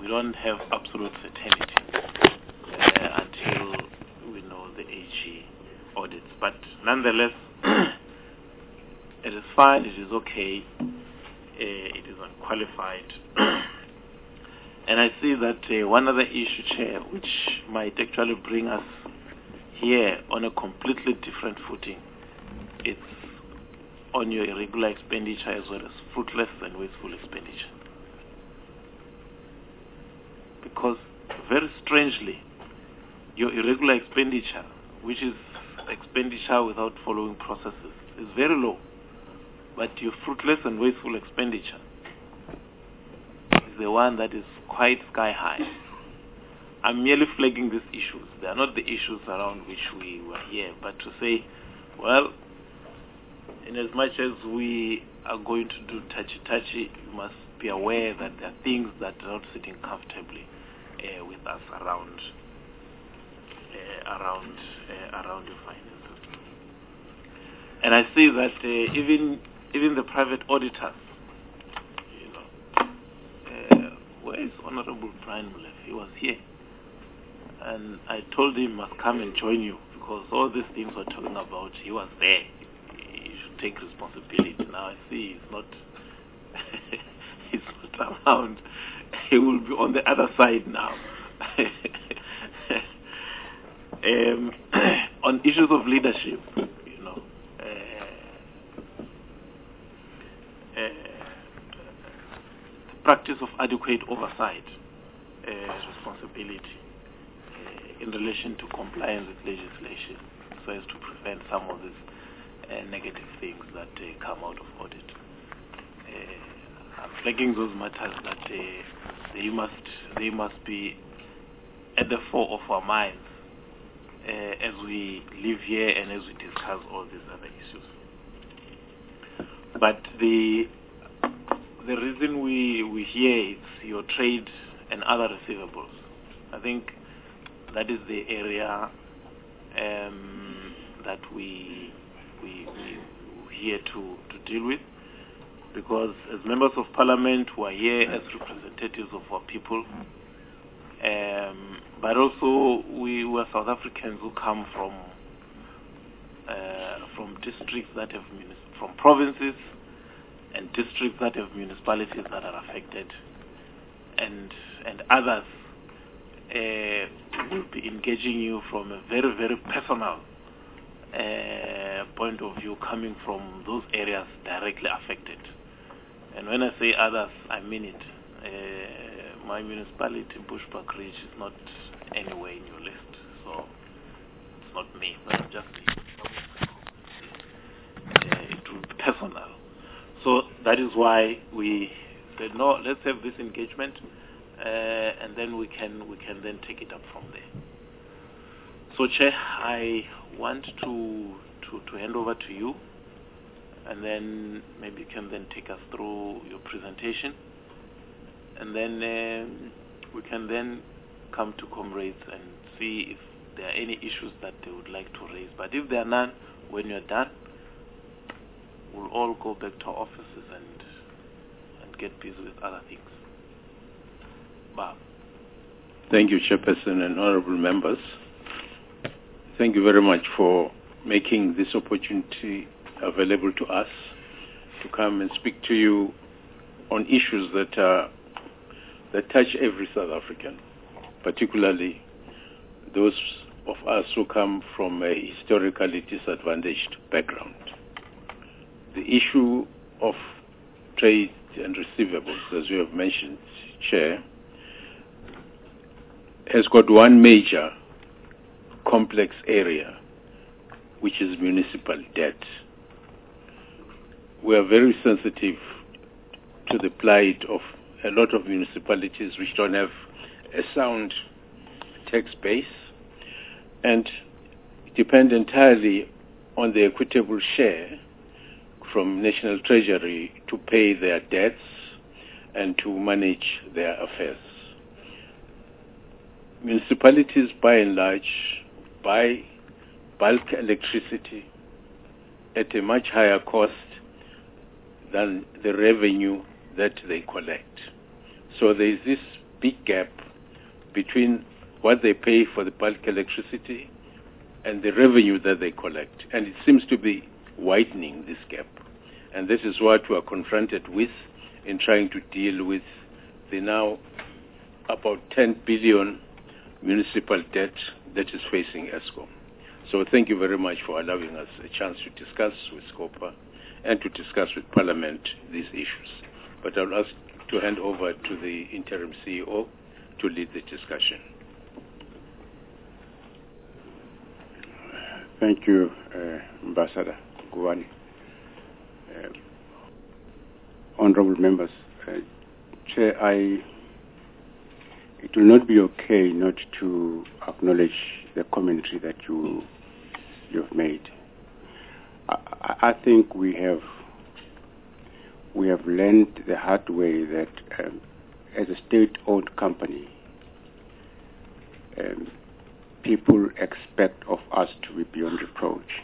we don't have absolute certainty until we know the AG audits. But nonetheless, it is fine, it is okay, it is unqualified. And I see that one other issue, Chair, which might actually bring us here on a completely different footing, it's on your irregular expenditure as well as fruitless and wasteful expenditure. Because very strangely, your irregular expenditure, which is expenditure without following processes, is very low. But your fruitless and wasteful expenditure is the one that is quite sky high. I'm merely flagging these issues. They are not the issues around which we were here, but to say, well, in as much as we are going to do touchy-touchy, you must be aware that there are things that are not sitting comfortably with us around your finances. And I see that even the private auditors, where is Honorable Brian Molefe? He was here. And I told him he must come and join you, because all these things we're talking about, he was there. He should take responsibility. Now I see he's not he's not around. He will be on the other side now. On issues of leadership, the practice of adequate oversight, responsibility in relation to compliance with legislation, so as to prevent some of these negative things that come out of audit. I'm flagging those matters that they must be at the fore of our minds as we live here and as we discuss all these other issues. But the reason we hear it's your trade and other receivables. I think that is the area that we here to deal with, because as members of parliament we are here as representatives of our people, but also we are South Africans who come from districts that have from provinces and districts that have municipalities that are affected, and others will be engaging you from a very, very personal point of view, coming from those areas directly affected. And when I say others, I mean it. My municipality, Bushbuckridge, is not anywhere in your list, so it's not me, but just it will be personal. So that is why we said, no, let's have this engagement, and then we can then take it up from there. So, Chair, I want to hand over to you, and then maybe you can then take us through your presentation, and then we can then come to comrades and see if there are any issues that they would like to raise. But if there are none, when you're done, we'll all go back to our offices and get busy with other things. Bob. Thank you, Chairperson and honorable members. Thank you very much for making this opportunity available to us to come and speak to you on issues that touch every South African, particularly those of us who come from a historically disadvantaged background. The issue of trade and receivables, as you have mentioned, Chair, has got one major complex area, which is municipal debt. We are very sensitive to the plight of a lot of municipalities which don't have a sound tax base and depend entirely on the equitable share from National Treasury to pay their debts and to manage their affairs. Municipalities, by and large, buy bulk electricity at a much higher cost than the revenue that they collect. So there is this big gap between what they pay for the bulk electricity and the revenue that they collect. And it seems to be widening this gap. And this is what we are confronted with in trying to deal with the now about 10 billion municipal debt that is facing Eskom. So thank you very much for allowing us a chance to discuss with SCOPA and to discuss with Parliament these issues. But I'll ask to hand over to the interim CEO to lead the discussion. Thank you, Ambassador Guwani. Honorable members, Chair, it will not be okay not to acknowledge the commentary that you've made. I think we have learned the hard way that as a state-owned company, people expect of us to be beyond reproach,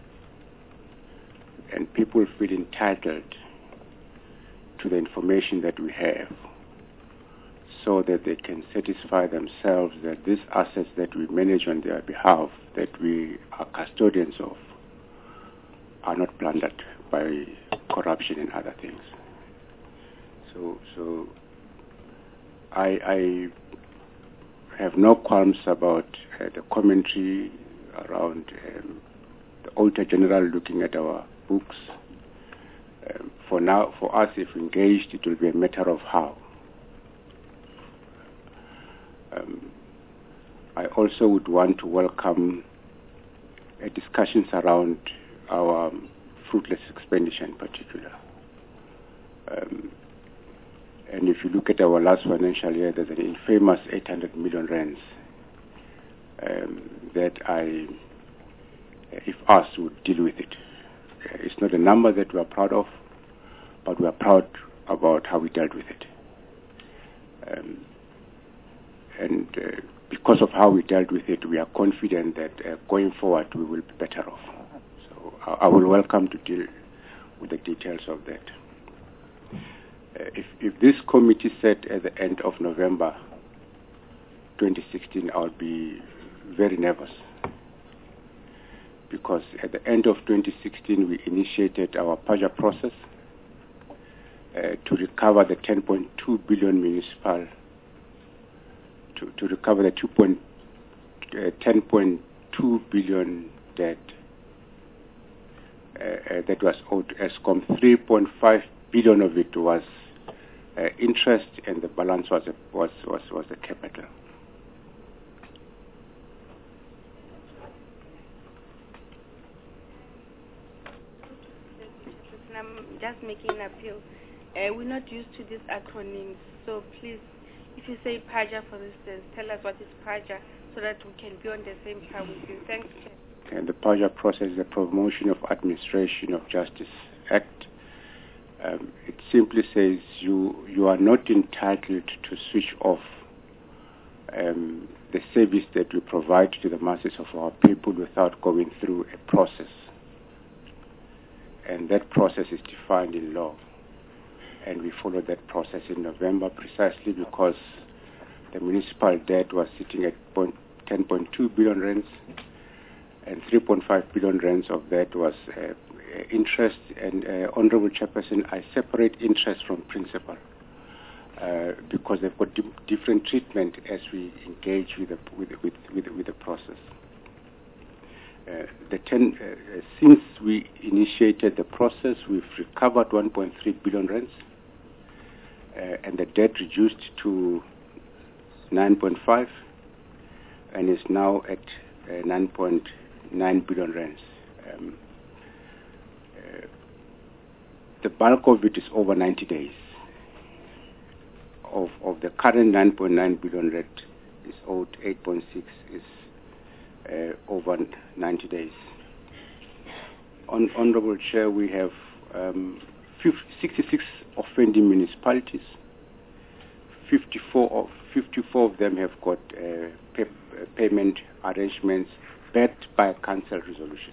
and people feel entitled to the information that we have, so that they can satisfy themselves that these assets that we manage on their behalf, that we are custodians of, are not plundered by corruption and other things. So I have no qualms about the commentary around the Auditor General looking at our books. For now, for us, if engaged, it will be a matter of how. I also would want to welcome discussions around our fruitless expenditure in particular. And if you look at our last financial year, there's an infamous 800 million rands that if asked, would deal with it. It's not a number that we are proud of, but we are proud about how we dealt with it. And because of how we dealt with it, we are confident that going forward we will be better off. So I will welcome to deal with the details of that. If this committee said at the end of November 2016, I would be very nervous, because at the end of 2016 we initiated our PAJA process to recover the 10.2 billion municipal, to recover the 10.2 billion debt that was owed to Eskom. 3.5 billion of it was interest, and the balance was the capital. I'm just making an appeal. We're not used to these acronyms, so please, if you say PAJA, for instance, tell us what is PAJA so that we can be on the same page with you. Thanks, Chair. And the PAJA process is the Promotion of Administration of Justice Act. It simply says you are not entitled to switch off the service that we provide to the masses of our people without going through a process. And that process is defined in law. And we followed that process in November precisely because the municipal debt was sitting at 10.2 billion rands, and 3.5 billion rands of that was interest. And Honorable Chairperson, I separate interest from principal because they've got different treatment as we engage with the process. Since we initiated the process, we've recovered 1.3 billion rands, and the debt reduced to 9.5, and is now at 9.9 billion rands. The bulk of it is over 90 days. Of the current 9.9 billion rand is owed, 8.6 is over 90 days. Honorable Chair, we have 66 offending municipalities. 54 of them have got payment arrangements backed by council resolutions.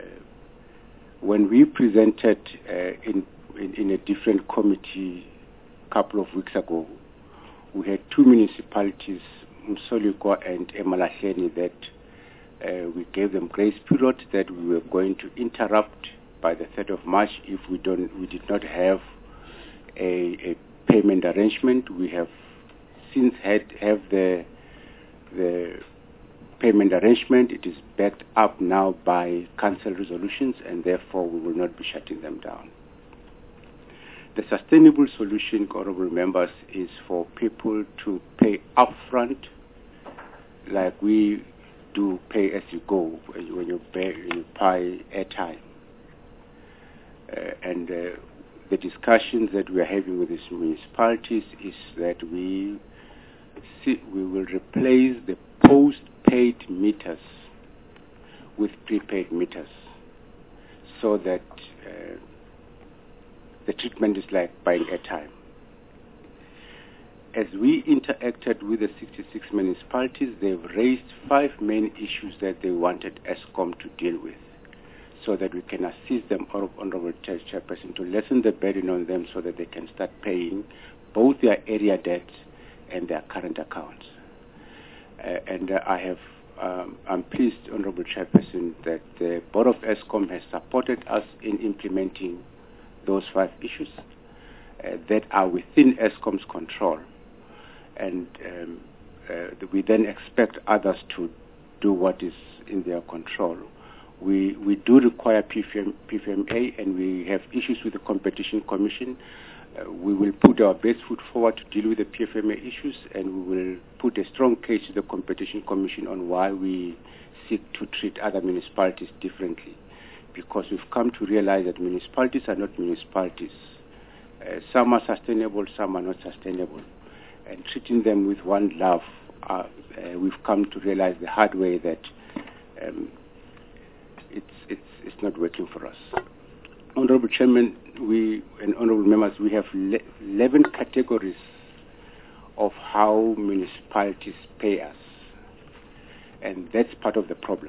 When we presented in a different committee couple of weeks ago, we had two municipalities, Msoliko and Emalahleni, that we gave them grace period that we were going to interrupt by the 3rd of March if we did not have a payment arrangement. We have since have the payment arrangement. It is backed up now by council resolutions, and therefore we will not be shutting them down. The sustainable solution, honorable members, is for people to pay upfront, like we do pay as you go when you pay airtime. And the discussions that we are having with these municipalities is that we will replace the post-paid meters with prepaid meters, so that the treatment is like buying airtime. As we interacted with the 66 municipalities, they've raised 5 main issues that they wanted ESCOM to deal with, so that we can assist them, Honorable Chairperson, to lessen the burden on them so that they can start paying both their area debts and their current accounts. I'm pleased, Honorable Chairperson, that the Board of ESCOM has supported us in implementing those 5 issues that are within ESCOM's control. And we then expect others to do what is in their control. We do require PFMA, and we have issues with the Competition Commission. We will put our best foot forward to deal with the PFMA issues, and we will put a strong case to the Competition Commission on why we seek to treat other municipalities differently. Because we've come to realize that municipalities are not municipalities. Some are sustainable, some are not sustainable. And treating them with one love, we've come to realize the hard way that it's not working for us. Honorable Chairman, and honorable members, we have 11 categories of how municipalities pay us, and that's part of the problem.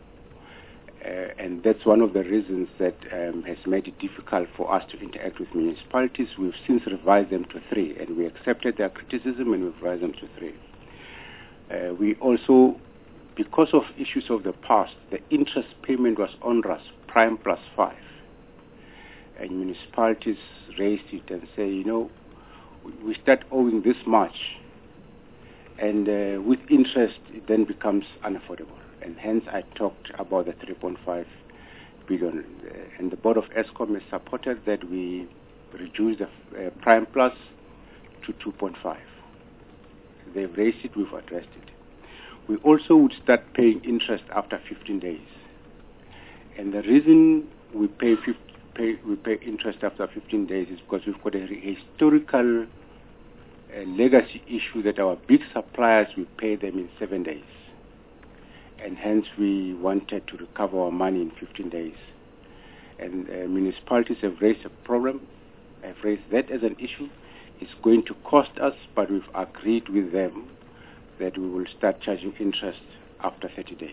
And that's one of the reasons that has made it difficult for us to interact with municipalities. We've since revised them to 3, and we accepted their criticism and we've revised them to 3. We also, because of issues of the past, the interest payment was onerous, prime plus 5. And municipalities raised it and say, we start owing this much, and with interest it then becomes unaffordable. And hence I talked about the 3.5 billion. And the Board of ESCOM has supported that we reduce the prime plus to 2.5. They've raised it, we've addressed it. We also would start paying interest after 15 days. And the reason we pay interest after 15 days is because we've got a historical legacy issue that our big suppliers, we pay them in 7 days. And hence we wanted to recover our money in 15 days. And municipalities have raised a problem, have raised that as an issue. It's going to cost us, but we've agreed with them that we will start charging interest after 30 days.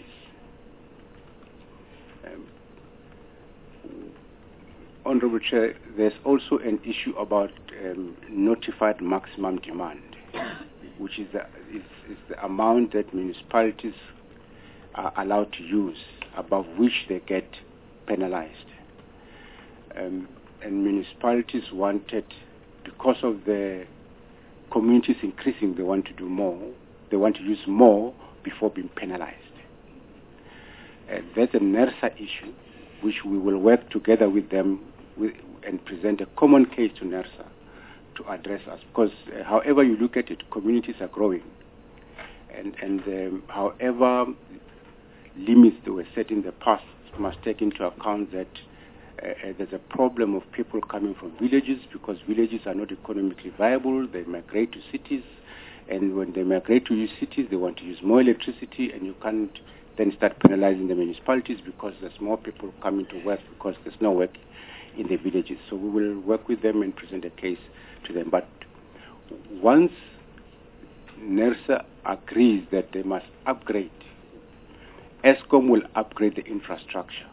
Honorable Chair, there's also an issue about notified maximum demand, which is the amount that municipalities are allowed to use, above which they get penalized. And municipalities wanted, because of the communities increasing, they want to do more. They want to use more before being penalized. That's a NERSA issue, which we will work together with them and present a common case to NERSA to address us. Because however you look at it, communities are growing. And however limits that were set in the past must take into account that there's a problem of people coming from villages, because villages are not economically viable. They migrate to cities, and when they migrate to cities, they want to use more electricity, and you can't then start penalizing the municipalities because there's more people coming to work because there's no work in the villages. So we will work with them and present a case to them. But once NERSA agrees that they must upgrade, ESCOM will upgrade the infrastructure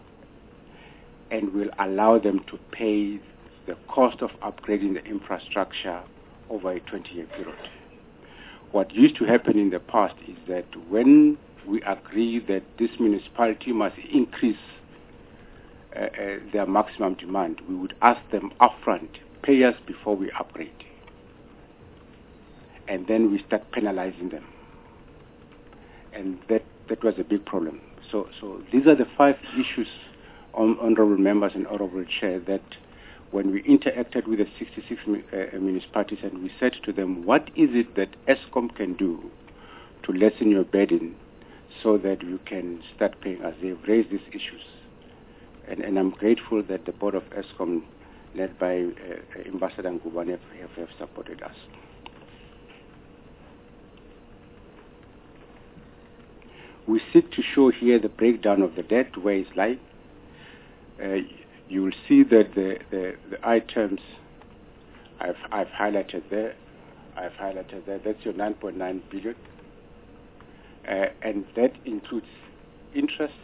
and will allow them to pay the cost of upgrading the infrastructure over a 20-year period. What used to happen in the past is that when we agree that this municipality must increase their maximum demand, we would ask them upfront, pay us before we upgrade. And then we start penalizing them. And that was a big problem. So these are the 5 issues, honorable members and honorable chair, that when we interacted with the 66 municipalities and we said to them, what is it that Eskom can do to lessen your burden so that you can start paying us? They've raised these issues. And I'm grateful that the board of Eskom, led by Ambassador Ngubane, have supported us. We seek to show here the breakdown of the debt, where it's lying. You will see that the items I've highlighted there. That's your 9.9 billion. And that includes interest.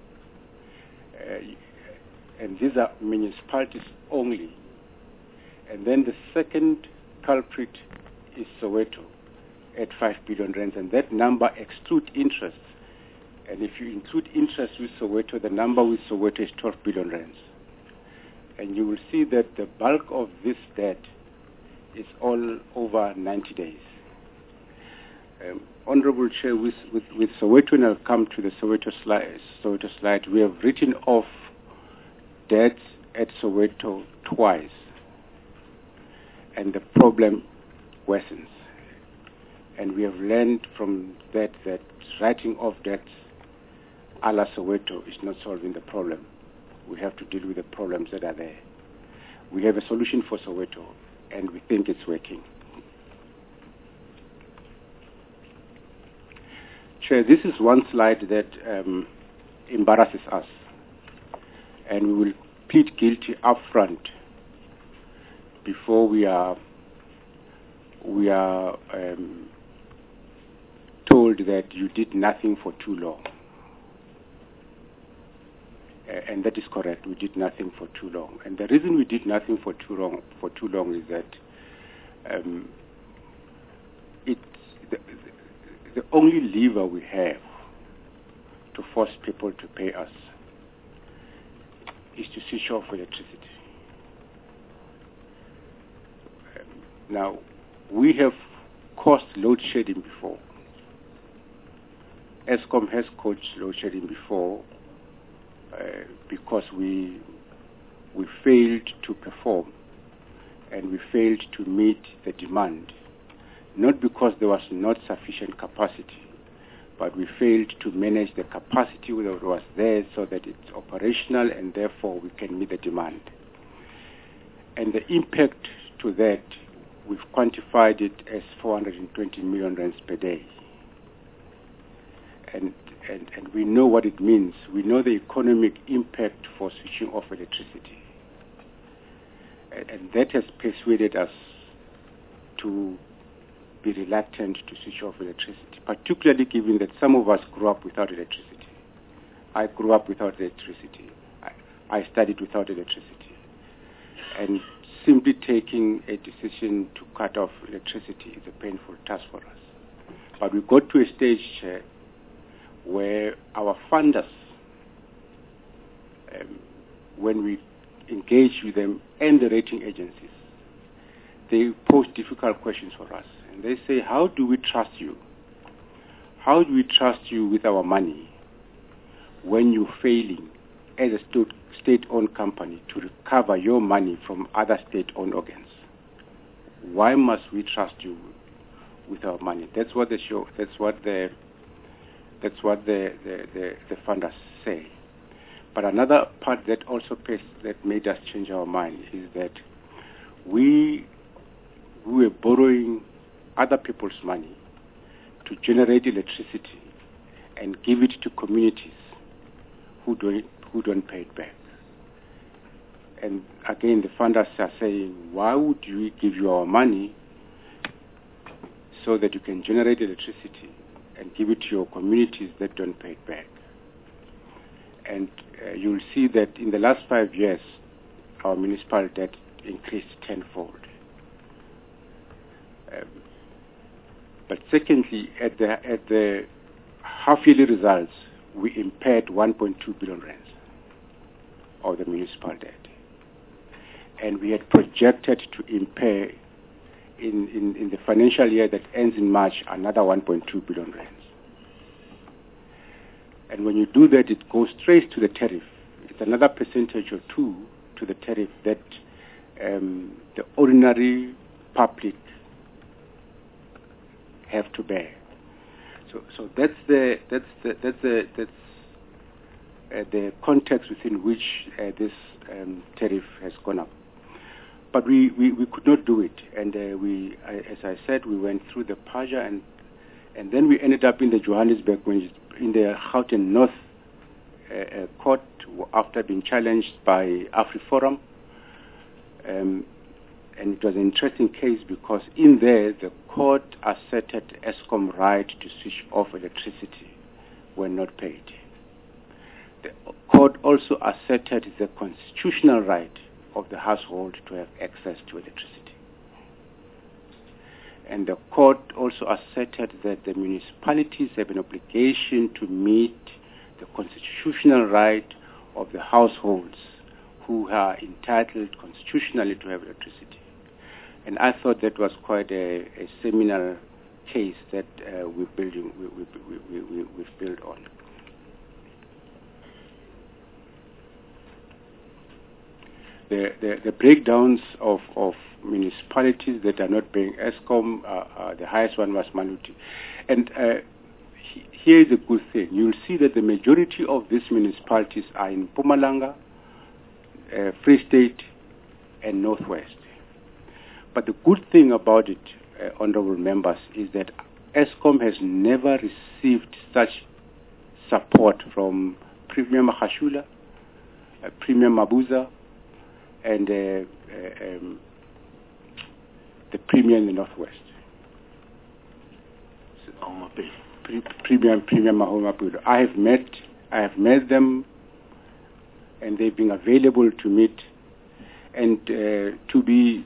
And these are municipalities only. And then the second culprit is Soweto at 5 billion rands, and that number excludes interest. And if you include interest with Soweto, the number with Soweto is 12 billion rands. And you will see that the bulk of this debt is all over 90 days. Honorable Chair, with Soweto, and I'll come to the Soweto slide, we have written off debts at Soweto twice, and the problem worsens. And we have learned from that writing off debts a la Soweto is not solving the problem. We have to deal with the problems that are there. We have a solution for Soweto, and we think it's working. Chair, this is one slide that embarrasses us, and we will plead guilty up front before we are told that you did nothing for too long. And that is correct. We did nothing for too long. And the reason we did nothing for too long is that the only lever we have to force people to pay us is to switch off electricity. Now, we have caused load shedding before. Eskom has caused load shedding before because we failed to perform and we failed to meet the demand. Not because there was not sufficient capacity, but we failed to manage the capacity that was there so that it's operational and therefore we can meet the demand. And the impact to that, we've quantified it as 420 million rands per day. And we know what it means. We know the economic impact for switching off electricity. And that has persuaded us to be reluctant to switch off electricity, particularly given that some of us grew up without electricity. I grew up without electricity. I studied without electricity. And simply taking a decision to cut off electricity is a painful task for us. But we got to a stage where our funders, when we engage with them and the rating agencies, they pose difficult questions for us. And they say, how do we trust you? How do we trust you with our money when you're failing as a state-owned company to recover your money from other state-owned organs? Why must we trust you with our money? That's what they show. That's what the funders say. But another part that also that made us change our mind is that we were borrowing other people's money to generate electricity and give it to communities who don't pay it back. And again, the funders are saying, why would we give you our money so that you can generate electricity and give it to your communities that don't pay it back? And you'll see that in the last 5 years, our municipal debt increased tenfold. But secondly, at the half-yearly results, we impaired 1.2 billion rands of the municipal debt. And we had projected to impair in the financial year that ends in March another 1.2 billion rands. And when you do that, it goes straight to the tariff. It's another percentage or two to the tariff that the ordinary public have to bear. So that's the context within which this tariff has gone up. But we could not do it, and as I said, we went through the PAJA, and then we ended up in the Johannesburg, in the Gauteng North court, after being challenged by AfriForum. And it was an interesting case because in there the court asserted Eskom right to switch off electricity when not paid. The court also asserted the constitutional right of the household to have access to electricity. And the court also asserted that the municipalities have an obligation to meet the constitutional right of the households who are entitled constitutionally to have electricity. And I thought that was quite a seminal case that we've built on. The breakdowns of municipalities that are not paying Eskom, the highest one was Maluti. And here is a good thing. You'll see that the majority of these municipalities are in Mpumalanga, Free State, and Northwest. But the good thing about it, honorable members, is that Eskom has never received such support from Premier Mahashula, Premier Mabuza, and the Premier in the Northwest. Premier Mahoma. I have met them, and they've been available to meet, and to be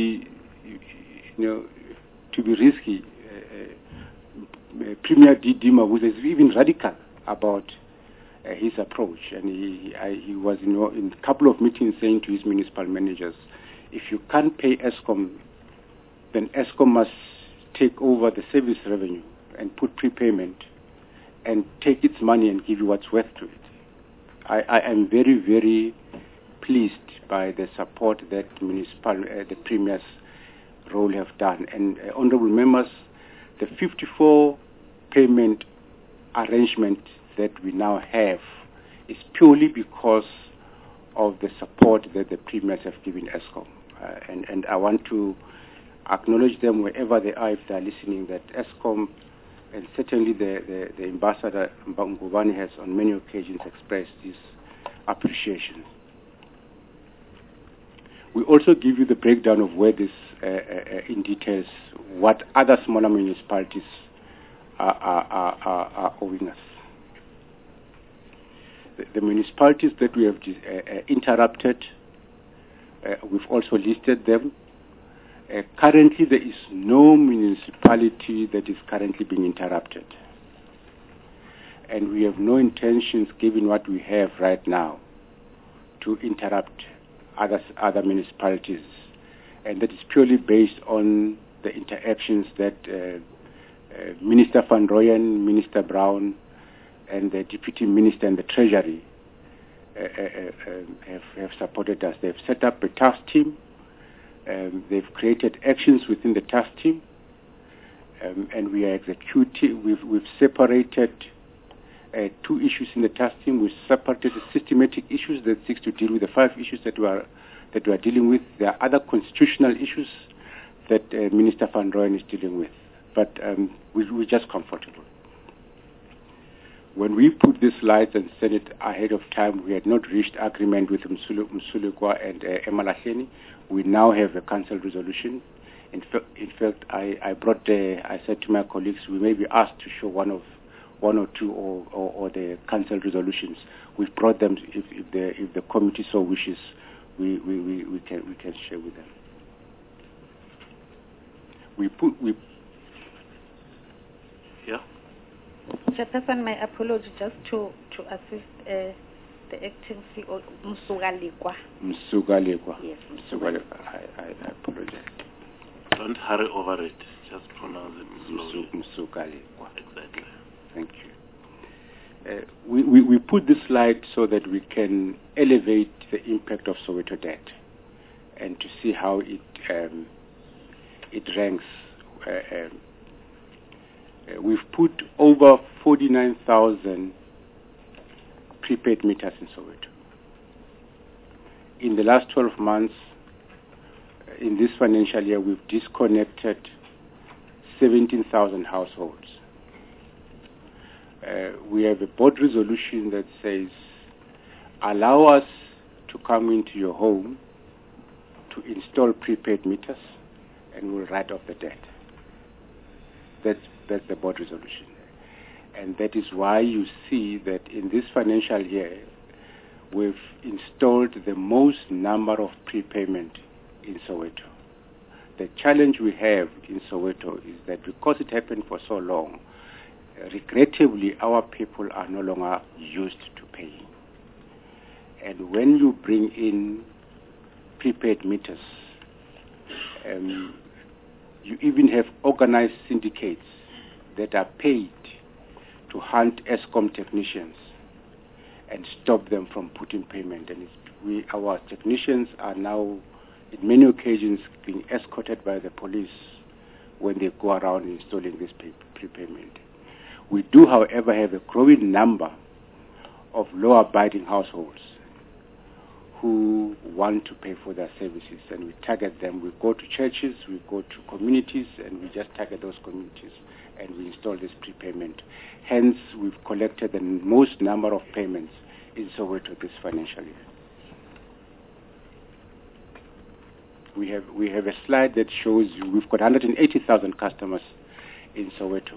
risky. Premier Didima was even radical about his approach, and he was in a couple of meetings saying to his municipal managers, if you can't pay Eskom, then Eskom must take over the service revenue and put prepayment and take its money and give you what's worth to it. I am very, very pleased by the support that the Premier's role have done. And honorable members, the 54 payment arrangement that we now have is purely because of the support that the Premiers have given Eskom. And I want to acknowledge them wherever they are, if they are listening, that Eskom, and certainly the Ambassador Ngubane has on many occasions expressed his appreciation. We also give you the breakdown of where this, in details, what other smaller municipalities are owing us. The municipalities that we have interrupted, we've also listed them. Currently, there is no municipality that is currently being interrupted. And we have no intentions, given what we have right now, to interrupt other municipalities. And that is purely based on the interactions that Minister Van Rooyen, Minister Brown, and the Deputy Minister and the Treasury have supported us. They've set up a task team. They've created actions within the task team, and we are executing. We've separated 2 issues in the task team. We've separated the systematic issues that seeks to deal with the 5 issues that we are dealing with. There are other constitutional issues that Minister Van Rooyen is dealing with, but we're just comfortable. When we put these slides and sent it ahead of time, we had not reached agreement with Msulukwa and Emalahleni. We now have a council resolution. In fact, I said to my colleagues, we may be asked to show one or two or the council resolutions. We've brought them. If the committee so wishes, we can share with them. Yeah. Chairperson, my apology just to assist the acting CEO, Msugalikwa. Msugalikwa. Yes, Msugalikwa. I apologize. Don't hurry over it. Just pronounce it slowly. Msugalikwa. Exactly. Thank you. We put this slide so that we can elevate the impact of Soweto debt and to see how it ranks. We've put over 49,000 prepaid meters in Soweto. In the last 12 months, in this financial year, we've disconnected 17,000 households. We have a board resolution that says, allow us to come into your home to install prepaid meters and we'll write off the debt. That's the board resolution. And that is why you see that in this financial year, we've installed the most number of prepayment in Soweto. The challenge we have in Soweto is that because it happened for so long, regrettably, our people are no longer used to paying. And when you bring in prepaid meters, you even have organized syndicates that are paid to hunt ESCOM technicians and stop them from putting payment. And our technicians are now, in many occasions, being escorted by the police when they go around installing this prepayment. We do, however, have a growing number of law-abiding households who want to pay for their services, and we target them. We go to churches, we go to communities, and we just target those communities, and we install this prepayment. Hence, we've collected the most number of payments in Soweto this financial year. We have a slide that shows you we've got 180,000 customers in Soweto.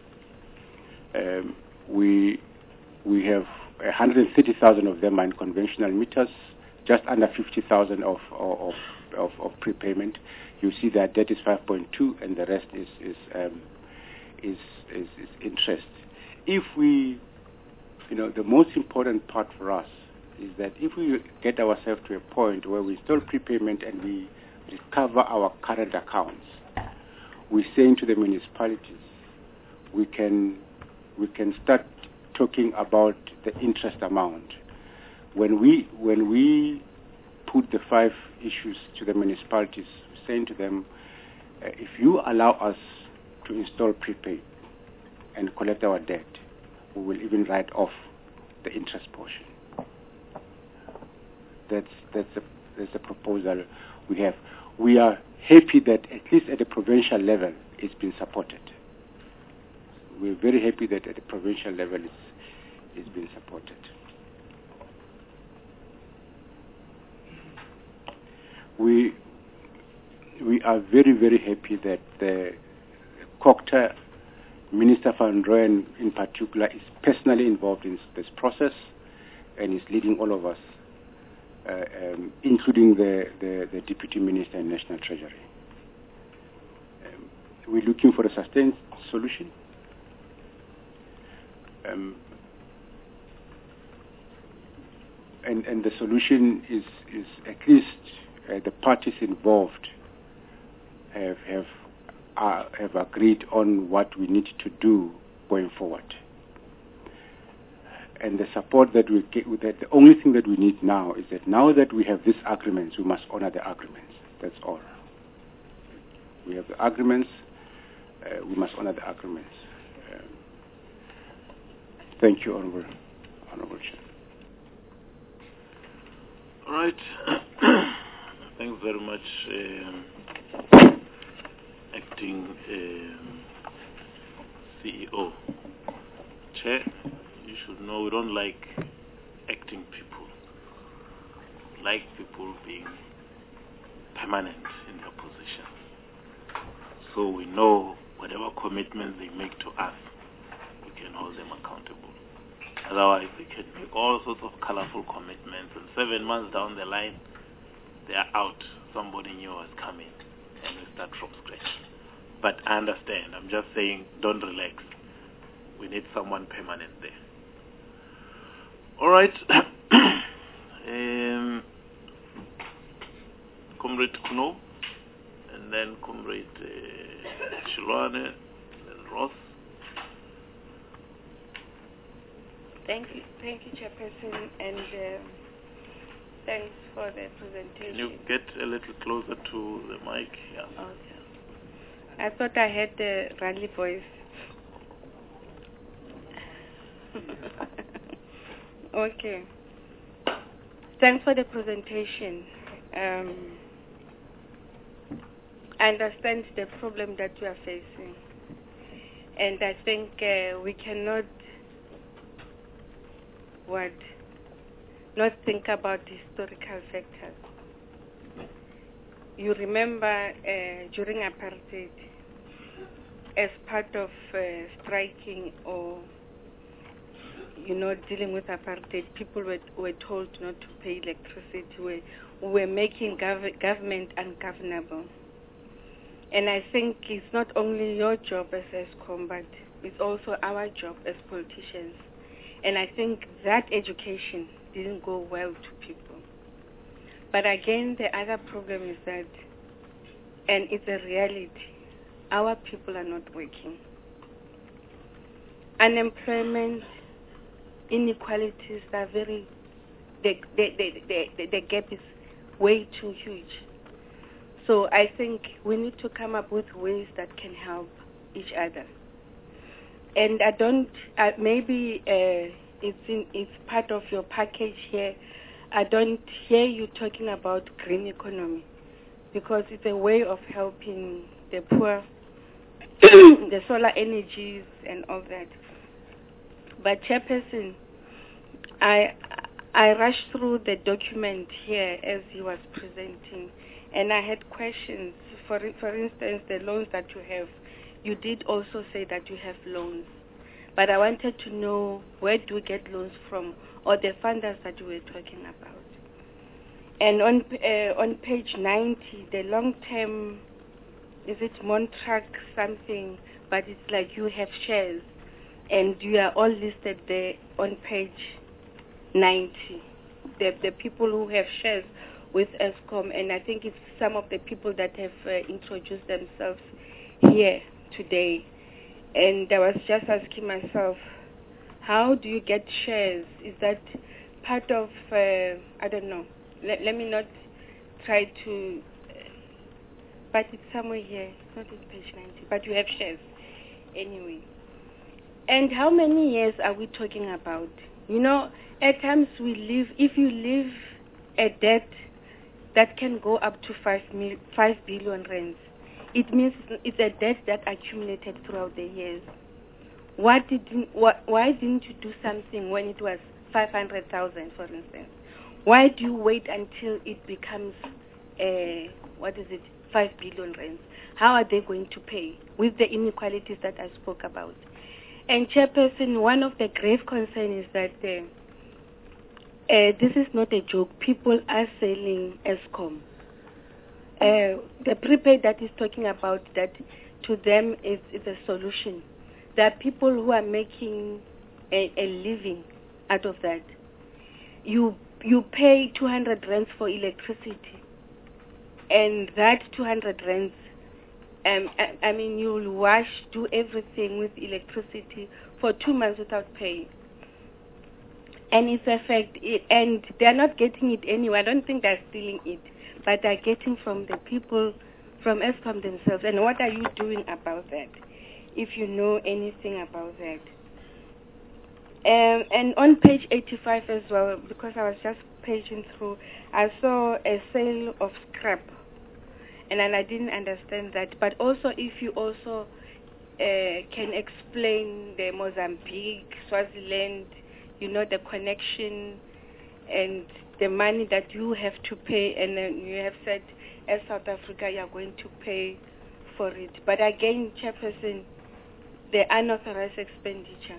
We have 130,000 of them are in conventional meters, just under 50,000 of prepayment. You see that debt is 5.2, and the rest is interest. If we, the most important part for us is that if we get ourselves to a point where we install prepayment and we recover our current accounts, we're saying to the municipalities, we can start talking about the interest amount. When we put the 5 issues to the municipalities, saying to them, if you allow us to install prepaid and collect our debt, we will even write off the interest portion. That's the proposal we have. We are happy that at least at the provincial level it's been supported. We're very happy that at the provincial level it's been supported. We are very, very happy that the COGTA, Minister Van Rooyen in particular, is personally involved in this process and is leading all of us, including the Deputy Minister and National Treasury. We're looking for a sustained solution. And the solution is at least the parties involved have agreed on what we need to do going forward. And the support that we get with that, the only thing that we need now is that now that we have these agreements, we must honor the agreements. That's all. We have the agreements, we must honor the agreements. Thank you, Honorable Chair. All right. Thanks very much, Acting CEO. Chair, you should know we don't like acting people. We like people being permanent in their position. So we know whatever commitments they make to us, we can hold them accountable. Otherwise, they can make all sorts of colorful commitments, and 7 months down the line, they are out. Somebody new has come in, and we start from scratch. But I understand. I'm just saying, don't relax. We need someone permanent there. All right. Comrade Kuno, and then Comrade Shilwane, and Ross. Thank you, Chairperson, and thanks for the presentation. Can you get a little closer to the mic? Yeah. Okay. I thought I had the Raleigh voice. Okay. Thanks for the presentation. I understand the problem that you are facing, and I think we cannot not think about historical factors. You remember during apartheid, as part of striking or dealing with apartheid, people were told not to pay electricity. We were making government ungovernable. And I think it's not only your job as ESCOM, but it's also our job as politicians. And I think that education didn't go well to people. But again, the other problem is that, and it's a reality, our people are not working. Unemployment, inequalities are the gap is way too huge. So I think we need to come up with ways that can help each other. And I don't, maybe it's part of your package here. I don't hear you talking about green economy, because it's a way of helping the poor, the solar energies and all that. But Chairperson, I rushed through the document here as he was presenting, and I had questions. For instance, the loans that you have, you did also say that you have loans. But I wanted to know, where do we get loans from, or the funders that you were talking about. And on page 90, the long-term, is it Montrack something, but it's like you have shares, and you are all listed there on page 90. The people who have shares with ESCOM, and I think it's some of the people that have introduced themselves here today. And I was just asking myself, how do you get shares? Is that part of, I don't know, let me not try to, but it's somewhere here, it's not in page 90, but you have shares anyway. And how many years are we talking about? At times if you leave a debt that can go up to 5 billion rands, it means it's a debt that accumulated throughout the years. Why didn't you do something when it was 500,000, for instance? Why do you wait until it becomes, 5 billion rands? How are they going to pay with the inequalities that I spoke about? And Chairperson, one of the grave concerns is that this is not a joke. People are selling ESCOM. The prepaid that is talking about, that to them is a solution. There are people who are making a living out of that. You pay 200 rands for electricity, and that 200 rands, you'll wash, do everything with electricity for 2 months without paying. And it's a fact, and they're not getting it anyway. I don't think they're stealing it, but they're getting from the people, from ESCOM themselves. And what are you doing about that, if you know anything about that? And on page 85 as well, because I was just paging through, I saw a sale of scrap, and I didn't understand that. But also, if you also can explain the Mozambique, Swaziland, the connection and the money that you have to pay, and then you have said as South Africa you are going to pay for it. But again, Chairperson, the unauthorized expenditure,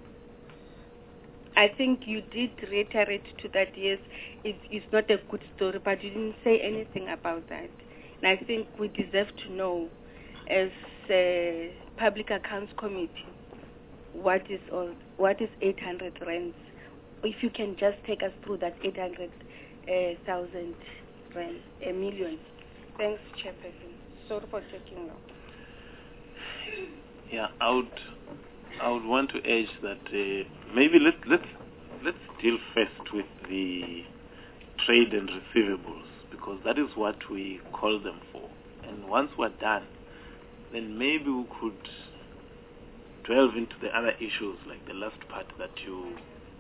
I think you did reiterate to that, yes, it's not a good story, but you didn't say anything about that. And I think we deserve to know, as Public Accounts Committee what is 800 rands. If you can just take us through that 800,000 rands, a million. Thanks, Chairperson. Sorry for taking long. Yeah, I would want to urge that maybe let's deal first with the trade and receivables, because that is what we call them for. And once we're done, then maybe we could delve into the other issues, like the last part that you,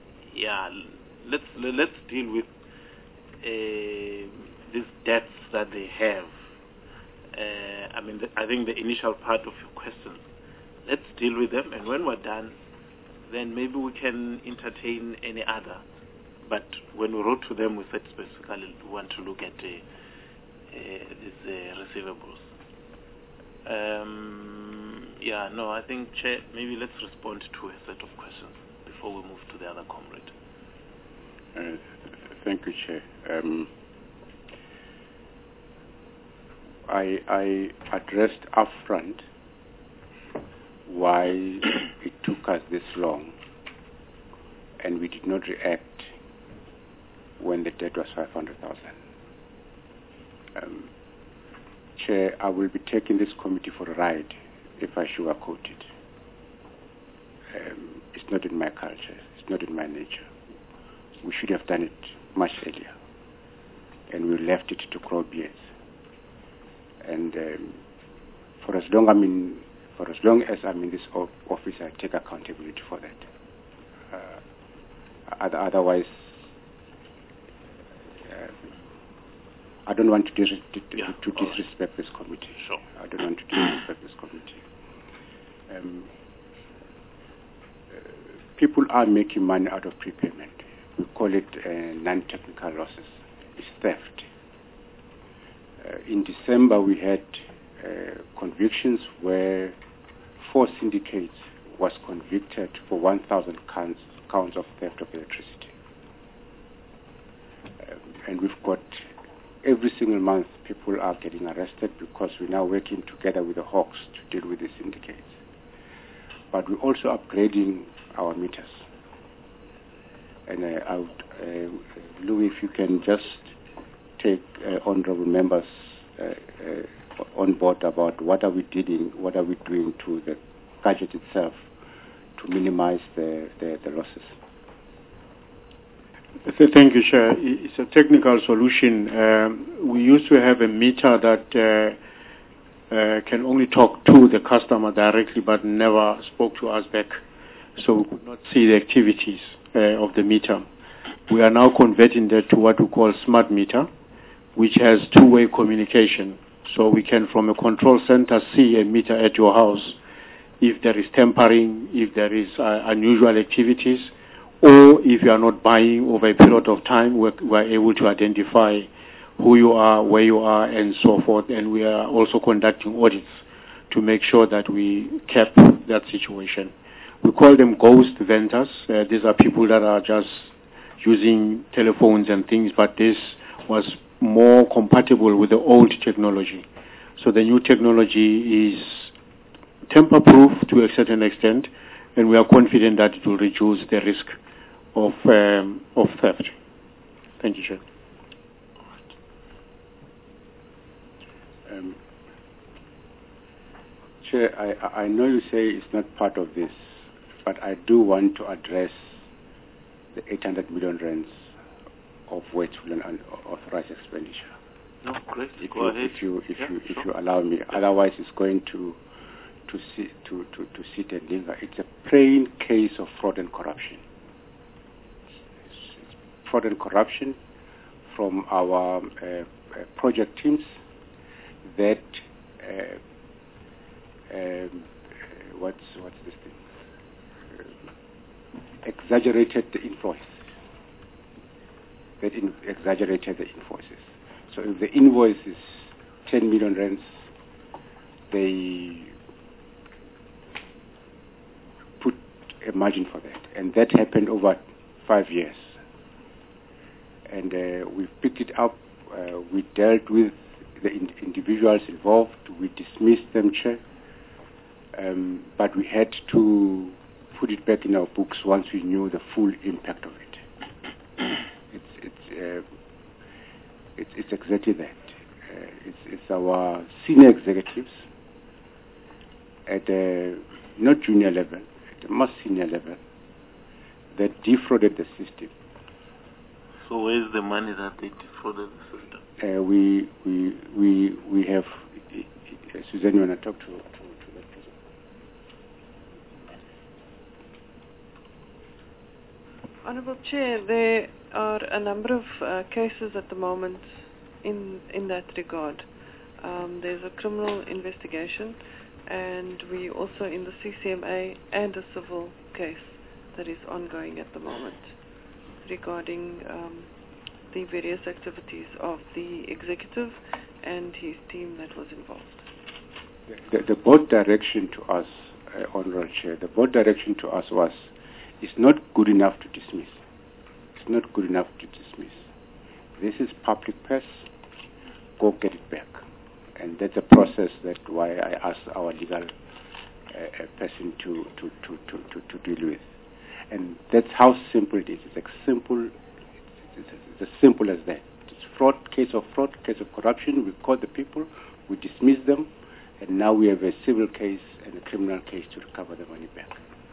let's deal with these debts that they have. I think the initial part of your question, let's deal with them, and when we're done, then maybe we can entertain any other. But when we wrote to them, we said specifically we want to look at these receivables. I think, Chair, maybe let's respond to a set of questions before we move to the other comrade. Thank you, Chair. I addressed upfront why it took us this long and we did not react when the debt was 500,000. Chair, I will be taking this committee for a ride if I sugarcoat it. It's not in my culture. It's not in my nature. We should have done it much earlier, and we left it to grow beards. And for as long as I'm in this office, I take accountability for that. Otherwise, I don't want to disrespect this committee. Sure. I don't want to disrespect this committee. People are making money out of prepayment. We call it non-technical losses. It's theft. In December, we had convictions where 4 syndicates was convicted for 1,000 counts of theft of electricity. And we've got every single month people are getting arrested because we're now working together with the Hawks to deal with the syndicates. But we're also upgrading our meters. And Louis, if you can just take honorable members on board about what are we doing to the budget itself to minimize the losses. Thank you, Chair. It's a technical solution. We used to have a meter that can only talk to the customer directly but never spoke to us back. So we could not see the activities of the meter. We are now converting that to what we call smart meter, which has two-way communication. So we can, from a control center, see a meter at your house if there is tampering, if there is unusual activities, or if you are not buying over a period of time, we're able to identify who you are, where you are, and so forth. And we are also conducting audits to make sure that we cap that situation. We call them ghost vendors. These are people that are just using telephones and things, but this was more compatible with the old technology. So the new technology is tamper-proof to a certain extent, and we are confident that it will reduce the risk of theft. Thank you, Chair. Chair, I know you say it's not part of this, but I do want to address the 800 million rands of wasteful and unauthorized expenditure. No, great. Go ahead. If you allow me, otherwise it's going to sit and linger. It's a plain case of fraud and corruption. It's fraud and corruption from our project teams that what's this thing? Exaggerated the invoice. Exaggerated the invoices. So if the invoice is 10 million rands, they put a margin for that. And that happened over 5 years. And we picked it up. We dealt with the individuals involved. We dismissed them, Chair. but we had to put it back in our books once we knew the full impact of it. It's exactly that. It's our senior executives at a not junior level, at a much senior level, that defrauded the system. So where is the money that they defrauded the system? We have, Suzanne, you want to talk to that person? Honourable Chair, there are a number of cases at the moment in that regard. There's a criminal investigation, and we also in the CCMA and a civil case that is ongoing at the moment regarding the various activities of the executive and his team that was involved. The board direction to us, Honourable Chair, the board direction to us was, it's not good enough to dismiss. It's not good enough to dismiss. This is public purse. Go get it back. And that's a process that why I asked our legal person to deal with. And that's how simple it is. It's like simple. It's as simple as that. It's fraud, case of corruption. We caught the people, we dismiss them, and now we have a civil case and a criminal case to recover the money back.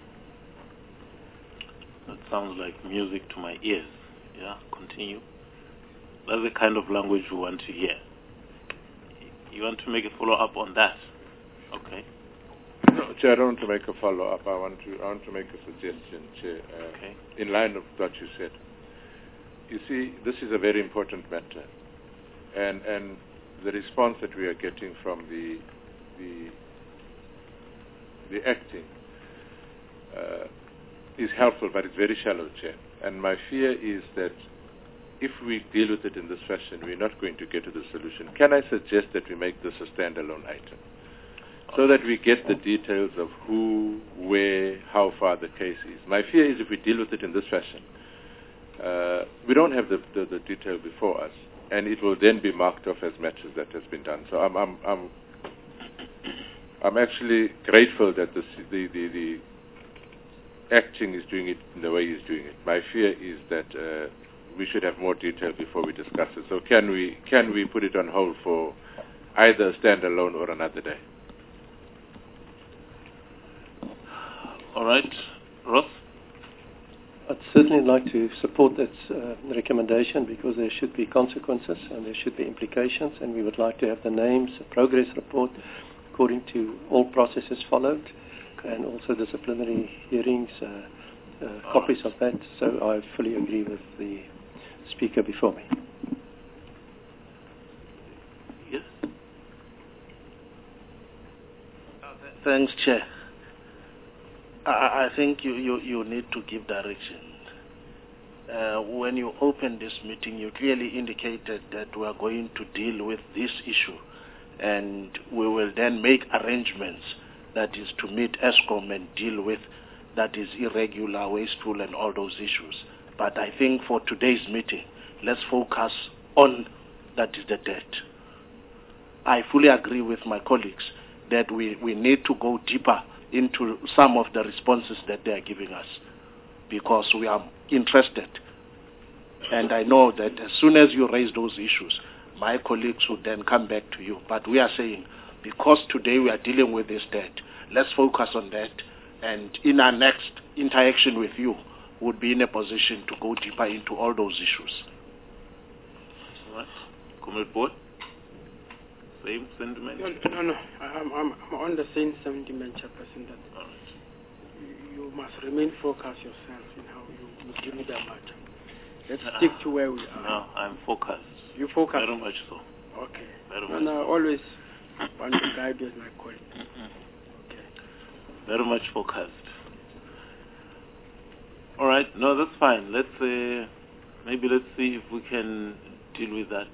That sounds like music to my ears. Yeah, continue. That's the kind of language we want to hear. You want to make a follow-up on that? Okay. No, Chair, I don't want to make a follow-up. I want to make a suggestion, Chair, okay. In line with what you said. You see, this is a very important matter, and the response that we are getting from the acting is helpful, but it's very shallow, Chair. And my fear is that if we deal with it in this fashion, we're not going to get to the solution. Can I suggest that we make this a standalone item, so that we get the details of who, where, how far the case is? My fear is if we deal with it in this fashion, we don't have the detail before us, and it will then be marked off as matters that has been done. So I'm actually grateful that the acting is doing it in the way he's doing it. My fear is that we should have more detail before we discuss it. So can we put it on hold for either a standalone or another day? All right, Ross? I'd certainly like to support that recommendation, because there should be consequences and there should be implications, and we would like to have the names, a progress report according to all processes followed, and also disciplinary hearings, copies of that. So I fully agree with the speaker before me. Yes? Thanks, Chair. I think you need to give direction. When you opened this meeting, you clearly indicated that we are going to deal with this issue, and we will then make arrangements, that is to meet ESCOM and deal with that is irregular, wasteful, and all those issues. But I think for today's meeting, let's focus on that is the debt. I fully agree with my colleagues that we need to go deeper into some of the responses that they are giving us, because we are interested. And I know that as soon as you raise those issues, my colleagues would then come back to you. But we are saying, because today we are dealing with this debt, let's focus on that, and in our next interaction with you, would be in a position to go deeper into all those issues. All right. Comrade Board? Same sentiment? No. I'm on the same sentiment, Chairperson, that all right. You must remain focused yourself in how you deal with that matter. Let's stick to where we are. No, I'm focused. You focus? Very much so. Okay. Very much And I so. always want to guide you as my colleague. Okay. Very much focused. All right. No, that's fine. Let's maybe let's see if we can deal with that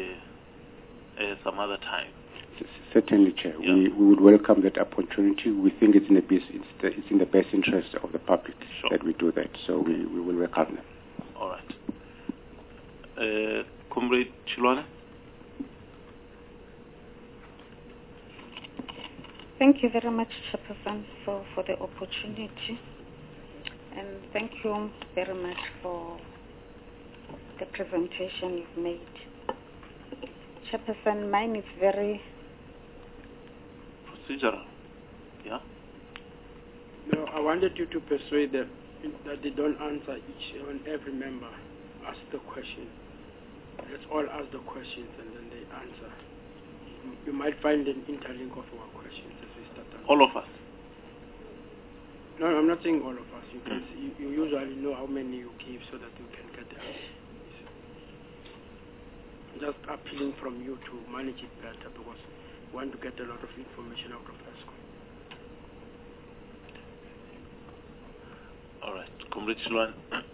some other time. Certainly, Chair. Yeah. We would welcome that opportunity. We think it's in the best interest of the public that we do that. So we will welcome them. All right. Comrade Chilwana? Thank you very much, Chairperson, for the opportunity. And thank you very much for the presentation you've made. Chairperson, mine is very procedural. Yeah? No, I wanted you to persuade them that they don't answer each and every member. Ask the question. Let's all ask the questions and then they answer. You might find an interlink of our questions as we start. All of us? No, I'm not saying all of us. You can see, you usually know how many you give so that you can get the answer. I'm just appealing from you to manage it better because we want to get a lot of information out of ESCOM. All right. Comrade Shilwan.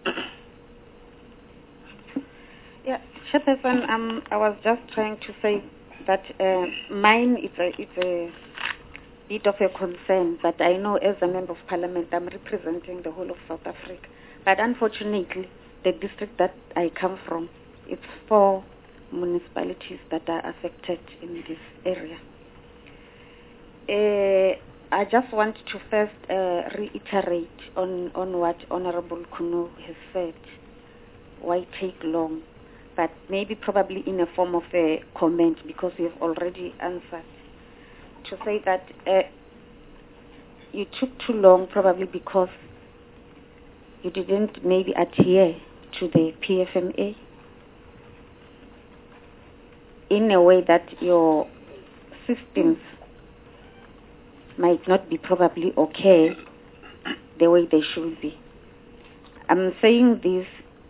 Yeah, Chairperson, I was just trying to say that mine is a bit of a concern, but I know as a member of parliament I'm representing the whole of South Africa. But unfortunately, the district that I come from, it's 4 municipalities that are affected in this area. I just want to first reiterate on what Honorable Kuno has said. Why take long? But maybe probably in a form of a comment, because you have already answered. To say that you took too long probably because you didn't maybe adhere to the PFMA in a way that your systems might not be probably okay the way they should be. I'm saying this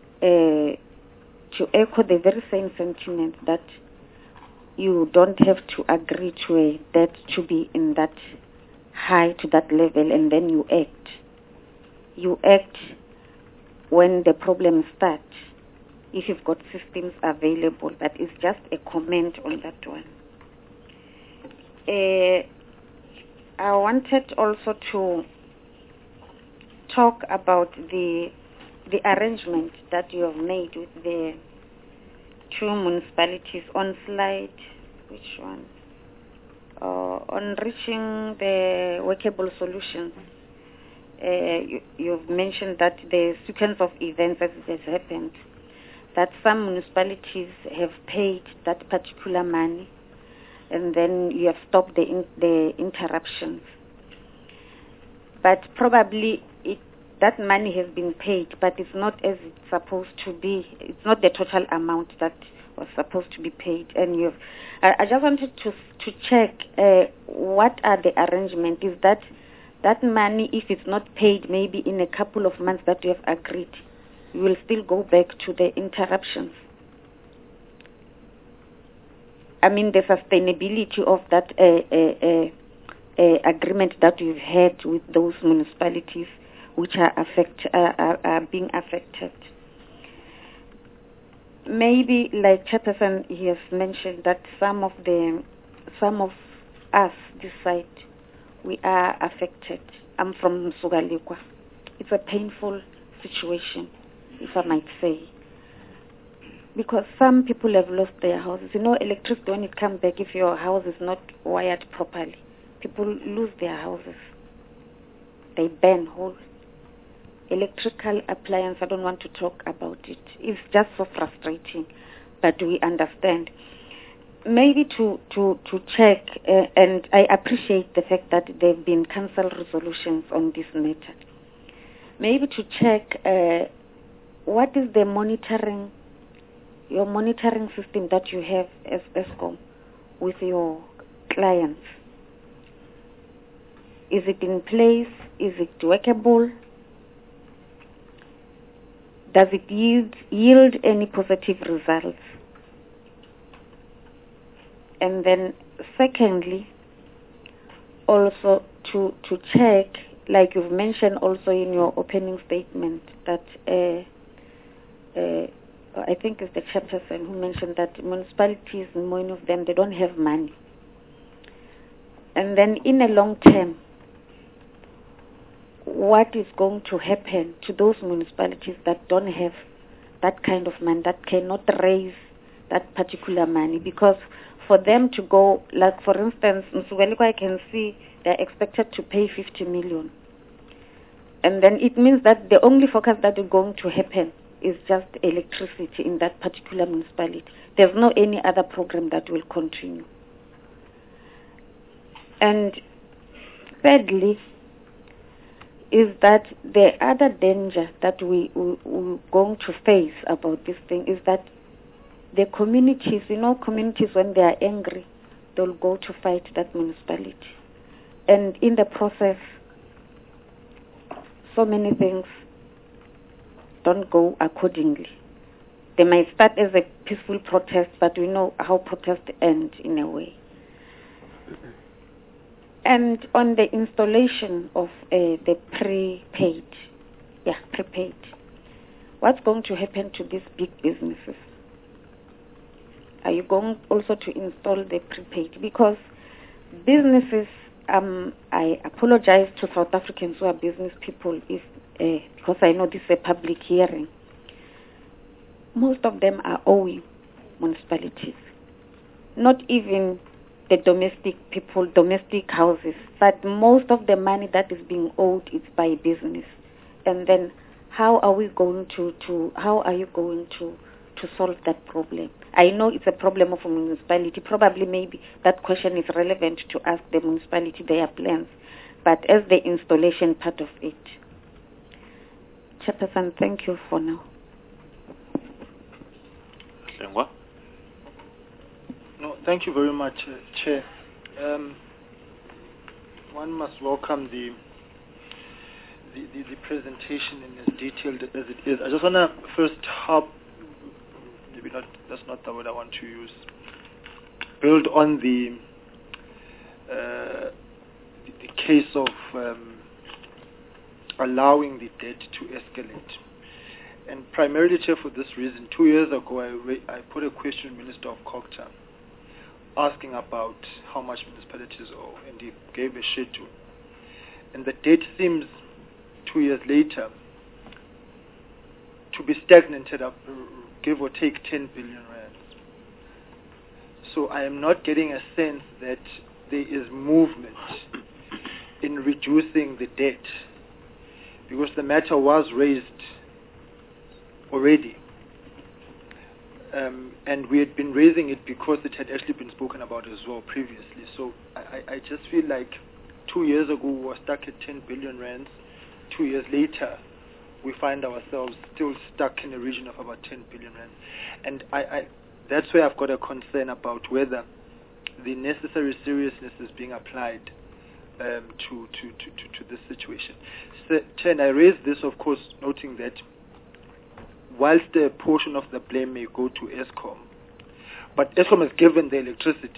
to echo the very same sentiment that you don't have to agree to a debt to be in that high, to that level, and then you act. You act when the problems start, if you've got systems available. That is just a comment on that one. I wanted also to talk about the arrangement that you have made with the 2 municipalities on slide, which one? On reaching the workable solutions. You've mentioned that the sequence of events as it has happened, that some municipalities have paid that particular money, and then you have stopped the interruptions. But probably that money has been paid, but it's not as it's supposed to be. It's not the total amount that was supposed to be paid. And I just wanted to check what are the arrangements. Is that money, if it's not paid, maybe in a couple of months that you have agreed, you will still go back to the interruptions? I mean, the sustainability of that agreement that you've had with those municipalities which are being affected. Maybe, like Chairperson, he has mentioned that some of us this side, we are affected. I'm from Msugalikwa. It's a painful situation, if I might say, because some people have lost their houses. You know, electricity, when it comes back, if your house is not wired properly, people lose their houses. They burn whole. Electrical appliance, I don't want to talk about it. It's just so frustrating, but we understand. Maybe to check, and I appreciate the fact that there have been council resolutions on this matter. Maybe to check what is the monitoring, your monitoring system that you have as ESCOM with your clients. Is it in place? Is it workable? Does it yield any positive results? And then secondly, also to check, like you've mentioned also in your opening statement, that I think it's the Chairperson who mentioned that municipalities, many of them, they don't have money. And then in a long term, what is going to happen to those municipalities that don't have that kind of money, that cannot raise that particular money? Because for them to go, like for instance, in Msugalikwa, I can see they're expected to pay 50 million. And then it means that the only focus that is going to happen is just electricity in that particular municipality. There's no any other program that will continue. And thirdly, is that the other danger that we're going to face about this thing is that the communities, communities when they are angry, they'll go to fight that municipality. And in the process, so many things don't go accordingly. They might start as a peaceful protest, but we know how protests end in a way. And on the installation of the prepaid, what's going to happen to these big businesses? Are you going also to install the prepaid? Because businesses, I apologize to South Africans who are business people if because I know this is a public hearing. Most of them are owing municipalities. Not even the domestic people, domestic houses, but most of the money that is being owed is by business. And then how are you going to solve that problem? I know it's a problem of a municipality. Probably maybe that question is relevant to ask the municipality their plans, but as the installation part of it. Chairperson, thank you for now. No, thank you very much, Chair. One must welcome the presentation in as detailed as it is. I just want to first that's not the word I want to use. Build on the case of allowing the debt to escalate. And primarily, Chair, for this reason, 2 years ago I put a question to Minister of Cogta asking about how much municipalities owe, and he gave a schedule. And the debt seems 2 years later to be stagnant at give or take 10 billion rands. So I am not getting a sense that there is movement in reducing the debt, because the matter was raised already. And we had been raising it because it had actually been spoken about as well previously. So I just feel like 2 years ago we were stuck at 10 billion rands. 2 years later, we find ourselves still stuck in a region of about 10 billion rands. And that's where I've got a concern about whether the necessary seriousness is being applied to this situation. So, Chair, I raise this, of course, noting that whilst a portion of the blame may go to Eskom, but Eskom is given the electricity,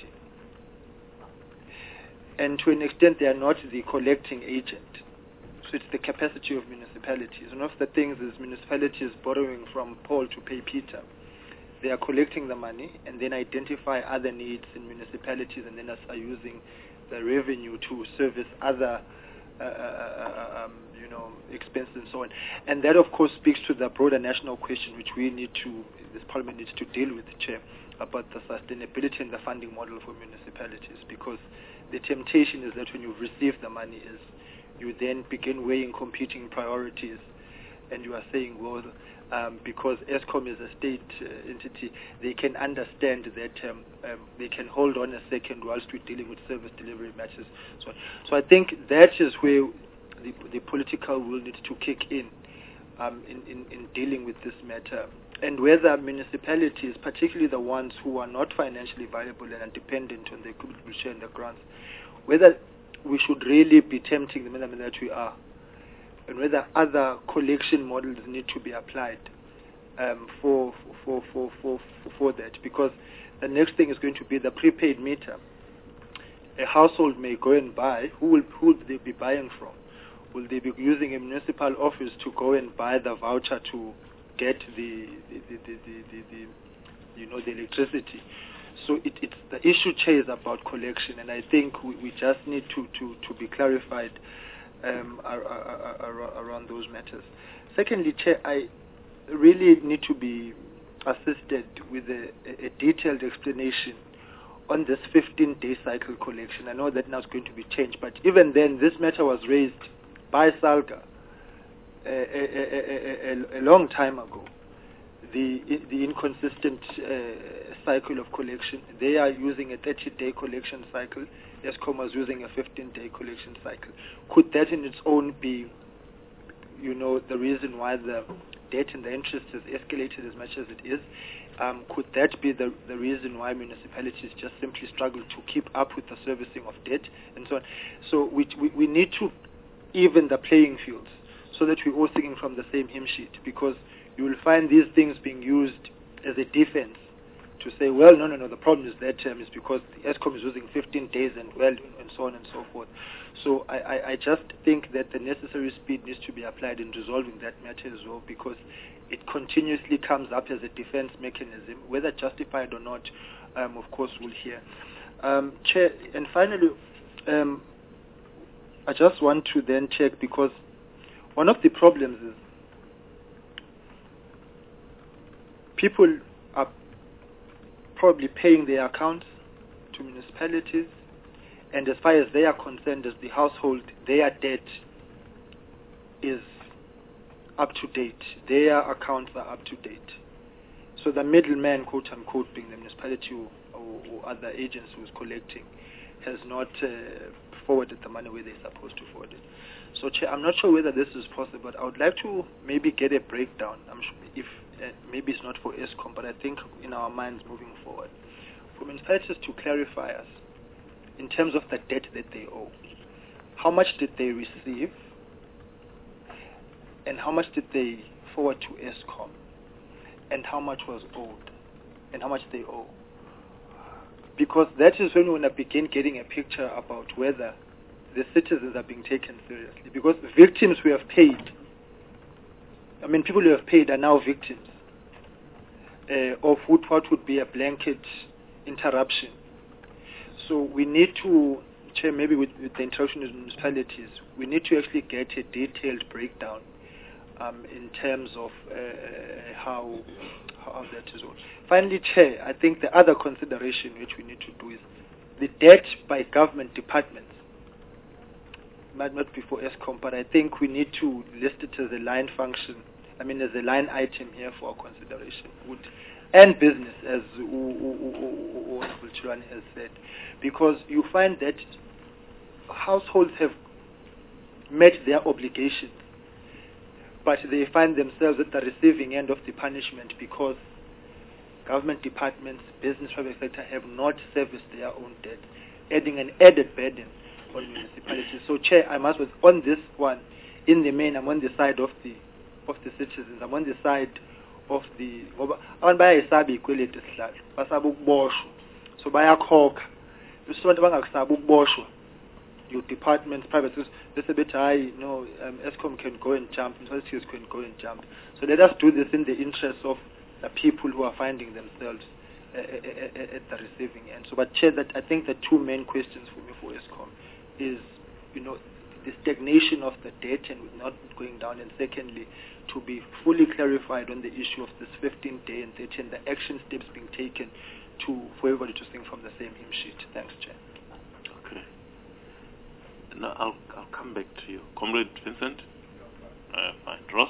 and to an extent they are not the collecting agent. So it's the capacity of municipalities. One of the things is municipalities borrowing from Paul to pay Peter. They are collecting the money and then identify other needs in municipalities, and then are using the revenue to service other expenses and so on. And that, of course, speaks to the broader national question which this Parliament needs to deal with, Chair, about the sustainability and the funding model for municipalities, because the temptation is that when you've received the money is you then begin weighing competing priorities, and you are saying, well, because Eskom is a state entity, they can understand that they can hold on a second whilst we're dealing with service delivery matters. So I think that is where the political will need to kick in dealing with this matter. And whether municipalities, particularly the ones who are not financially viable and are dependent on the equitable share and the grants, whether we should really be tempting the manner that we are, and whether other collection models need to be applied for that. Because the next thing is going to be the prepaid meter. A household may go and buy. Who will they be buying from? Will they be using a municipal office to go and buy the voucher to get the electricity? So it's the issue, Chair, is about collection, and I think we just need to be clarified around those matters. Secondly, Chair, I really need to be assisted with a detailed explanation on this 15-day cycle collection. I know that now is going to be changed, but even then, this matter was raised by SALGA a long time ago. The inconsistent cycle of collection. They are using a 30-day collection cycle. Eskom was using a 15-day collection cycle. Could that in its own be, the reason why the debt and the interest has escalated as much as it is? Could that be the reason why municipalities just simply struggle to keep up with the servicing of debt and so on? So we need to even the playing fields so that we're all singing from the same hymn sheet, because you will find these things being used as a defense to say, well, no, the problem is that is because the Eskom is using 15 days and so on and so forth. So I just think that the necessary speed needs to be applied in resolving that matter as well, because it continuously comes up as a defense mechanism, whether justified or not, of course, we'll hear. Chair, and finally, I just want to then check, because one of the problems is people are probably paying their accounts to municipalities, and as far as they are concerned, as the household, their debt is up to date. Their accounts are up to date. So the middleman, quote unquote, being the municipality or other agents who's collecting, has not forwarded the money where they're supposed to forward it. So, Chair, I'm not sure whether this is possible, but I would like to maybe get a breakdown. I'm sure if maybe it's not for Eskom, but I think in our minds moving forward, for municipalities to clarify us in terms of the debt that they owe. How much did they receive, and how much did they forward to Eskom, and how much was owed, and how much they owe? Because that is when we want to begin getting a picture about whether the citizens are being taken seriously. Because victims who have paid, people who have paid are now victims of what would be a blanket interruption. So we need to, Chair, maybe with the interaction with municipalities, we need to actually get a detailed breakdown in terms of how that is all. Finally, Chair, I think the other consideration which we need to do is the debt by government departments. Might not be for Eskom, but I think we need to list it as a line function, as a line item here for our consideration. And business, as Honorable Chirani has said, because you find that households have met their obligations, but they find themselves at the receiving end of the punishment because government departments, business, private sector have not serviced their own debt, adding an added burden on municipalities. So, Chair, I must, on this one, in the main, I'm on the side of the citizens. I'm on the side of the abantu bayayisaba ikweleti esihlalo basaba ukuboshwa, so bayakhokha abantu bangakusaba ukuboshwa. Your departments, private sectors, they say better, Eskom can go and jump, municipalities can go and jump. So let us do this in the interest of the people who are finding themselves at the receiving end. So, but Chair, that I think the two main questions for me for Eskom is, the stagnation of the debt and not going down, and secondly, to be fully clarified on the issue of this 15-day and 30 and the action steps being taken for everybody to sing from the same hymn sheet. Thanks, Chair. Okay. Now I'll come back to you. Comrade Vincent? Fine. Ross?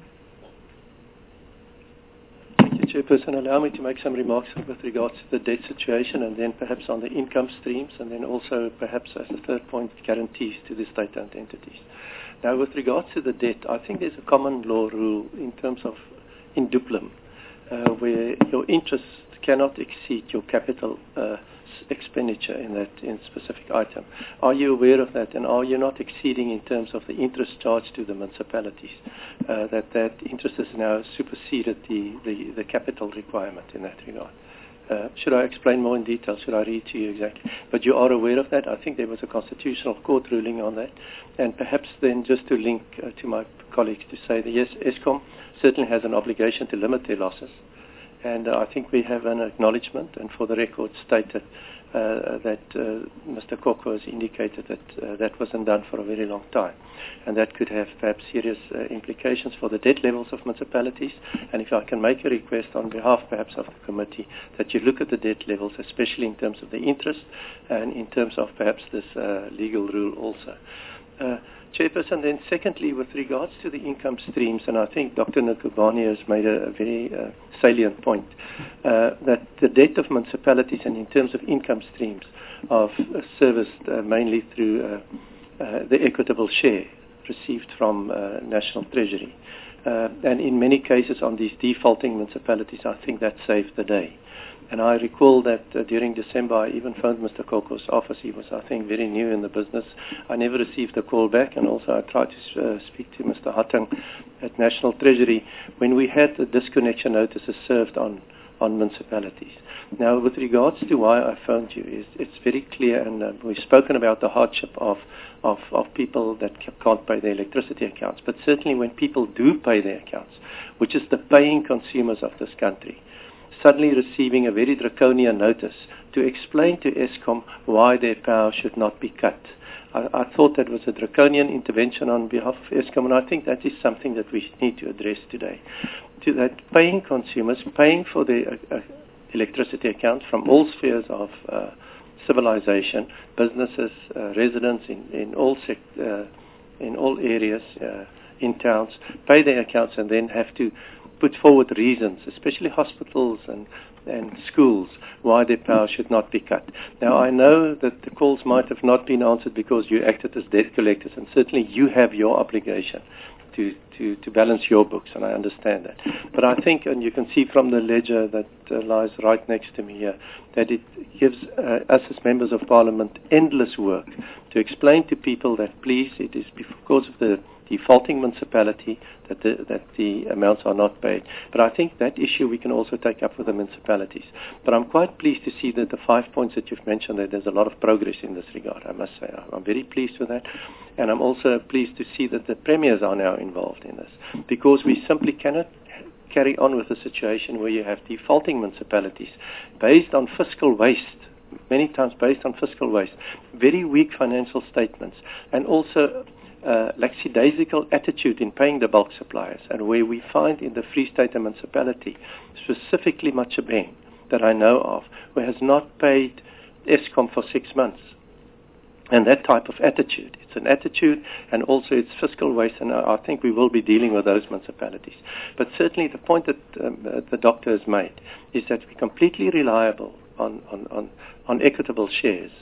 Thank you, Chairperson. Allow me to make some remarks with regards to the debt situation, and then perhaps on the income streams, and then also perhaps as a third point, guarantees to the state-owned entities. Now, with regards to the debt, I think there's a common law rule in terms of in duplum, where your interest cannot exceed your capital expenditure in specific item. Are you aware of that, and are you not exceeding in terms of the interest charged to the municipalities? That interest has now superseded the capital requirement in that regard. Should I explain more in detail? Should I read to you exactly? But you are aware of that. I think there was a constitutional court ruling on that. And perhaps then just to link to my colleagues to say that yes, Eskom certainly has an obligation to limit their losses. And I think we have an acknowledgement, and for the record stated that Mr. Koko has indicated that that wasn't done for a very long time. And that could have perhaps serious implications for the debt levels of municipalities. And if I can make a request on behalf perhaps of the committee, that you look at the debt levels, especially in terms of the interest and in terms of perhaps this legal rule also. Chairperson, then secondly, with regards to the income streams, and I think Dr. Nkubani has made a very salient point, that the debt of municipalities and in terms of income streams are serviced mainly through the equitable share received from National Treasury. And in many cases on these defaulting municipalities, I think that saved the day. And I recall that during December, I even phoned Mr. Koko's office. He was, I think, very new in the business. I never received a call back, and also I tried to speak to Mr. Hatting at National Treasury when we had the disconnection notices served on municipalities. Now, with regards to why I phoned you, it's very clear, and we've spoken about the hardship of people that can't pay their electricity accounts. But certainly when people do pay their accounts, which is the paying consumers of this country, suddenly receiving a very draconian notice to explain to Eskom why their power should not be cut. I thought that was a draconian intervention on behalf of Eskom, and I think that is something that we need to address today. To that paying consumers, paying for their electricity accounts from all spheres of civilization, businesses, residents in all areas, in towns, pay their accounts and then have to put forward reasons, especially hospitals and schools, why their power should not be cut. Now, I know that the calls might have not been answered because you acted as debt collectors, and certainly you have your obligation to balance your books, and I understand that. But I think, and you can see from the ledger that lies right next to me here, that it gives us as members of Parliament endless work to explain to people that, please, it is because of the defaulting municipality that the amounts are not paid. But I think that issue we can also take up with the municipalities. But I'm quite pleased to see that the 5 points that you've mentioned, that there's a lot of progress in this regard, I must say. I'm very pleased with that. And I'm also pleased to see that the premiers are now involved in this, because we simply cannot carry on with a situation where you have defaulting municipalities based on fiscal waste, many times based on fiscal waste, very weak financial statements, and also lackadaisical attitude in paying the bulk suppliers, and where we find in the Free State municipality, specifically Machabeng, that I know of, who has not paid Eskom for 6 months. And that type of attitude, it's an attitude and also it's fiscal waste, and I think we will be dealing with those municipalities. But certainly the point that the doctor has made is that we're completely reliable on equitable shares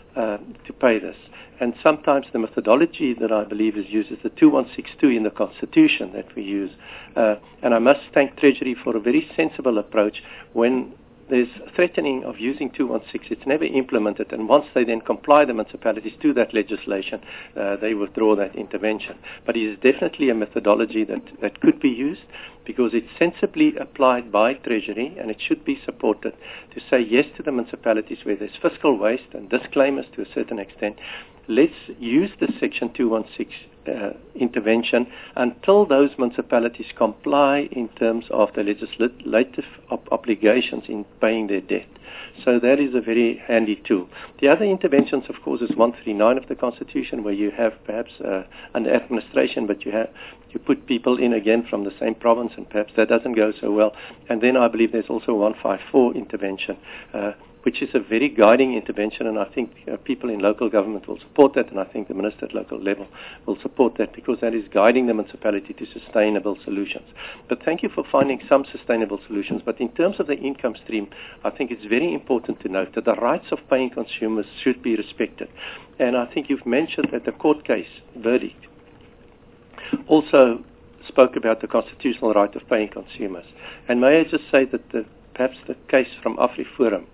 to pay this. And sometimes the methodology that I believe is used is the 2162 in the Constitution that we use. And I must thank Treasury for a very sensible approach. When there's threatening of using 216, it's never implemented, and once they then comply, the municipalities, to that legislation, they withdraw that intervention. But it is definitely a methodology that could be used, because it's sensibly applied by Treasury, and it should be supported to say yes to the municipalities where there's fiscal waste and disclaimers to a certain extent. Let's use the Section 216 intervention until those municipalities comply in terms of the legislative obligations in paying their debt. So that is a very handy tool. The other interventions, of course, is 139 of the Constitution, where you have perhaps an administration, but you put people in again from the same province, and perhaps that doesn't go so well. And then I believe there's also 154 intervention, which is a very guiding intervention, and I think people in local government will support that, and I think the minister at local level will support that, because that is guiding the municipality to sustainable solutions. But thank you for finding some sustainable solutions. But in terms of the income stream, I think it's very important to note that the rights of paying consumers should be respected. And I think you've mentioned that the court case verdict also spoke about the constitutional right of paying consumers. And may I just say that perhaps the case from AfriForum,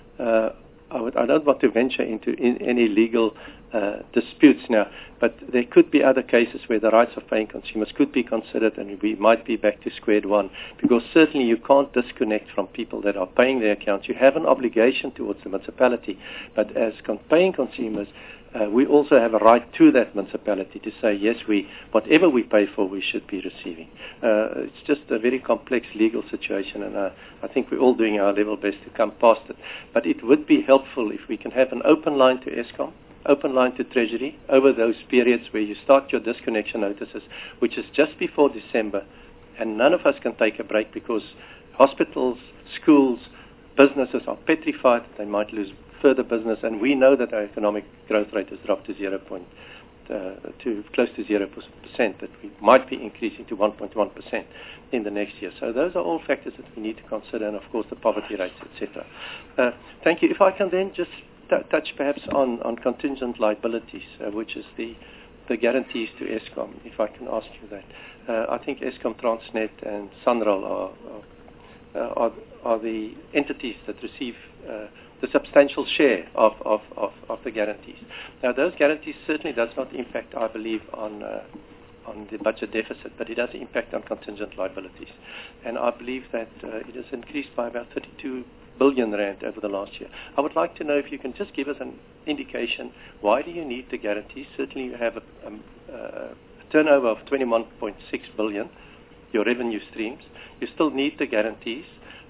I don't want to venture into any legal disputes now, but there could be other cases where the rights of paying consumers could be considered, and we might be back to square one, because certainly you can't disconnect from people that are paying their accounts. You have an obligation towards the municipality, but as paying consumers, we also have a right to that municipality to say, yes, whatever we pay for, we should be receiving. It's just a very complex legal situation, and I think we're all doing our level best to come past it. But it would be helpful if we can have an open line to Eskom, open line to Treasury, over those periods where you start your disconnection notices, which is just before December, and none of us can take a break because hospitals, schools, businesses are petrified. They might lose further business, and we know that our economic growth rate has dropped to close to 0%, that we might be increasing to 1.1% in the next year. So those are all factors that we need to consider, and of course the poverty rates, etc. Thank you. If I can then just touch perhaps on contingent liabilities, which is the guarantees to Eskom, if I can ask you that. I think Eskom, Transnet and Sunrail are the entities that receive the substantial share of the guarantees. Now, those guarantees certainly does not impact, I believe, on the budget deficit, but it does impact on contingent liabilities. And I believe that it has increased by about 32 billion rand over the last year. I would like to know if you can just give us an indication, why do you need the guarantees? Certainly you have a turnover of 21.6 billion, your revenue streams. You still need the guarantees,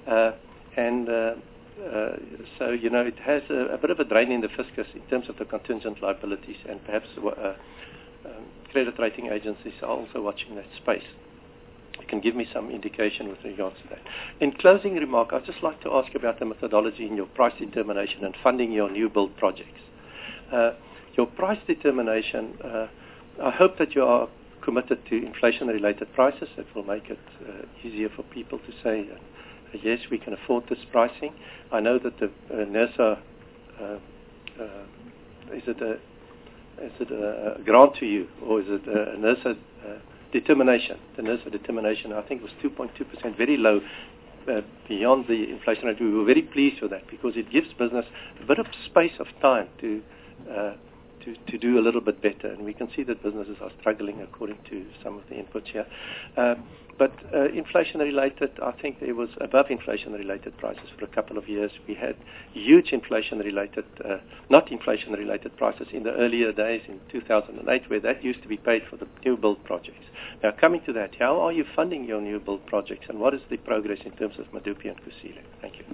so, it has a bit of a drain in the fiscus in terms of the contingent liabilities, and perhaps credit rating agencies are also watching that space. You can give me some indication with regards to that. In closing remark, I'd just like to ask about the methodology in your price determination and funding your new build projects. Your price determination, I hope that you are committed to inflation-related prices. That will make it easier for people to say, yes, we can afford this pricing. I know that the NERSA, is it a grant to you, or is it a NERSA determination? The NERSA determination, I think, was 2.2%, very low, beyond the inflation rate. We were very pleased with that because it gives business a bit of space of time to do a little bit better, and we can see that businesses are struggling according to some of the inputs here. But inflation-related, I think there was above inflation-related prices for a couple of years. We had huge inflation-related, not inflation-related prices in the earlier days in 2008, where that used to be paid for the new build projects. Now, coming to that, how are you funding your new build projects, and what is the progress in terms of Medupi and Kusile? Thank you.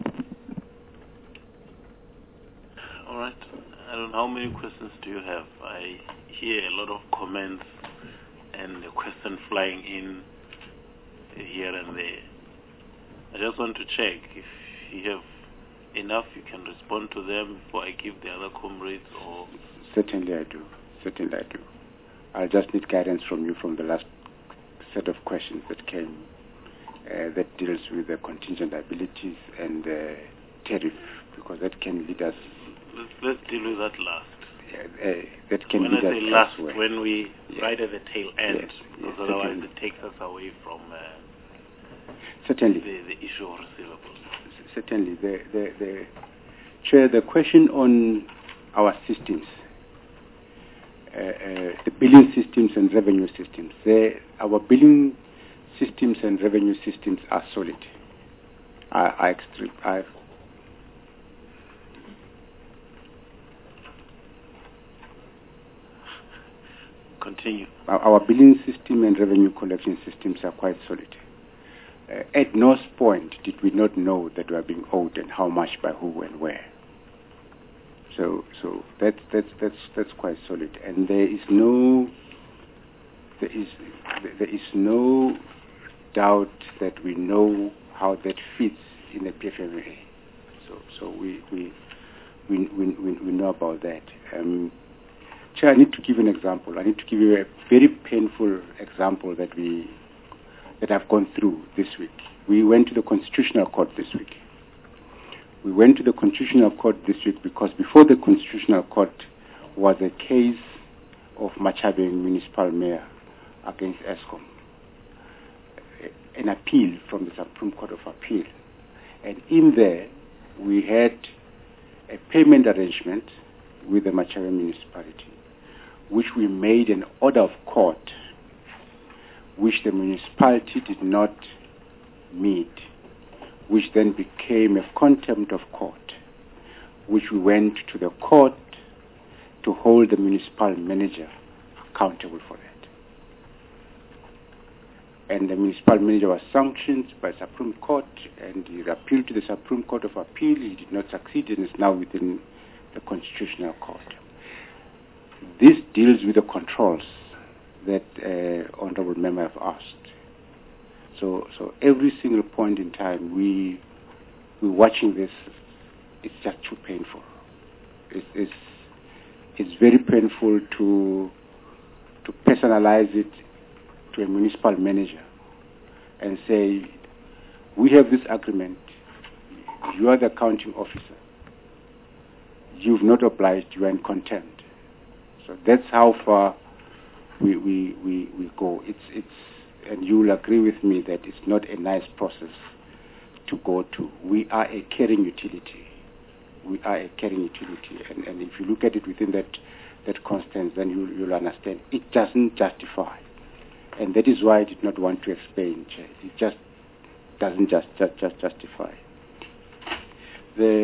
All right. I don't know, how many questions do you have? I hear a lot of comments and a question flying in here and there. I just want to check if you have enough, you can respond to them before I give the other comrades, or... Certainly I do. I just need guidance from you from the last set of questions that came, that deals with the contingent liabilities and the tariff, because that can lead us... Let's deal with that last. That can when lead I us say last, elsewhere. when we right at the tail end, because otherwise certainly. it takes us away from Certainly. the issue of receivables. Certainly. The Chair, the question on our systems, the billing systems and revenue systems, our billing systems and revenue systems are solid. Continue. Our billing system and revenue collection systems are quite solid. At no point did we not know that we are being owed and how much by who and where. So that's quite solid, and there is no doubt that we know how that fits in the PFMA. So we know about that. Chair, I need to give an example. I need to give you a very painful example that I've gone through this week. We went to the Constitutional Court this week. We went to the Constitutional Court this week because before the Constitutional Court was a case of Machabe municipal mayor against Eskom, an appeal from the Supreme Court of Appeal. And in there, we had a payment arrangement with the Machabe municipality, which we made an order of court, which the municipality did not meet, which then became a contempt of court, which we went to the court, to hold the municipal manager accountable for that. And the municipal manager was sanctioned by Supreme Court, and he appealed to the Supreme Court of Appeal. He did not succeed, and is now within the Constitutional Court. This deals with the controls that Honorable Member have asked. So every single point in time, we're watching this. It's just too painful. It's very painful to personalize it to a municipal manager and say, we have this agreement, you are the accounting officer, you've not obliged, you are in contempt. So that's how far we go. And you will agree with me that it's not a nice process to go to. We are a caring utility. We are a caring utility. And if you look at it within that constance, then you'll understand it doesn't justify. And that is why I did not want to explain, Chair. It just doesn't just justify. The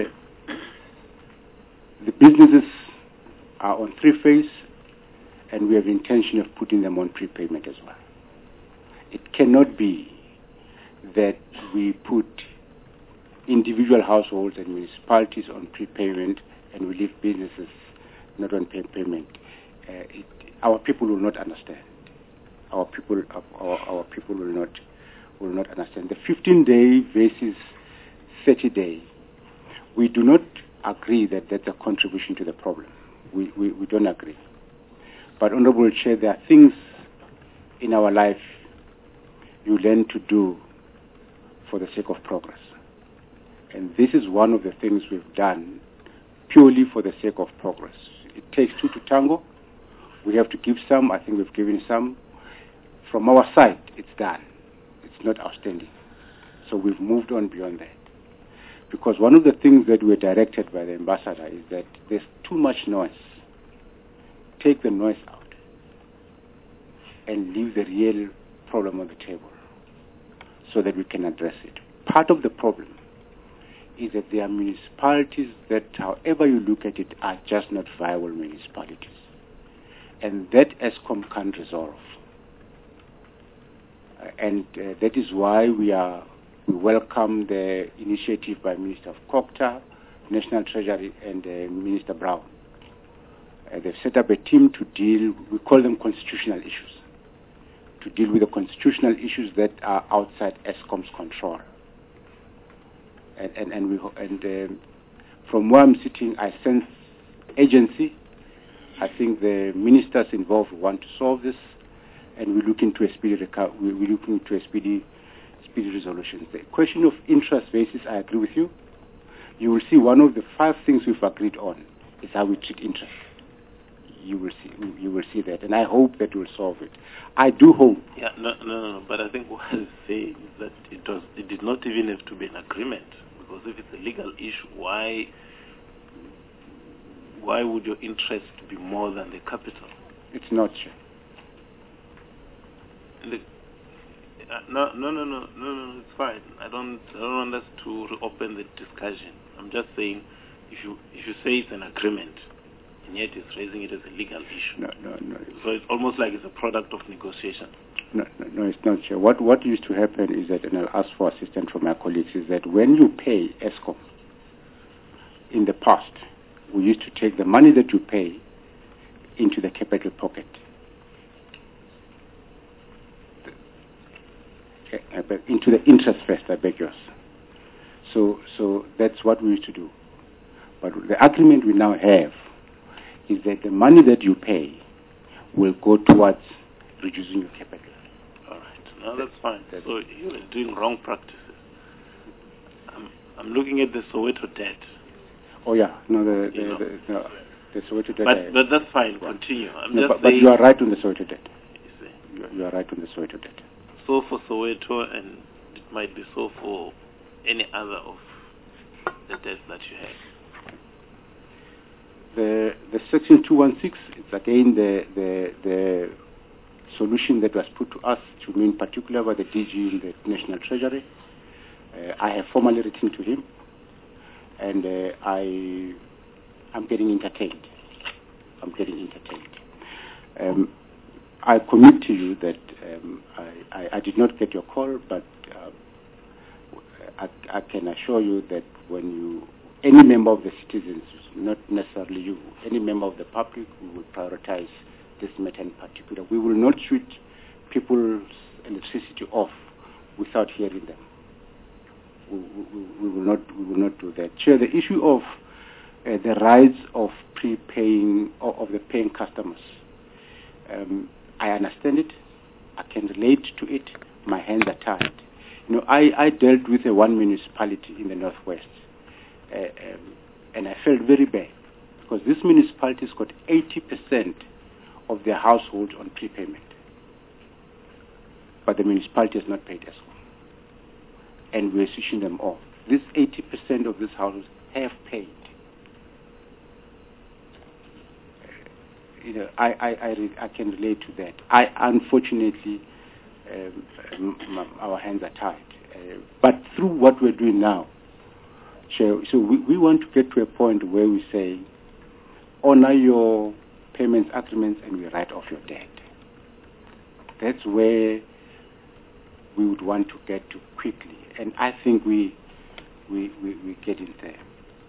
businesses are on 3 phase, and we have the intention of putting them on prepayment as well. It cannot be that we put individual households and municipalities on prepayment and we leave businesses not on payment. Our people will not understand. Our people will not understand. The 15-day versus 30-day, we do not agree that that's a contribution to the problem. We don't agree. But Honorable Chair, there are things in our life you learn to do for the sake of progress. And this is one of the things we've done purely for the sake of progress. It takes 2 to tango. We have to give some. I think we've given some. From our side, it's done. It's not outstanding. So we've moved on beyond that. Because one of the things that we're directed by the ambassador is that there's too much noise. Take the noise out and leave the real problem on the table so that we can address it. Part of the problem is that there are municipalities that, however you look at it, are just not viable municipalities. And that ESCOM can't resolve. And that is why we welcome the initiative by Minister of Kokta, National Treasury, and Minister Brown. They've set up a team to deal, we call them constitutional issues, to deal with the constitutional issues that are outside ESCOM's control. And from where I'm sitting, I sense agency. I think the ministers involved want to solve this, and we're looking to a speedy resolution. The question of interest basis, I agree with you. You will see one of the 5 things we've agreed on is how we treat interest. You will see that, and I hope that we'll solve it. I do hope. Yeah, no. But I think what I'm saying is that it did not even have to be an agreement, because if it's a legal issue, why would your interest be more than the capital? It's not. No, it's fine. I don't want us to reopen the discussion. I'm just saying, if you say it's an agreement, and yet it's raising it as a legal issue. No. So it's almost like it's a product of negotiation. No, it's not, Chair. What used to happen is that, and I'll ask for assistance from my colleagues, is that when you pay ESCOM, in the past, we used to take the money that you pay into the capital pocket. Into the interest first, I beg yours. So that's what we used to do. But the agreement we now have is that the money that you pay will go towards reducing your capital. All right. No, that's fine. So you're doing wrong practices. I'm looking at the Soweto debt. Oh yeah, no, the Soweto debt. But that's fine. Continue. But you are right on the Soweto debt. You are right on the Soweto debt. So for Soweto, and it might be so for any other of the debts that you have. The Section 216 is again the solution that was put to us, to me in particular by the DG in the National Treasury. I have formally written to him, and I'm getting entertained. I'm getting entertained. I commit to you that I did not get your call, but I can assure you that any member of the citizens, not necessarily you, any member of the public, we will prioritize this matter in particular. We will not switch people's electricity off without hearing them. We will not do that. Chair, the issue of the rights of prepaying of the paying customers, I understand it. I can relate to it. My hands are tied. I dealt with one municipality in the northwest, and I felt very bad because this municipality's got 80% of their households on prepayment, but the municipality has not paid ESCOM, and we're switching them off. This 80% of these households have paid. I can relate to that. Unfortunately, our hands are tied. But through what we're doing now, so we want to get to a point where we say, honor your payments agreements and we write off your debt. That's where we would want to get to quickly, and I think we get in there.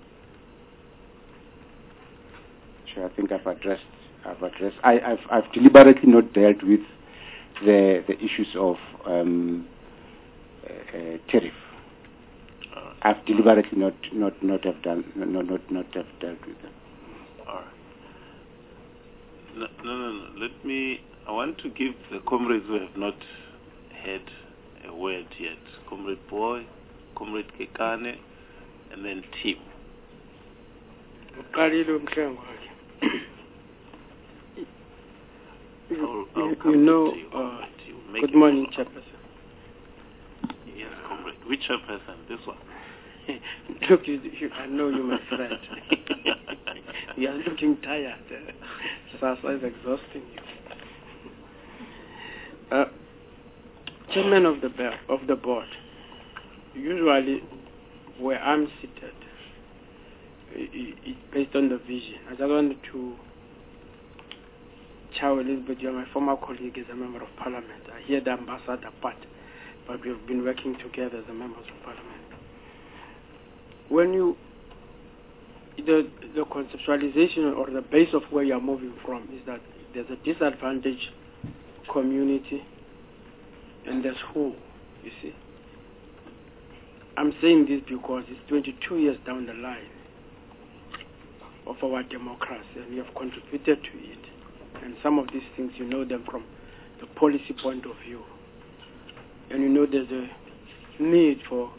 So I think I've addressed. I've deliberately not dealt with the issues of tariff. I've deliberately not have dealt with them. All right. No. I want to give the comrades who have not had a word yet. Comrade Boy, Comrade Kekane, and then Tim. Good morning, Chairperson. Yes, comrade. Which chairperson? This one. Look, I know you, my friend. You are looking tired. Sasa is exhausting you. Chairman of the board. Usually, where I'm seated, it's based on the vision. I just wanted to chow a little bit. You're my former colleague as a member of parliament. I hear the ambassador part, but we've been working together as a members of parliament. When the conceptualization or the base of where you're moving from is that there's a disadvantaged community and there's who, you see. I'm saying this because it's 22 years down the line of our democracy, and you have contributed to it. And some of these things, you know them from the policy point of view. And you know there's a need for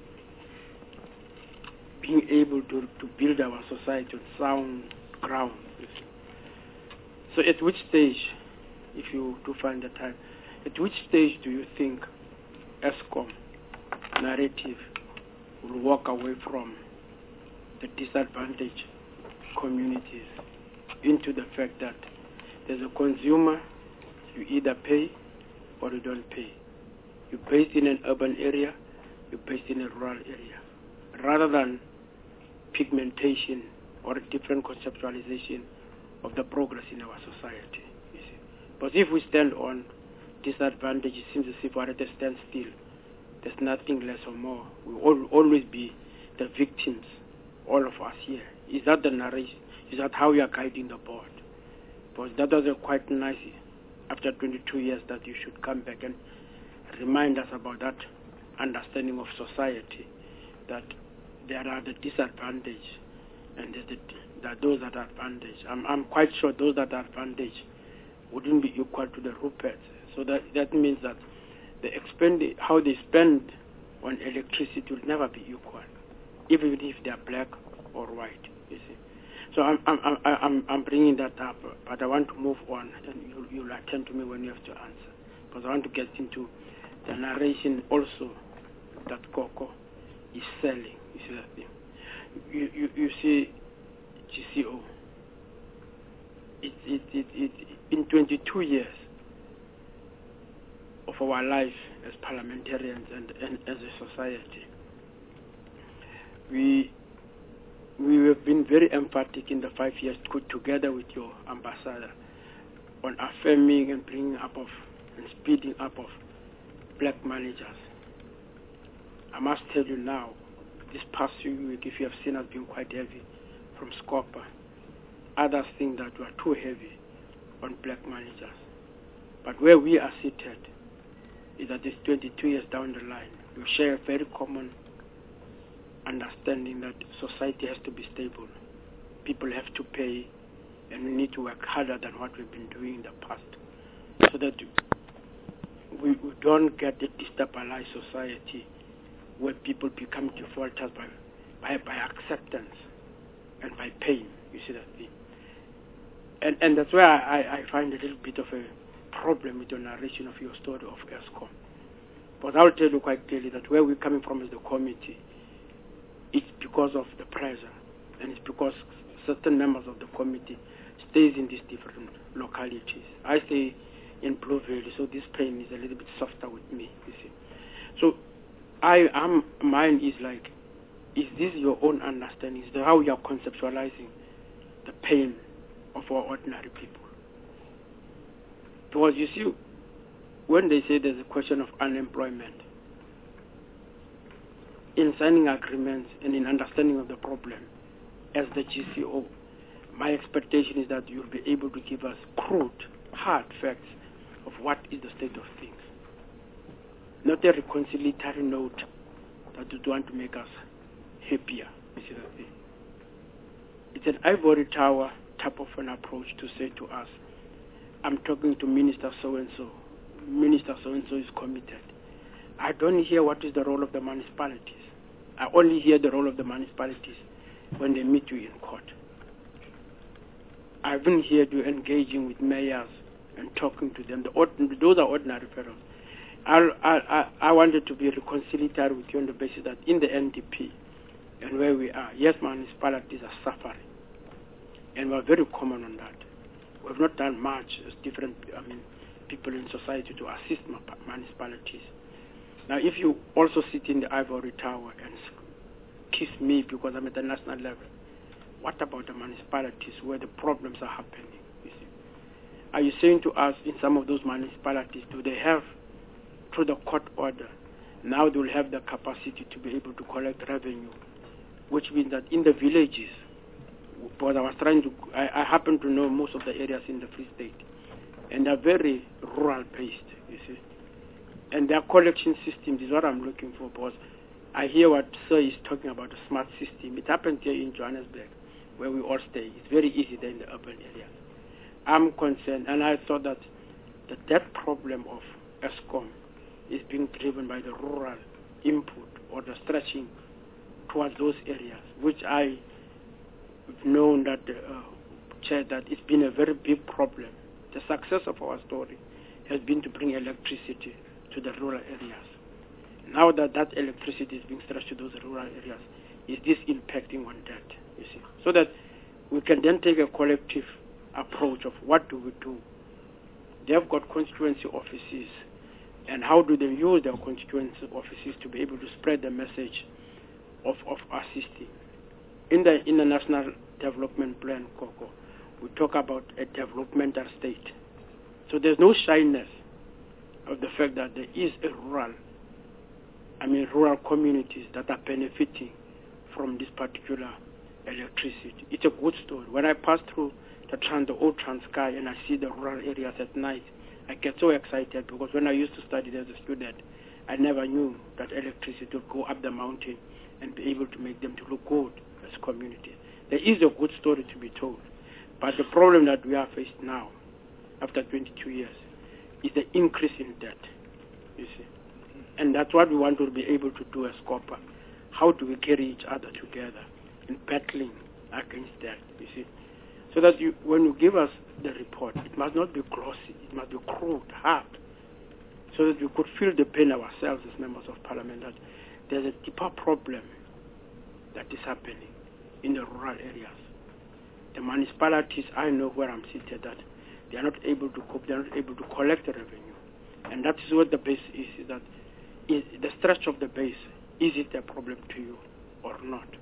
being able to build our society on sound ground. So at which stage, if you do find the time, at which stage do you think ESCOM narrative will walk away from the disadvantaged communities into the fact that there's a consumer, you either pay or you don't pay. You're based in an urban area, you're based in a rural area. Rather than pigmentation or a different conceptualization of the progress in our society. You see. But if we stand on disadvantage, it seems as if we're at a standstill. There's nothing less or more. We will always be the victims, all of us here. Is that the narration? Is that how we are guiding the board? Because that was quite nice after 22 years that you should come back and remind us about that understanding of society, that there are the disadvantaged and there are those that are advantaged. I'm quite sure those that are advantaged wouldn't be equal to the Ruperts. So that means that how they spend on electricity will never be equal, even if they are black or white. You see. So I'm bringing that up, but I want to move on, and you'll attend to me when you have to answer, because I want to get into the narration also that Coco is selling. You see that thing. You see GCO. It in 22 years of our life as parliamentarians and as a society, we we have been very emphatic in the 5 years together with your ambassador on affirming and bringing up of and speeding up of black managers. I must tell you now, this past week, if you have seen us being quite heavy from Scopa, others think that we are too heavy on black managers. But where we are seated is that it's 22 years down the line. We share a very common understanding that society has to be stable. People have to pay, and we need to work harder than what we've been doing in the past, so that we don't get a destabilized society where people become defaulters by acceptance and by pain. You see that thing? And that's where I find a little bit of a problem with the narration of your story of Eskom. But I'll tell you quite clearly that where we're coming from as the committee, it's because of the pressure, and it's because certain members of the committee stays in these different localities. I stay in Blue Valley, so this pain is a little bit softer with me, you see. So mine is like, is this your own understanding? Is that how you are conceptualizing the pain of our ordinary people? Because you see, when they say there's a question of unemployment, in signing agreements and in understanding of the problem, as the GCO, my expectation is that you'll be able to give us crude, hard facts of what is the state of things. Not a reconciliatory note that would want to make us happier. You see that thing? It's an ivory tower type of an approach to say to us, I'm talking to Minister so-and-so. Minister so-and-so is committed. I don't hear what is the role of the municipalities. I only hear the role of the municipalities when they meet you in court. I haven't heard you engaging with mayors and talking to them. Those are ordinary fellows. I wanted to be reconciliatory with you on the basis that in the NDP and where we are, yes, municipalities are suffering. And we're very common on that. We have not done much as different people in society to assist municipalities. Now, if you also sit in the ivory tower and kiss me because I'm at the national level, what about the municipalities where the problems are happening? You see? Are you saying to us in some of those municipalities, do they have, through the court order, now they will have the capacity to be able to collect revenue, which means that in the villages, because I happen to know most of the areas in the Free State, and they're very rural-based, you see. And their collection systems is what I'm looking for, because I hear what Sir is talking about, a smart system. It happens here in Johannesburg, where we all stay. It's very easy there in the urban areas. I'm concerned, and I thought that that problem of Eskom is being driven by the rural input or the stretching towards those areas, which I have known that, Chair, that it's been a very big problem. The success of our story has been to bring electricity to the rural areas. Now that electricity is being stretched to those rural areas, is this impacting on that, you see? So that we can then take a collective approach of what do we do. They have got constituency offices, and how do they use their constituency offices to be able to spread the message of assisting. In the National Development Plan, Coco, we talk about a developmental state. So there's no shyness of the fact that there is a rural communities that are benefiting from this particular electricity. It's a good story. When I pass through the old Transkei and I see the rural areas at night, I get so excited because when I used to study as a student, I never knew that electricity would go up the mountain and be able to make them to look good as communities. There is a good story to be told. But the problem that we are faced now, after 22 years, is the increase in debt, you see. And that's what we want to be able to do as COPA. How do we carry each other together in battling against that, you see? So that when you give us the report, it must not be glossy, it must be crude, hard, so that we could feel the pain ourselves as members of parliament, that there's a deeper problem that is happening in the rural areas. The municipalities, I know where I'm seated, that they are not able to cope, they are not able to collect the revenue. And that is what the base is that is the stretch of the base, is it a problem to you or not?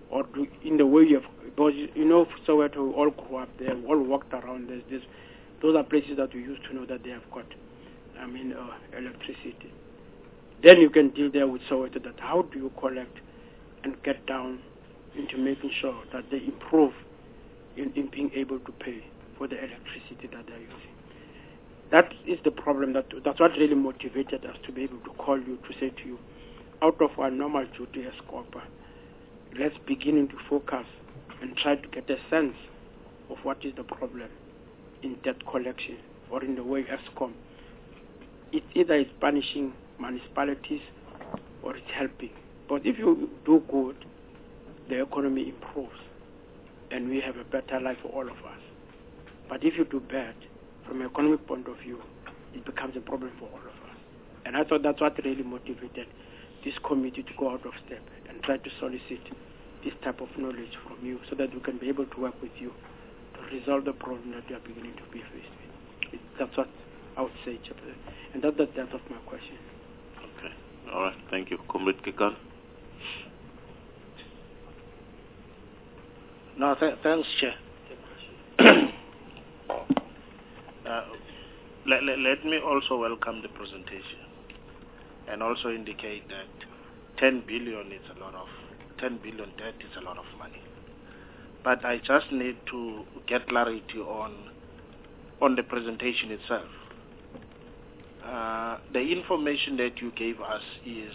or in the way you have, because Soweto, we all grew up there, we all walked around. Those are places that we used to know that they have got, electricity. Then you can deal there with Soweto, that how do you collect and get down into making sure that they improve in being able to pay for the electricity that they're using. That is the problem. That's what really motivated us to be able to call you, to say to you, out of our normal duty as Scopa, let's begin to focus and try to get a sense of what is the problem in debt collection or in the way Eskom. It's either it's punishing municipalities or it's helping. But if you do good, the economy improves and we have a better life for all of us. But if you do bad, from an economic point of view, it becomes a problem for all of us. And I thought that's what really motivated this committee to go out of step and try to solicit this type of knowledge from you so that we can be able to work with you to resolve the problem that we are beginning to be faced with. That's what I would say, Chairman. And that's the depth of my question. Okay. All right. Thank you. Comrade Kekana. No, thanks, Chair. Let me also welcome the presentation and also indicate that 10 billion is a lot of 10 billion debt is a lot of money. But I just need to get clarity on the presentation itself. The information that you gave us is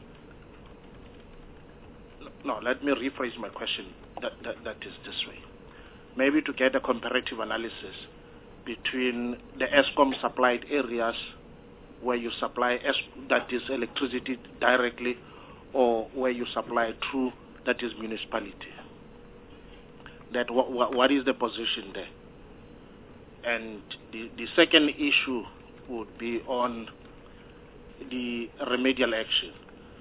let me rephrase my question. That is this way. Maybe to get a comparative analysis between the Eskom supplied areas where you supply that is electricity directly, or where you supply through that is municipality. That what is the position there? And the second issue would be on the remedial action,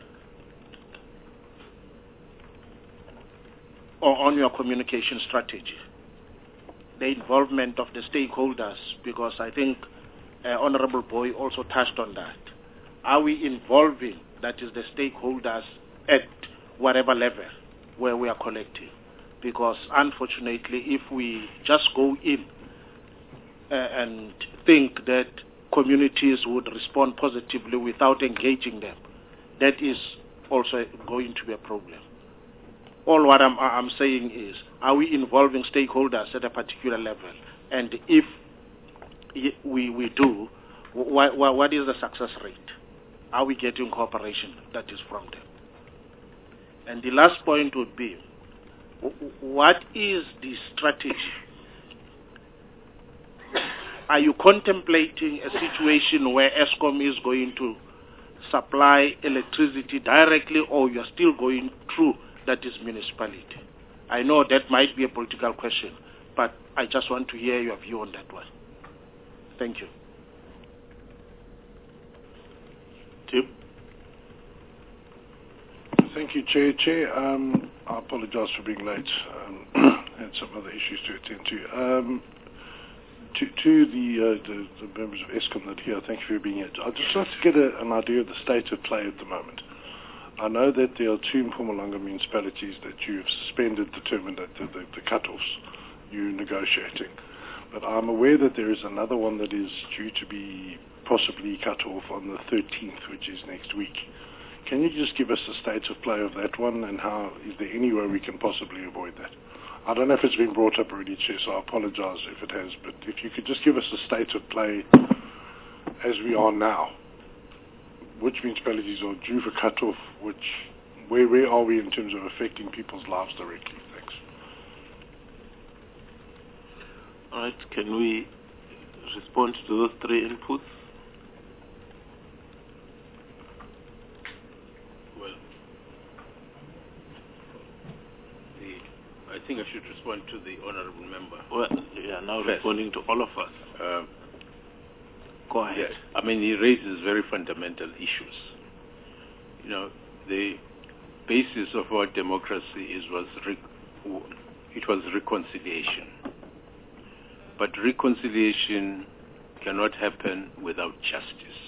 or on your communication strategy, the involvement of the stakeholders, because I think Honorable Boy also touched on that. Are we involving, that is the stakeholders, at whatever level where we are collecting? Because unfortunately, if we just go in and think that communities would respond positively without engaging them, that is also going to be a problem. All what I'm saying is, are we involving stakeholders at a particular level? And if we do, what is the success rate? Are we getting cooperation that is from them? And the last point would be, what is the strategy? Are you contemplating a situation where Eskom is going to supply electricity directly, or you're still going through that is municipality? I know that might be a political question, but I just want to hear your view on that one. Thank you. Tim? Thank you, Chair. I apologize for being late. Had some other issues to attend to. To the members of Eskom that are here, thank you for being here. I'd just like to get an idea of the state of play at the moment. I know that there are two Mpumalanga municipalities that you've suspended the cut-offs you're negotiating. But I'm aware that there is another one that is due to be possibly cut off on the 13th, which is next week. Can you just give us the state of play of that one, and how is there any way we can possibly avoid that? I don't know if it's been brought up already, Chair, so I apologize if it has, but if you could just give us the state of play as we are now. Which municipalities are due for cut-off? Where are we in terms of affecting people's lives directly? Thanks. All right, can we respond to those three inputs? Well, I think I should respond to the honorable member. Well, yeah, now first. Responding to all of us. Go ahead. Yes. I mean, he raises very fundamental issues. You know, the basis of our democracy was reconciliation. But reconciliation cannot happen without justice.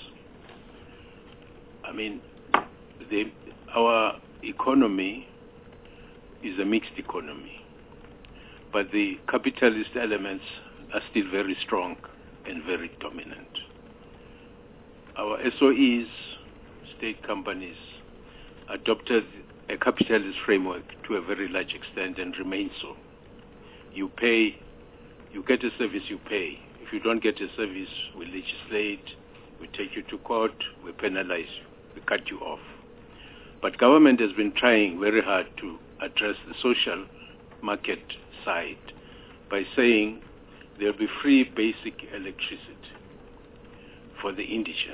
I mean, our economy is a mixed economy, but the capitalist elements are still very strong and very dominant. Our SOEs, state companies, adopted a capitalist framework to a very large extent and remain so. You pay, you get a service, you pay. If you don't get a service, we legislate, we take you to court, we penalize you, we cut you off. But government has been trying very hard to address the social market side by saying there will be free basic electricity for the indigent.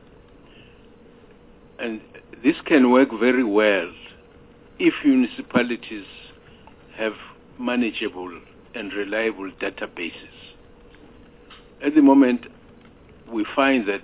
And this can work very well if municipalities have manageable and reliable databases. At the moment, we find that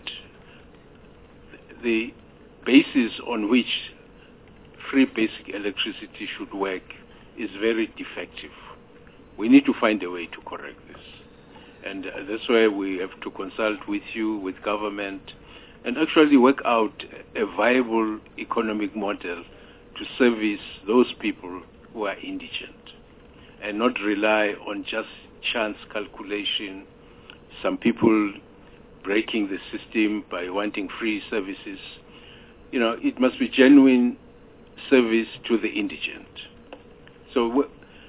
the basis on which free basic electricity should work is very defective. We need to find a way to correct this. And that's why we have to consult with you, with government, and actually work out a viable economic model to service those people who are indigent and not rely on just chance calculation, some people breaking the system by wanting free services. You know, it must be genuine service to the indigent. So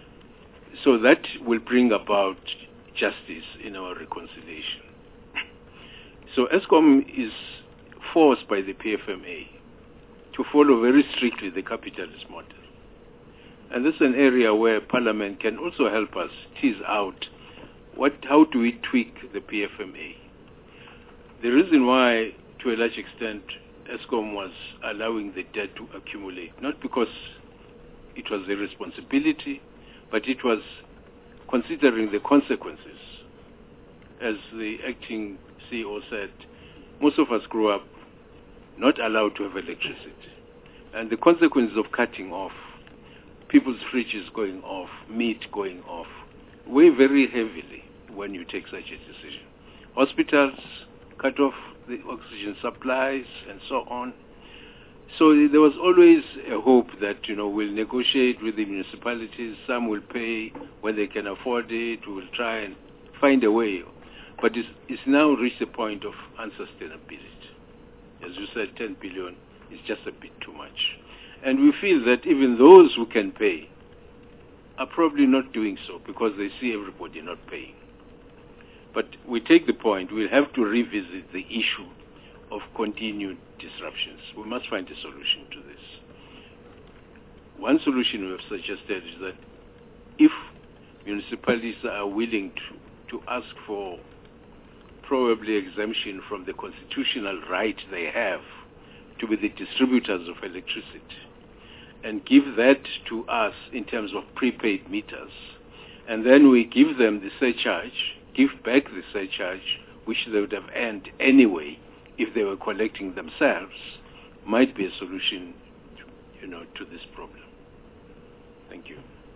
that will bring about justice in our reconciliation. So Eskom is forced by the PFMA to follow very strictly the capitalist model. And this is an area where Parliament can also help us tease out how do we tweak the PFMA. The reason why, to a large extent, Eskom was allowing the debt to accumulate, not because it was their responsibility, but it was considering the consequences. As the acting CEO said, most of us grew up not allowed to have electricity. And the consequences of cutting off, people's fridges going off, meat going off, weigh very heavily when you take such a decision. Hospitals cut off the oxygen supplies and so on. So there was always a hope that, we'll negotiate with the municipalities, some will pay when they can afford it, we'll try and find a way. But it's now reached a point of unsustainability. As you said, 10 billion is just a bit too much. And we feel that even those who can pay are probably not doing so because they see everybody not paying. But we take the point, we'll have to revisit the issue of continued disruptions. We must find a solution to this. One solution we have suggested is that if municipalities are willing to ask for probably exemption from the constitutional right they have to be the distributors of electricity, and give that to us in terms of prepaid meters, and then we give them the surcharge, give back the surcharge, which they would have earned anyway if they were collecting themselves, might be a solution to this problem. Thank you.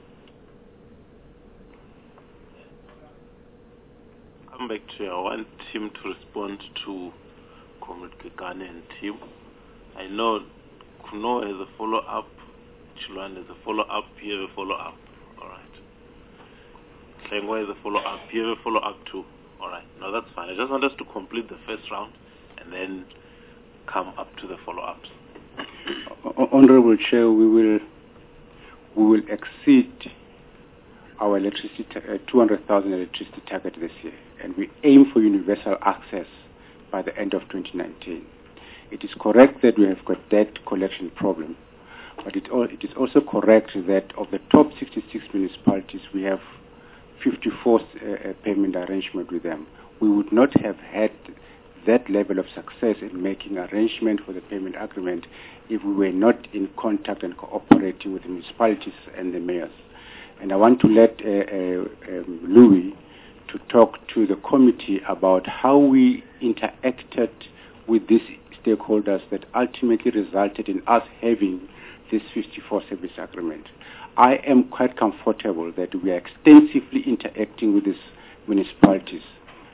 Come back to you. I want Tim to respond to Comrade Kekane and Tim. I know Kuno has a follow-up, Chilwan has a follow-up, you have a follow-up. All right. Hlengwa has a follow-up, you have a follow-up too. All right. No, that's fine. I just want us to complete the first round and then come up to the follow-ups. Honorable Chair, we will exceed our electricity 200,000 electricity target this year, and we aim for universal access by the end of 2019. It is correct that we have got debt collection problem, but it is also correct that of the top 66 municipalities, we have 54 payment arrangement with them. We would not have had that level of success in making arrangement for the payment agreement if we were not in contact and cooperating with the municipalities and the mayors. And I want to let Louis to talk to the committee about how we interacted with these stakeholders that ultimately resulted in us having this 54 service agreement. I am quite comfortable that we are extensively interacting with these municipalities.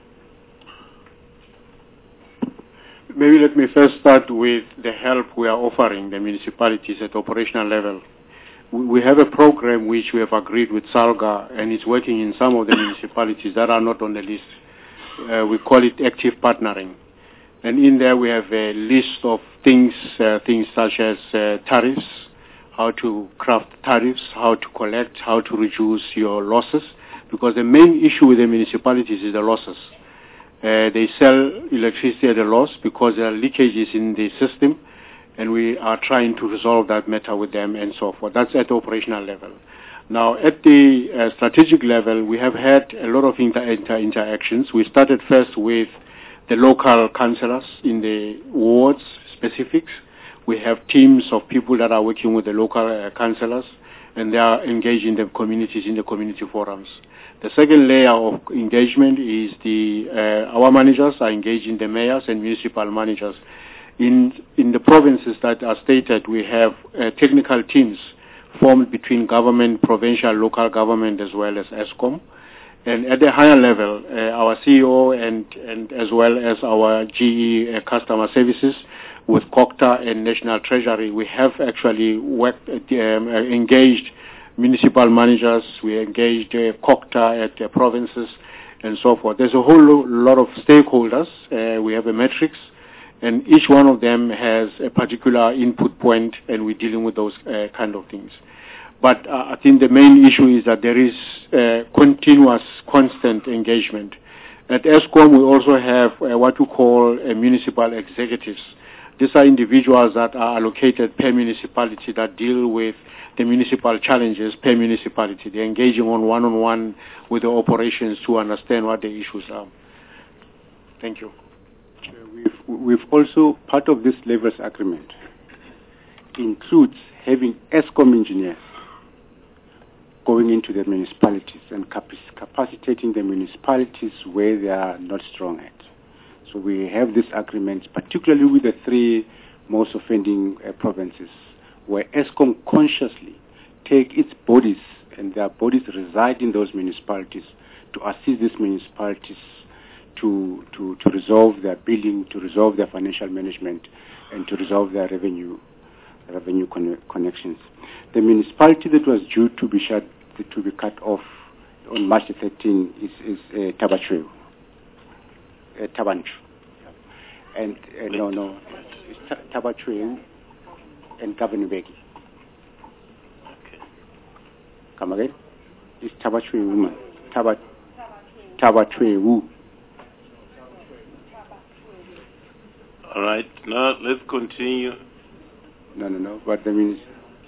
Maybe let me first start with the help we are offering the municipalities at operational level. we have a program which we have agreed with SALGA, and it's working in some of the municipalities that are not on the list. We call it active partnering. And in there we have a list of things such as tariffs, how to craft tariffs, how to collect, how to reduce your losses, because the main issue with the municipalities is the losses. They sell electricity at a loss because there are leakages in the system, and we are trying to resolve that matter with them and so forth. That's at the operational level. Now, at the strategic level, we have had a lot of interactions. We started first with the local councillors in the wards specifics. We have teams of people that are working with the local councillors, and they are engaging the communities in the community forums. The second layer of engagement is our managers are engaging the mayors and municipal managers. In the provinces that are stated, we have technical teams formed between government, provincial, local government, as well as ESCOM. And at the higher level, our CEO and as well as our GE customer services with COCTA and National Treasury, we have actually engaged municipal managers, we engaged COCTA at the provinces and so forth. There's a whole lot of stakeholders. We have a matrix, and each one of them has a particular input point, and we're dealing with those kind of things. But I think the main issue is that there is continuous, constant engagement. At ESCOM, we also have what we call municipal executives. These are individuals that are allocated per municipality that deal with the municipal challenges per municipality. They're engaging on one-on-one with the operations to understand what the issues are. Thank you. We've also, part of this levers agreement includes having ESCOM engineers going into the municipalities and capacitating the municipalities where they are not strong at. So we have this agreement, particularly with the three most offending provinces, where ESCOM consciously take its bodies, and their bodies reside in those municipalities, to assist these municipalities to resolve their billing, to resolve their financial management, and to resolve their revenue connections. The municipality that was due to be cut off on March 13 is Tabanchu. And it's Tabanchu and Kavanibeki. Come again? It's Tabanchu woman. Tabanchu. All right. Now let's continue. No. But that means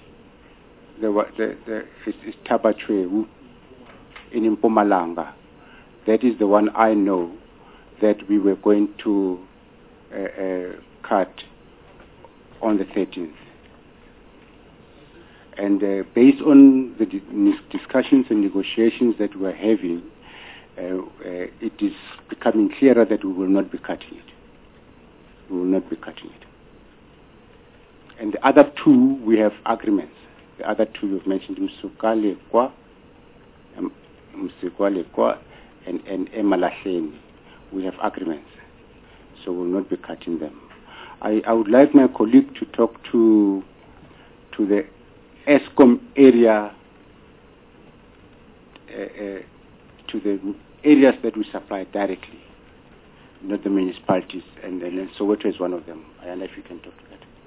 it's Tabanchu in Mpumalanga. That is the one I know that we were going to cut on the 13th. And based on the discussions and negotiations that we're having, it is becoming clearer that we will not be cutting it. We will not be cutting it. And the other two, we have agreements. The other two you've mentioned, Msukwalekwa and Emalahleni. We have agreements. So we will not be cutting them. I would like my colleague to talk to the ESCOM area, to the areas that we supply directly, not the municipalities, and Soweto is one of them. I don't know if you can talk to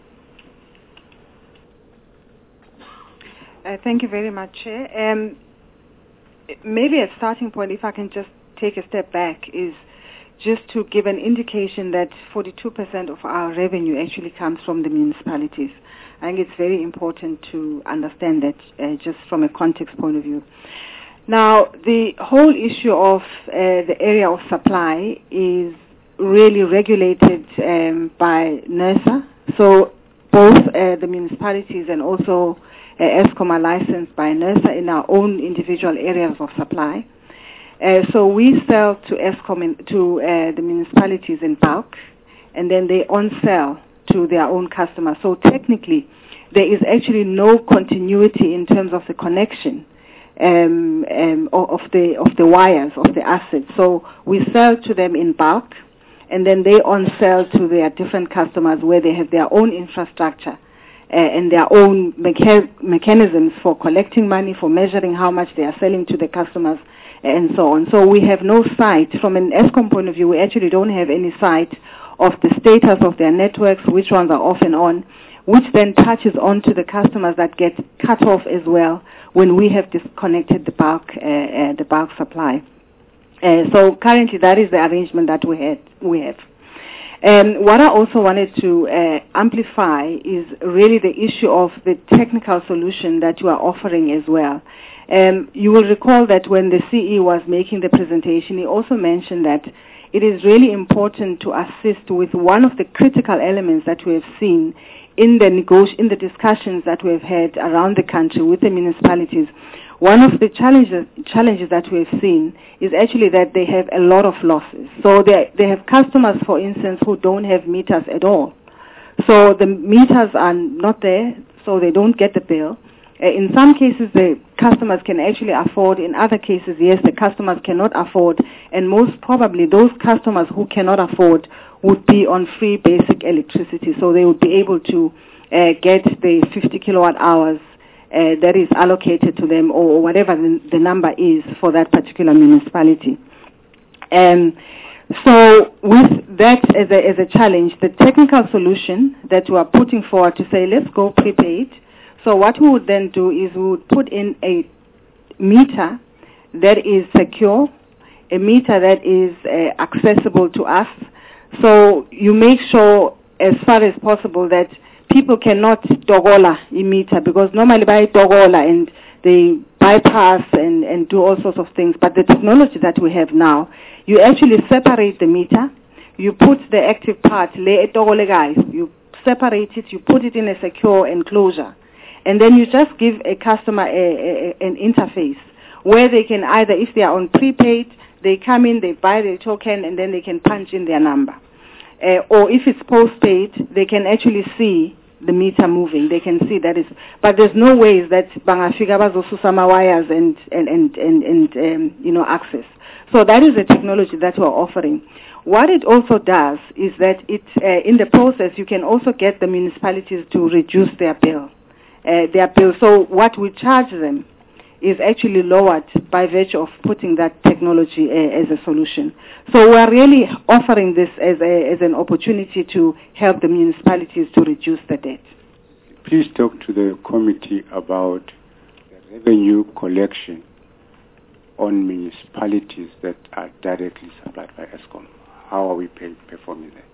that. Thank you very much, Chair. Maybe a starting point, if I can just take a step back, is just to give an indication that 42% of our revenue actually comes from the municipalities. I think it's very important to understand that just from a context point of view. Now, the whole issue of the area of supply is really regulated by NERSA. So both the municipalities and also ESCOM are licensed by NERSA in our own individual areas of supply. So we sell to ESCOM, to the municipalities in bulk, and then they on-sell to their own customers. So technically, there is actually no continuity in terms of the connection of the wires, of the assets. So we sell to them in bulk, and then they on-sell to their different customers where they have their own infrastructure and their own mechanisms for collecting money, for measuring how much they are selling to the customers, and so on. So we have no sight. From an Eskom point of view, we actually don't have any sight of the status of their networks, which ones are off and on, which then touches on to the customers that get cut off as well when we have disconnected the bulk supply. So currently that is the arrangement that we have. What I also wanted to amplify is really the issue of the technical solution that you are offering as well. You will recall that when the CE was making the presentation, he also mentioned that it is really important to assist with one of the critical elements that we have seen in the discussions that we have had around the country with the municipalities. One of the challenges that we have seen is actually that they have a lot of losses. So they have customers, for instance, who don't have meters at all. So the meters are not there, so they don't get the bill. In some cases, the customers can actually afford. In other cases, yes, the customers cannot afford. And most probably, those customers who cannot afford would be on free basic electricity. So they would be able to get the 50 kilowatt hours that is allocated to them, or whatever the number is for that particular municipality. So with that as a challenge, the technical solution that we are putting forward to say, let's go prepaid. So what we would then do is we would put in a meter that is secure, a meter that is accessible to us. So you make sure as far as possible that people cannot dogola a meter, because normally by dogola and they bypass and do all sorts of things. But the technology that we have now, you actually separate the meter, you put the active part, you separate it, you put it in a secure enclosure. And then you just give a customer an interface where they can either, if they are on prepaid, they come in, they buy the token, and then they can punch in their number. Or if it's postpaid, they can actually see the meter moving. They can see that is, but there's no ways that bangafika bazosusama wires and access. So that is the technology that we're offering. What it also does is that it, in the process, you can also get the municipalities to reduce their bill. So what we charge them is actually lowered by virtue of putting that technology as a solution. So we're really offering this as an opportunity to help the municipalities to reduce the debt. Please talk to the committee about the revenue collection on municipalities that are directly supplied by Eskom. How are we performing that?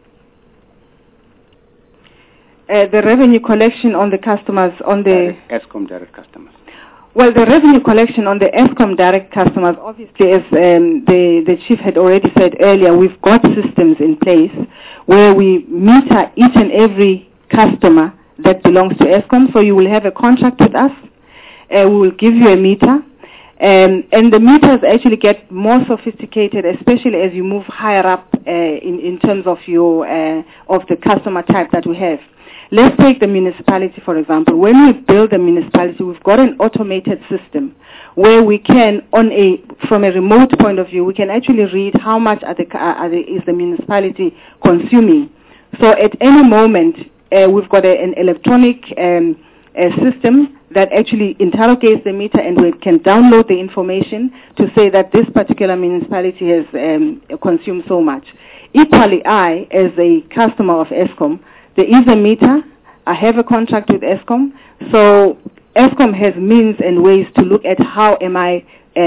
The revenue collection on the customers, on the Eskom direct customers. Well, the revenue collection on the Eskom direct customers, obviously, as the chief had already said earlier, we've got systems in place where we meter each and every customer that belongs to Eskom. So you will have a contract with us. We will give you a meter. And the meters actually get more sophisticated, especially as you move higher up in terms of your of the customer type that we have. Let's take the municipality, for example. When we build a municipality, we've got an automated system where we can, from a remote point of view, we can actually read how much is the municipality consuming. So at any moment, we've got an electronic system that actually interrogates the meter, and we can download the information to say that this particular municipality has consumed so much. Equally, I, as a customer of Eskom, there is a meter. I have a contract with Eskom. So Eskom has means and ways to look at how am I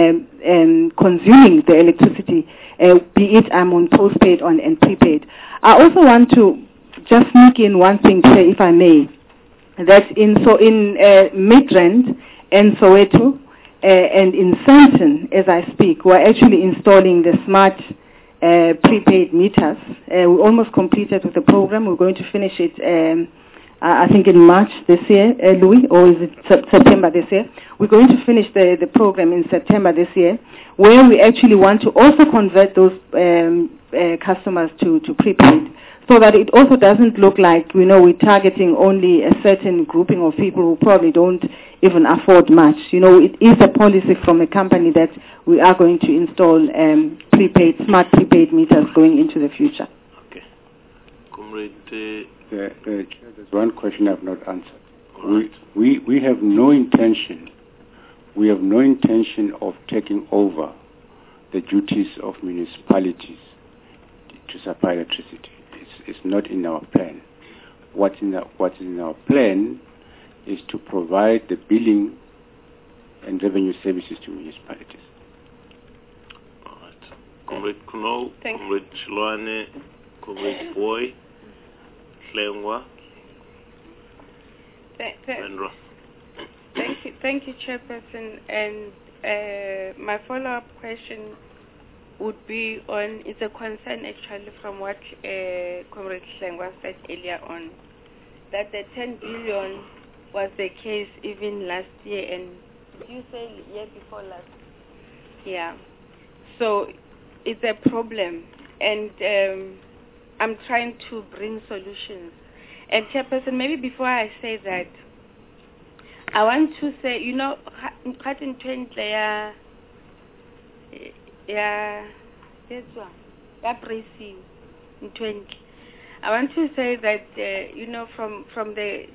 consuming the electricity, be it I'm on postpaid and prepaid. I also want to just sneak in one thing here, if I may, that in Midrand and Soweto and in Sandton, as I speak, we're actually installing the smart prepaid meters. We almost completed with the program. We're going to finish it, I think, in March this year, Louis, or is it September this year? We're going to finish the program in September this year, where we actually want to also convert those customers to prepaid, so that it also doesn't look like, we're targeting only a certain grouping of people who probably don't even afford much. It is a policy from a company that we are going to install smart prepaid meters going into the future. Okay, cool. Comrade. There's one question I've not answered. Right. We have no intention. We have no intention of taking over the duties of municipalities to supply electricity. It's not in our plan. What's in our plan is to provide the billing and revenue services to municipalities. All right. Comrade Kuno, Thank Comrade Shilwane, Comrade Boy, Hlengwa, Vendra. Thank you, Chairperson. And my follow-up question would be on, it's a concern actually from what Comrade Hlengwa said earlier on, that the 10 billion was the case even last year, and did you say year before last? Yeah. So it's a problem, and I'm trying to bring solutions. And Chairperson, maybe before I say that, I want to say, you know, cutting 20 pricing in 20. I want to say that you know, from the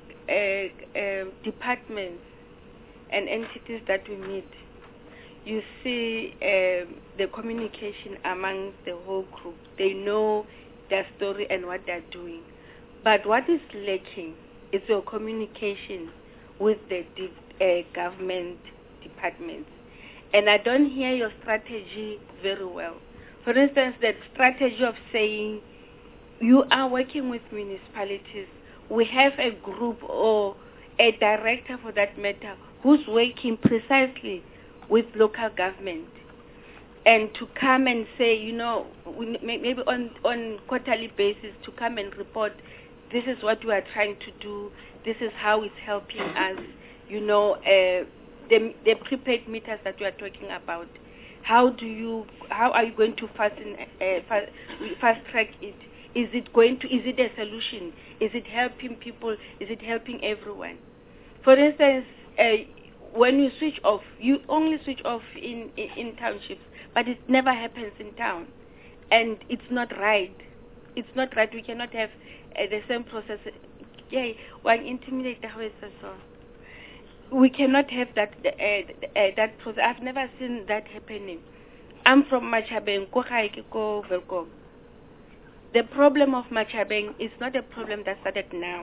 departments and entities that we meet, you see the communication among the whole group. They know their story and what they're doing. But what is lacking is your communication with the government departments. And I don't hear your strategy very well. For instance, that strategy of saying you are working with municipalities. We have a group or a director for that matter who's working precisely with local government. And to come and say, you know, maybe on quarterly basis, to come and report, this is what we are trying to do, this is how it's helping us, you know, the prepaid meters that we are talking about. How are you going to fast track it? Is it a solution? Is it helping people? Is it helping everyone? For instance, when you switch off, you only switch off in townships, but it never happens in town. And it's not right. It's not right. We cannot have the same process. Yeah, one intimidate the house so. We cannot have that process. I've never seen that happening. I'm from Machabeng, Velkom. The problem of Machabeng is not a problem that started now.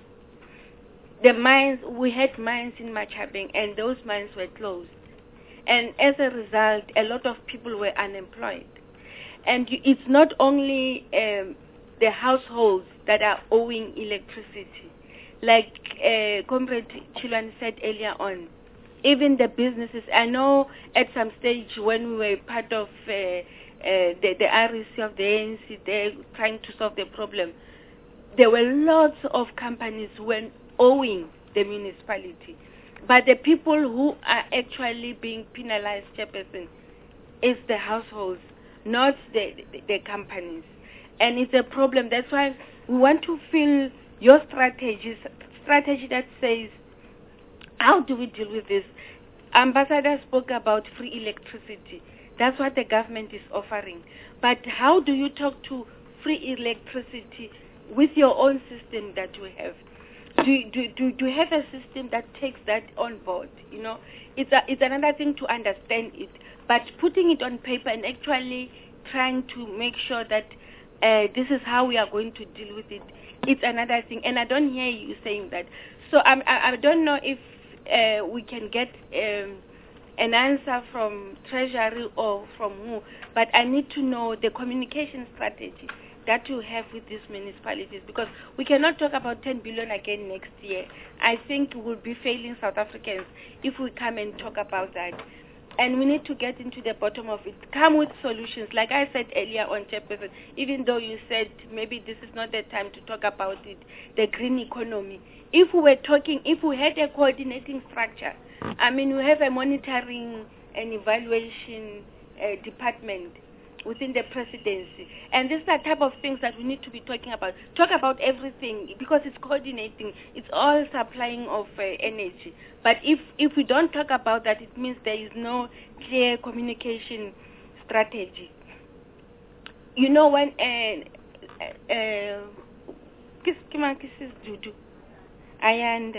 The mines, we had mines in Machabeng, and those mines were closed. And as a result, a lot of people were unemployed. And it's not only the households that are owing electricity. Like Comrade Chilan said earlier on, even the businesses. I know at some stage when we were part of the REC of the ANC, they're trying to solve the problem. There were lots of companies who were owing the municipality. But the people who are actually being penalized, Chairperson, is the households, not the companies. And it's a problem. That's why we want to feel your strategy that says, how do we deal with this? Ambassador spoke about free electricity. That's what the government is offering. But how do you talk to free electricity with your own system that you have? Do you have a system that takes that on board? You know, it's another thing to understand it, but putting it on paper and actually trying to make sure that this is how we are going to deal with it, it's another thing. And I don't hear you saying that. So I don't know if we can get an answer from Treasury or from who, but I need to know the communication strategy that you have with these municipalities, because we cannot talk about 10 billion again next year. I think we will be failing South Africans if we come and talk about that. And we need to get into the bottom of it. Come with solutions. Like I said earlier on, Chairperson, even though you said maybe this is not the time to talk about it, the green economy. If we had a coordinating structure, I mean, we have a monitoring and evaluation department within the presidency. And these are the type of things that we need to be talking about. Talk about everything, because it's coordinating. It's all supplying of energy. But if we don't talk about that, it means there is no clear communication strategy. You know, when And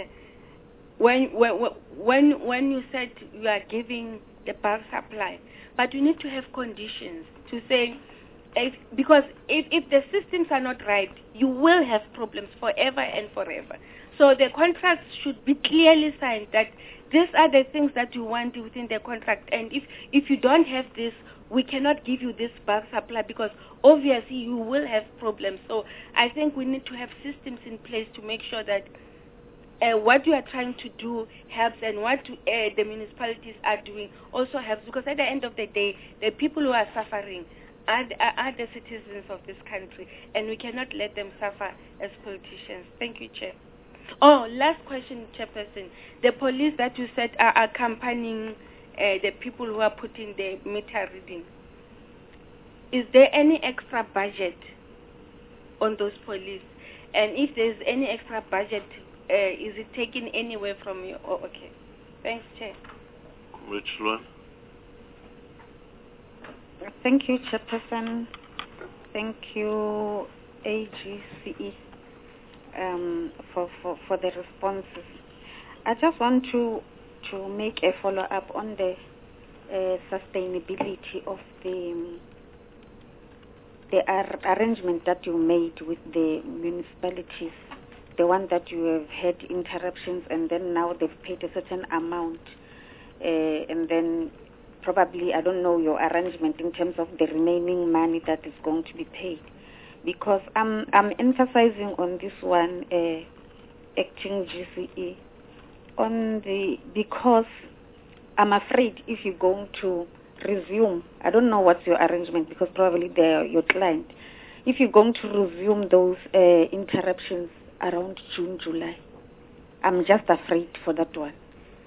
when you said you are giving the bulk supply, but you need to have conditions to say, because if the systems are not right, you will have problems forever and forever. So the contracts should be clearly signed that these are the things that you want within the contract, and if you don't have this, we cannot give you this bulk supply, because obviously you will have problems. So I think we need to have systems in place to make sure that what you are trying to do helps, and what the municipalities are doing also helps, because at the end of the day, the people who are suffering are the citizens of this country, and we cannot let them suffer as politicians. Thank you, Chair. Oh, last question, Chairperson. The police that you said are accompanying the people who are putting the meter reading, is there any extra budget on those police? And if there's any extra budget, is it taken anywhere from you? Oh, okay. Thanks, Chair. Comrade. Thank you, Chairperson. Thank you, AGCE, for the responses. I just want to make a follow-up on the sustainability of the arrangement that you made with the municipalities, the one that you have had interruptions and then now they've paid a certain amount, and then probably, I don't know your arrangement in terms of the remaining money that is going to be paid. Because I'm emphasizing on this one, acting GCE, because I'm afraid if you're going to resume, I don't know what's your arrangement, because probably they're your client, if you're going to resume those interruptions around June, July, I'm just afraid for that one.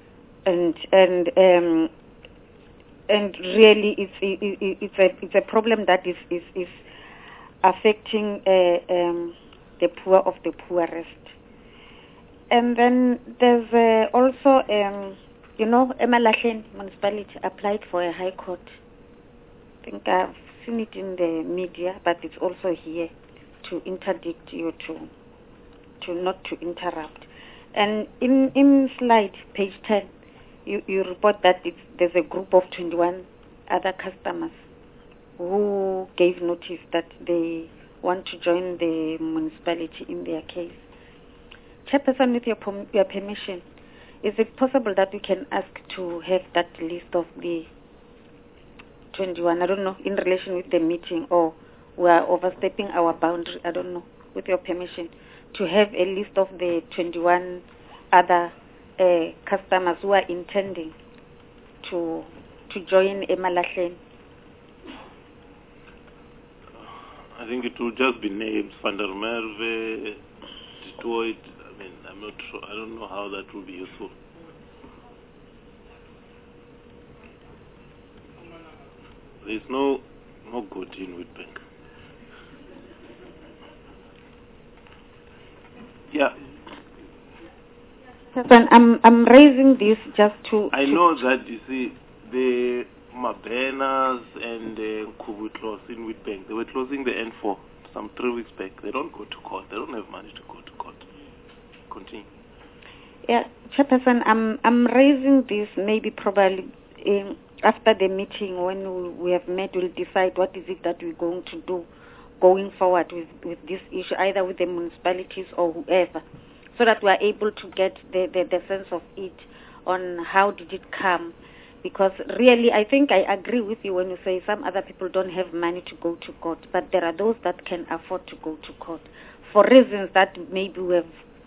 And really, it's a problem that is affecting the poor of the poorest. And then there's also, Emalahlen municipality applied for a high court. I think I've seen it in the media, but it's also here to interdict you to not to interrupt. And in slide page 10, you report that there's a group of 21 other customers who gave notice that they want to join the municipality in their case. Chairperson, with your permission, is it possible that we can ask to have that list of the 21, I don't know, in relation with the meeting, or we are overstepping our boundary, I don't know, with your permission, to have a list of the 21 other customers who are intending to join Emalahlen? I think it will just be names, Van der Merwe, Detroit. I mean, I'm not sure. I don't know how that will be useful. There's no good in Witbank. Yeah. I'm raising this just to... I know that, you see, the Mabenas and the Kubutlos in Witbank, they were closing the N4 some 3 weeks back. They don't go to court. They don't have money to go to court. Continue. Yeah, Chairperson, I'm raising this maybe probably after the meeting when we have met, we'll decide what is it that we're going to do going forward with this issue, either with the municipalities or whoever, so that we are able to get the sense of it on how did it come. Because really, I think I agree with you when you say some other people don't have money to go to court, but there are those that can afford to go to court for reasons that maybe we've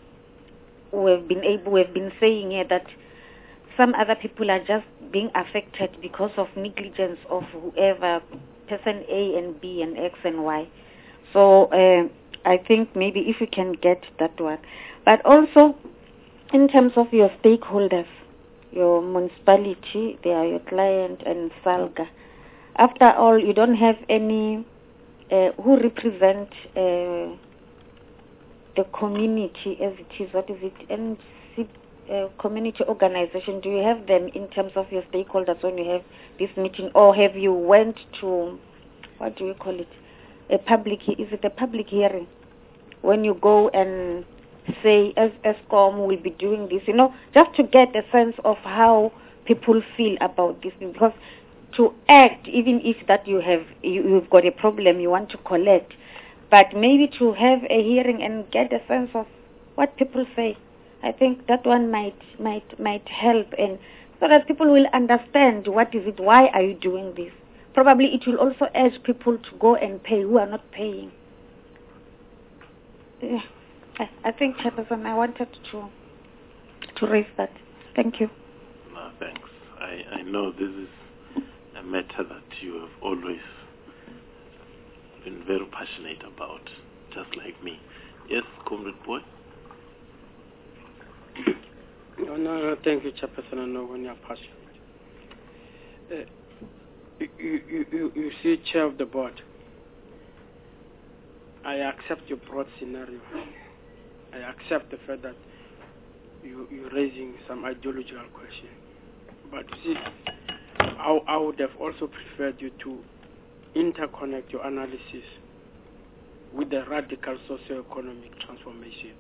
been saying here, that some other people are just being affected because of negligence of whoever, person A and B and X and Y. So I think maybe if we can get that one. But also, in terms of your stakeholders, your municipality, they are your client, and SALGA. After all, you don't have any who represent the community as it is. What is it? Community organization. Do you have them in terms of your stakeholders when you have this meeting, or have you went to, what do you call it? Is it a public hearing when you go and say, as ESCOM will be doing this, just to get a sense of how people feel about this, because to act, even if that you've got a problem you want to collect, but maybe to have a hearing and get a sense of what people say, I think that one might help, and so that people will understand what is it, why are you doing this. Probably it will also urge people to go and pay who are not paying. Yeah. I think, Chairperson, I wanted to raise that. Thank you. No, thanks. I know this is a matter that you have always been very passionate about, just like me. Yes, Comrade Boy? No, thank you, Chairperson. I know when you are passionate. You see, Chair of the Board, I accept your broad scenario. I accept the fact that you're raising some ideological question. But you see, I would have also preferred you to interconnect your analysis with the radical socio-economic transformation.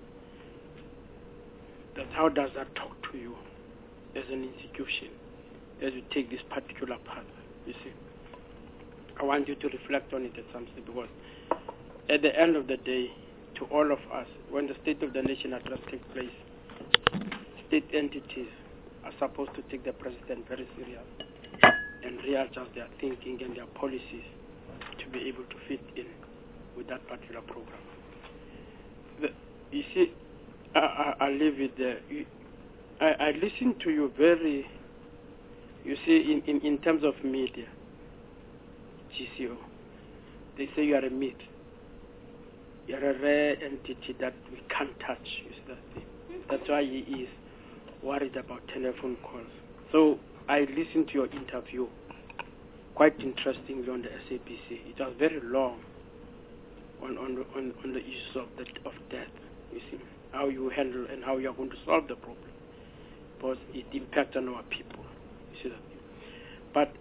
That how does that talk to you as an institution as you take this particular path, you see? I want you to reflect on it at some stage, because at the end of the day, to all of us, when the State of the Nation address takes place, state entities are supposed to take the president very serious and readjust their thinking and their policies to be able to fit in with that particular program. You see, I'll leave it there. I listen to you very, you see, in terms of media, GCO, they say you are a myth. You are a rare entity that we can't touch. You see that thing? That's why he is worried about telephone calls. So I listened to your interview, quite interestingly, on the SAPC. It was very long on the issues of death. You see how you handle and how you are going to solve the problem, because it impacts on our people. You see that? But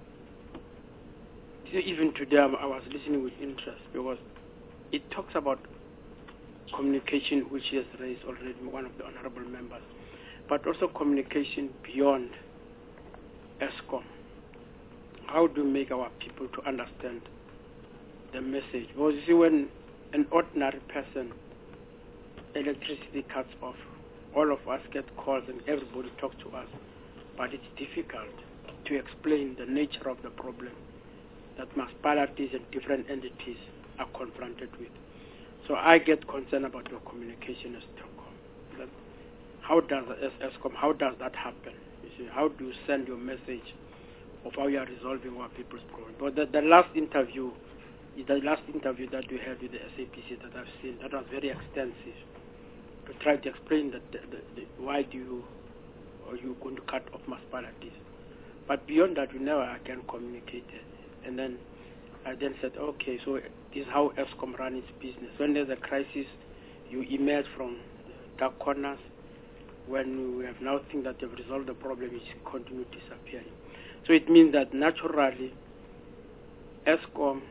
even today, I was listening with interest, because it talks about communication, which he has raised already, one of the honorable members, but also communication beyond ESCOM. How do we make our people to understand the message? Because you see, when an ordinary person, electricity cuts off, all of us get calls and everybody talks to us, but it's difficult to explain the nature of the problem that municipalities and different entities are confronted with. So I get concerned about your communication as Telkom. How does ESCOM, how does that happen? You see, how do you send your message of how you are resolving our people's problem? But the last interview that you had with the SAPC that I've seen, that was very extensive, to try to explain that why are you going to cut off municipalities. But beyond that, we never again communicated. And then I then said, okay, so this is how ESCOM runs its business. When there's a crisis, you emerge from dark corners. When we have now think that they've resolved the problem, it continues disappearing. So it means that naturally, ESCOM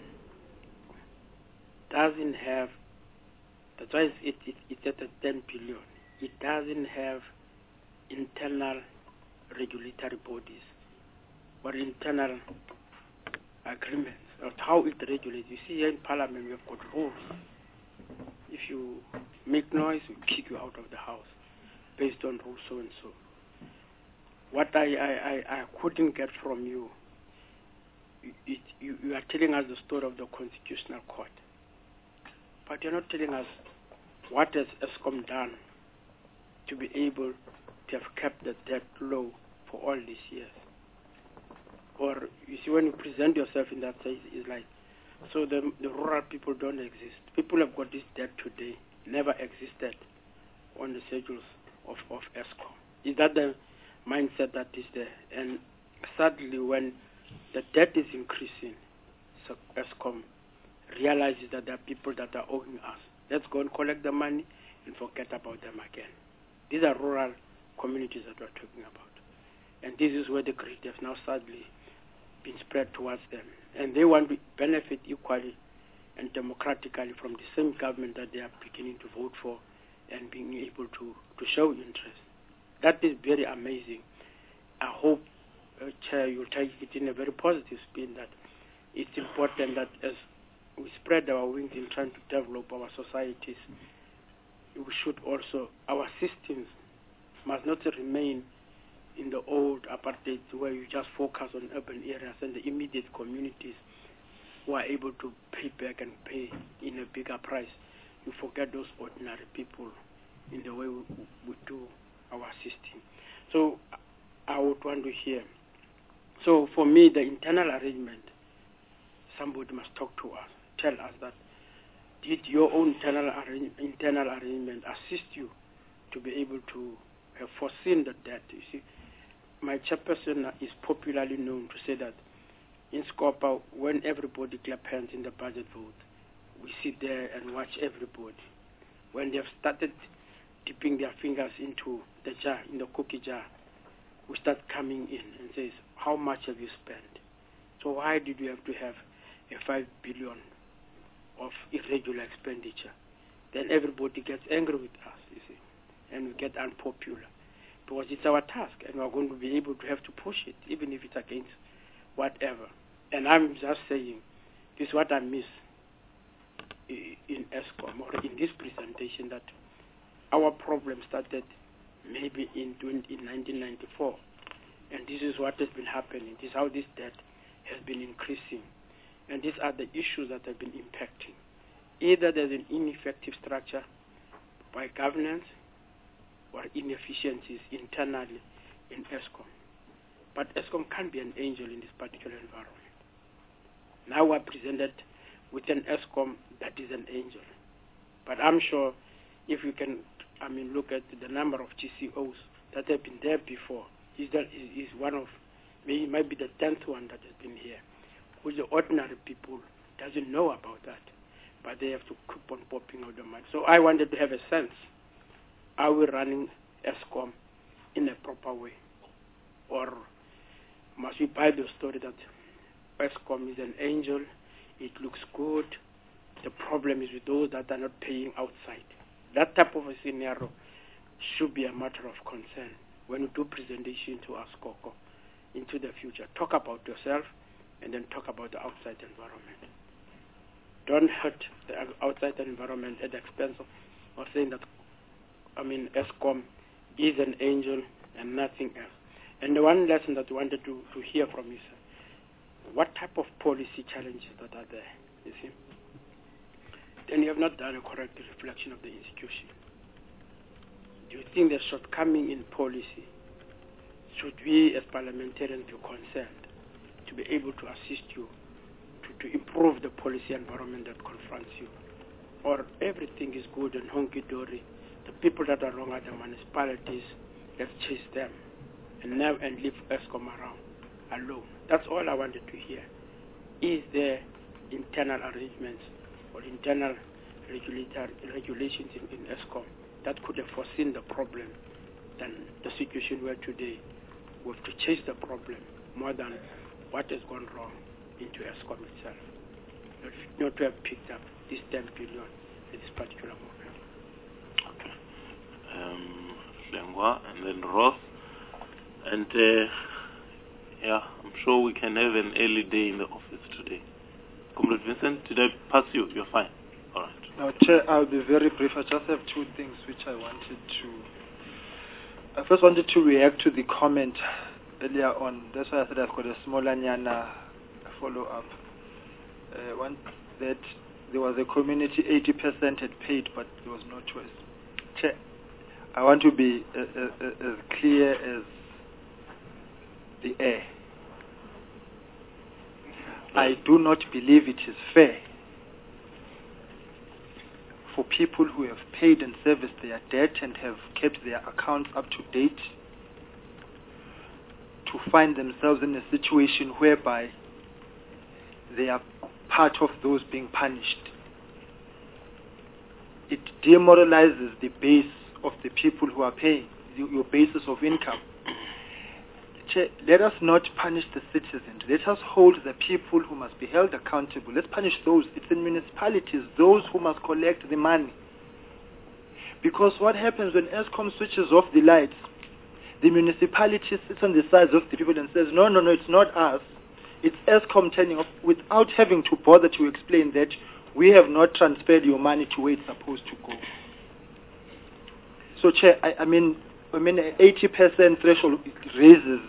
doesn't have, that's why it's at a 10 billion. It doesn't have internal regulatory bodies or internal agreements of how it regulates. You see, here in Parliament, we have got rules. If you make noise, we kick you out of the house based on rules so and so. What I couldn't get from you, you are telling us the story of the Constitutional Court, but you're not telling us what has ESCOM done to be able to have kept the debt low for all these years. Or, you see, when you present yourself in that sense, it's like, so the rural people don't exist. People have got this debt today, never existed on the schedules of ESCOM. Is that the mindset that is there? And sadly, when the debt is increasing, so ESCOM realizes that there are people that are owing us. Let's go and collect the money and forget about them again. These are rural communities that we're talking about. And this is where the greed has now sadly been spread towards them. And they want to benefit equally and democratically from the same government that they are beginning to vote for and being able to show interest. That is very amazing. I hope, Chair, you'll take it in a very positive spin that it's important that as we spread our wings in trying to develop our societies, we should also, our systems must not remain in the old apartheid where you just focus on urban areas and the immediate communities who are able to pay back and pay in a bigger price. You forget those ordinary people in the way we do our system. So I would want to hear. So for me, the internal arrangement, somebody must talk to us, tell us that did your own internal arrangement assist you to be able to have foreseen the debt? You see, my chairperson is popularly known to say that in Scopa, when everybody clap hands in the budget vote, we sit there and watch everybody. When they have started dipping their fingers into the jar, in the cookie jar, we start coming in and says, how much have you spent? So why did you have to have a 5 billion of irregular expenditure? Then everybody gets angry with us, you see, and we get unpopular. Because it's our task, and we're going to be able to have to push it, even if it's against whatever. And I'm just saying, this is what I miss in ESCOM, or in this presentation, that our problem started maybe in 1994. And this is what has been happening. This is how this debt has been increasing. And these are the issues that have been impacting. Either there's an ineffective structure by governance or inefficiencies internally in ESCOM. But ESCOM can't be an angel in this particular environment. Now we're presented with an ESCOM that is an angel. But I'm sure if you can, look at the number of GCOs that have been there before, is one of, maybe it might be the 10th one that has been here, which the ordinary people doesn't know about that, but they have to keep on popping out the money. So I wanted to have a sense, are we running ESCOM in a proper way? Or must we buy the story that ESCOM is an angel, it looks good, the problem is with those that are not paying outside? That type of a scenario should be a matter of concern when you do presentation to us, Coco, into the future. Talk about yourself and then talk about the outside environment. Don't hurt the outside environment at the expense of saying that, ESCOM is an angel and nothing else. And the one lesson that we wanted to hear from you, sir, what type of policy challenges that are there, you see? Then you have not done a correct reflection of the institution. Do you think there's shortcoming in policy? Should we as parliamentarians be concerned to be able to assist you to improve the policy environment that confronts you? Or everything is good and hunky-dory, the people that are wrong are the municipalities, let's chase them and leave ESCOM around alone. That's all I wanted to hear. Is there internal arrangements or internal regulations in ESCOM that could have foreseen the problem than the situation where today we have to chase the problem more than what has gone wrong into ESCOM itself? Not to have picked up this 10 billion at this particular moment. Okay. Lengwa and then Ross. And I'm sure we can have an early day in the office today. Comrade Vincent, did I pass you? You're fine. All right. Now, Chair, I'll be very brief. I just have two things which I wanted to... I first wanted to react to the comment earlier on. That's why I said I've got a small Anyana follow-up. One, that there was a community 80% had paid, but there was no choice. Chair, I want to be as clear as the air. I do not believe it is fair for people who have paid and serviced their debt and have kept their accounts up to date to find themselves in a situation whereby they are part of those being punished. It demoralizes the base of the people who are paying, your basis of income. let us not punish the citizens. Let us hold the people who must be held accountable. Let's punish those. It's in municipalities, those who must collect the money. Because what happens when Eskom switches off the lights, the municipality sits on the sides of the people and says, no, it's not us. It's Eskom turning off, without having to bother to explain that we have not transferred your money to where it's supposed to go. So, Chair, I mean, 80% threshold raises.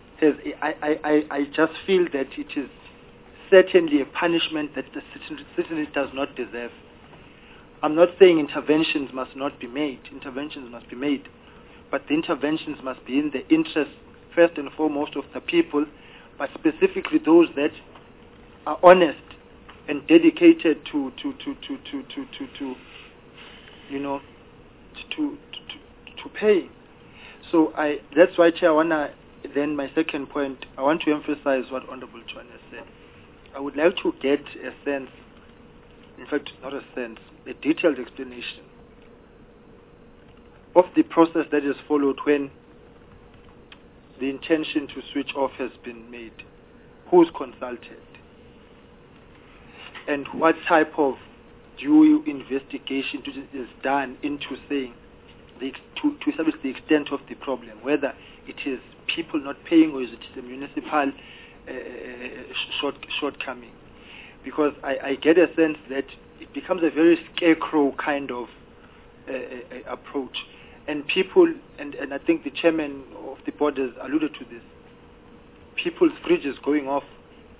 I just feel that it is certainly a punishment that the citizen does not deserve. I'm not saying interventions must not be made. Interventions must be made. But the interventions must be in the interest, first and foremost, of the people, but specifically those that are honest and dedicated to pay. So that's why, Chair, then my second point, I want to emphasize what Honorable John has said. I would like to get a sense, in fact, not a sense, a detailed explanation of the process that is followed when the intention to switch off has been made. Who's consulted? And what type of due investigation is done into saying, to establish the extent of the problem, whether it is people not paying or is it a municipal shortcoming. Because I get a sense that it becomes a very scarecrow kind of approach. And people, and I think the chairman of the board has alluded to this, people's fridges going off,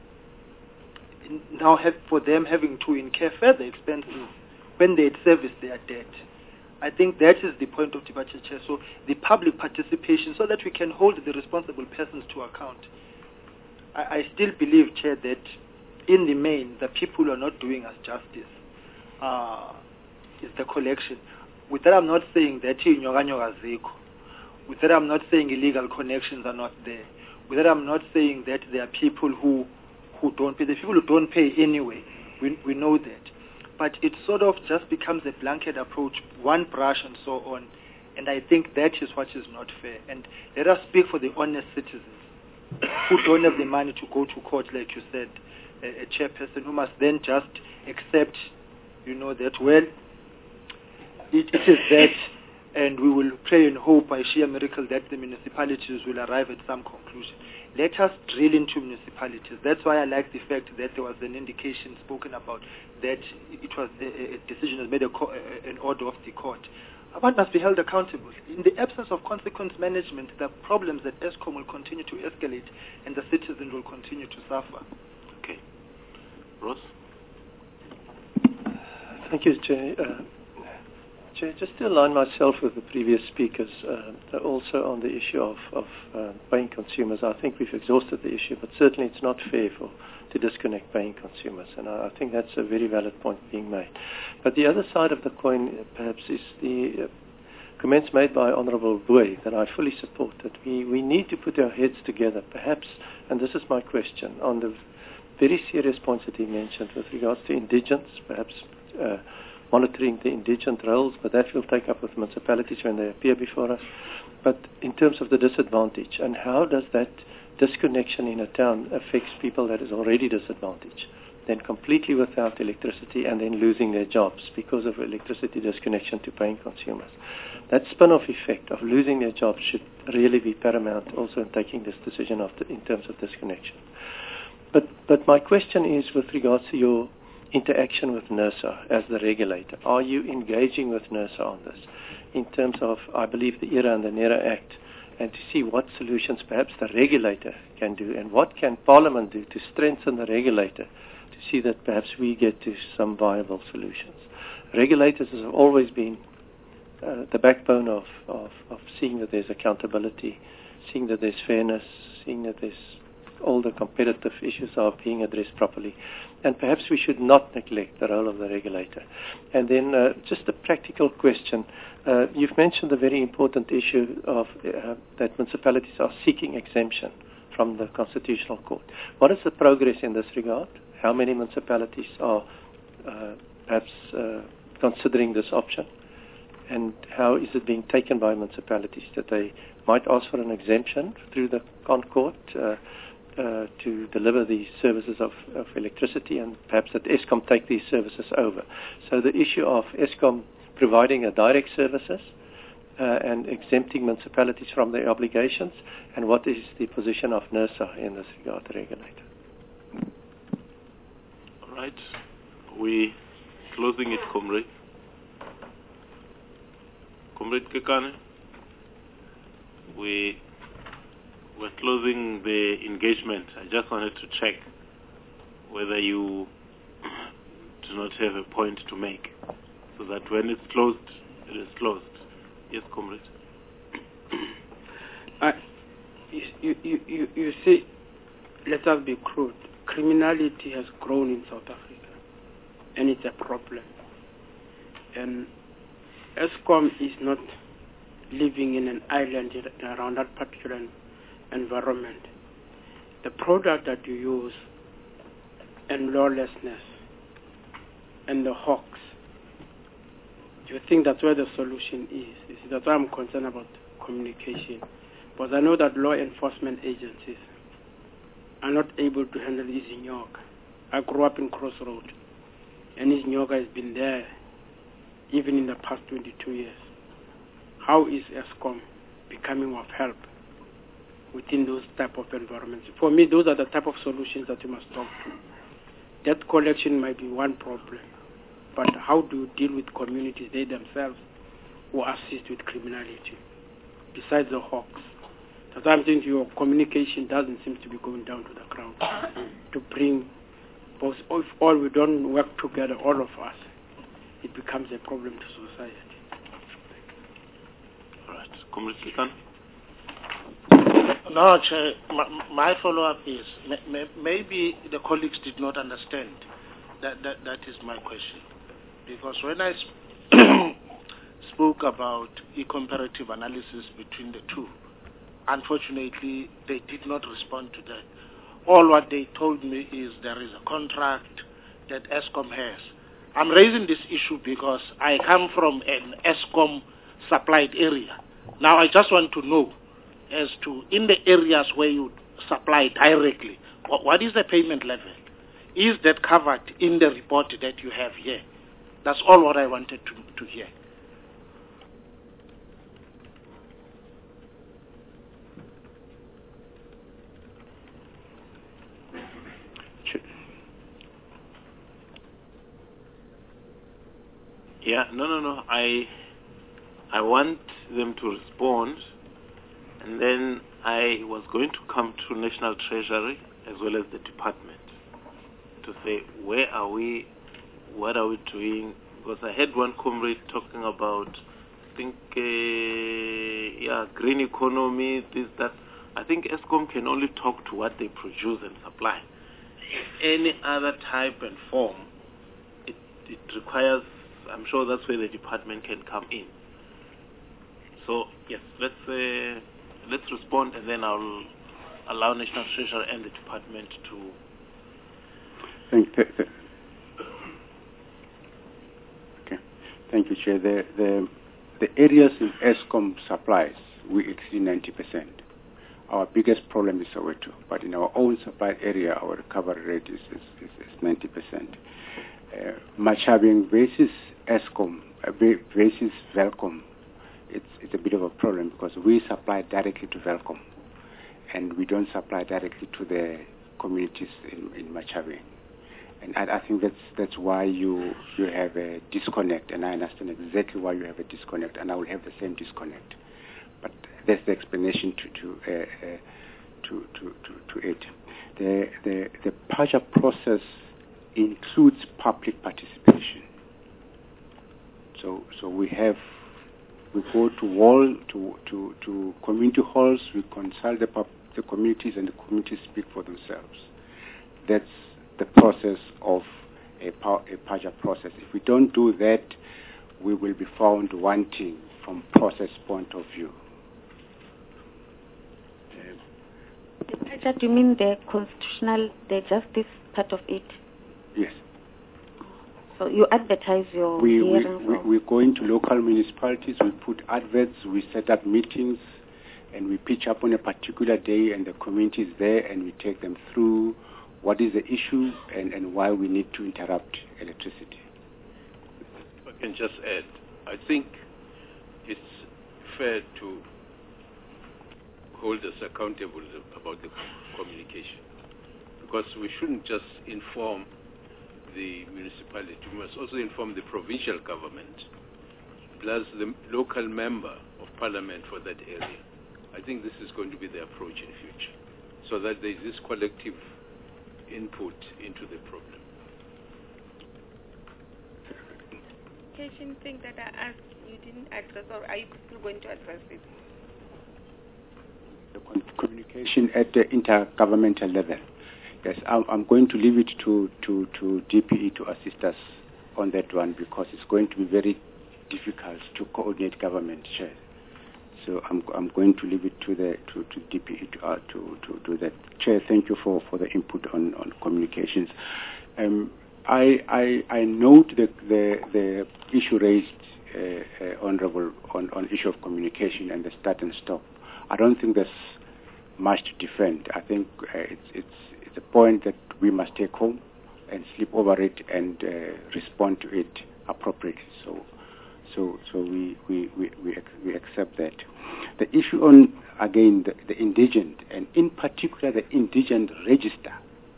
now for them having to incur further expenses when they had serviced their debt. I think that is the point of departure, Chair. So the public participation, so that we can hold the responsible persons to account. I still believe, Chair, that in the main, the people are not doing us justice. It's the collection. With that, I'm not saying that with that, I'm not saying illegal connections are not there. With that, I'm not saying that there are people who don't pay. The people who don't pay anyway, we know that. But it sort of just becomes a blanket approach, one brush and so on. And I think that is what is not fair. And let us speak for the honest citizens who don't have the money to go to court, like you said, a chairperson who must then just accept, that, well, it is that, and we will pray and hope by sheer miracle that the municipalities will arrive at some conclusion. Let us drill into municipalities. That's why I like the fact that there was an indication spoken about that it was a decision was made an order of the court. One must be held accountable. In the absence of consequence management, the problems at Eskom will continue to escalate and the citizens will continue to suffer. Okay. Ross? Thank you, Chair. Chair, just to align myself with the previous speakers, also on the issue of paying consumers, I think we've exhausted the issue, but certainly it's not fair to disconnect paying consumers, and I think that's a very valid point being made. But the other side of the coin, perhaps, is the comments made by Honourable Boy that I fully support, that we need to put our heads together, perhaps, and this is my question, on the very serious points that he mentioned with regards to indigents, perhaps monitoring the indigent rolls, but that will take up with municipalities when they appear before us. But in terms of the disadvantage, and how does that disconnection in a town affects people that is already disadvantaged, then completely without electricity and then losing their jobs because of electricity disconnection to paying consumers. That spin-off effect of losing their jobs should really be paramount also in taking this decision in terms of disconnection. But my question is with regards to your interaction with NERSA as the regulator. Are you engaging with NERSA on this in terms of, I believe, the ERA and the NERA Act, and to see what solutions perhaps the regulator can do, and what can Parliament do to strengthen the regulator to see that perhaps we get to some viable solutions? Regulators have always been the backbone of seeing that there's accountability, seeing that there's fairness, seeing that there's all the competitive issues are being addressed properly. And perhaps we should not neglect the role of the regulator. And then just a practical question. You've mentioned the very important issue of that municipalities are seeking exemption from the Constitutional Court. What is the progress in this regard? How many municipalities are perhaps considering this option? and how is it being taken by municipalities, that they might ask for an exemption through the Concord to deliver these services of electricity, and perhaps that Eskom take these services over. So the issue of Eskom providing a direct services and exempting municipalities from their obligations, and what is the position of NERSA in this regard, the regulator? All right. We closing it, Comrade. Comrade Kekane. We're closing the engagement. I just wanted to check whether you do not have a point to make, so that when it's closed, it is closed. Yes, Comrade. You see, let us be crude. Criminality has grown in South Africa, and it's a problem. And Eskom is not living in an island around that particular environment. The product that you use, and lawlessness, and the hawks, do you think that's where the solution is? You see, that's why I'm concerned about communication. Because I know that law enforcement agencies are not able to handle Izinyoka. I grew up in Crossroad, and Izinyoka has been there even in the past 22 years. How is Eskom becoming of help within those type of environments? For me, those are the type of solutions that you must talk to. Debt collection might be one problem, but how do you deal with communities, they themselves, who assist with criminality, besides the hawks? That's why I'm saying to you, communication doesn't seem to be going down to the ground to bring both. If all we don't work together, all of us, it becomes a problem to society. All right. Comrade Sikan. No, Chair, my follow-up is maybe the colleagues did not understand. That is my question. Because when I spoke about a comparative analysis between the two, unfortunately, they did not respond to that. All what they told me is there is a contract that Eskom has. I'm raising this issue because I come from an Eskom supplied area. Now I just want to know as to, in the areas where you supply directly, what is the payment level? Is that covered in the report that you have here? That's all what I wanted to hear. Yeah, no. I want them to respond, and then I was going to come to National Treasury as well as the department to say, where are we, what are we doing? Because I had one comrade talking about, I think, green economy, this, that. I think Eskom can only talk to what they produce and supply. Any other type and form, it requires, I'm sure that's where the department can come in. So yes, let's respond, and then I'll allow National Treasury and the department to. Thank you, Chair. The areas in Eskom supplies, we exceed 90%. Our biggest problem is Soweto, but in our own supply area, our recovery rate is 90%. Much having versus Eskom, versus Velcom, it's a bit of a problem because we supply directly to Velcom, and we don't supply directly to the communities in Machabe. And I think that's why you have a disconnect, and I understand exactly why you have a disconnect, and I will have the same disconnect. But that's the explanation to it. The PAJA process includes public participation. So we go to community halls, we consult the communities, and the communities speak for themselves. That's the process of a PAJA process. If we don't do that, we will be found wanting from process point of view. The PAJA, do you mean the constitutional, the justice part of it? Yes. So you advertise your hearings? We go into local municipalities, we put adverts, we set up meetings, and we pitch up on a particular day, and the community is there, and we take them through what is the issue and why we need to interrupt electricity. If I can just add, I think it's fair to hold us accountable about the communication, because we shouldn't just inform the municipality, we must also inform the provincial government, plus the local member of parliament for that area. I think this is going to be the approach in future, so that there is this collective input into the problem. Communication thing that I asked, you didn't address, or are you still going to address it? The communication at the intergovernmental level. Yes, I'm going to leave it to DPE to assist us on that one, because it's going to be very difficult to coordinate government, Chair. So I'm going to leave it to DPE to do that. Chair, thank you for the input on communications. I note the issue raised, Honourable, on issue of communication and the start and stop. I don't think there's much to defend. I think it's a point that we must take home and sleep over it and respond to it appropriately. So we accept that. The issue on, again, the indigent, and in particular the indigent register,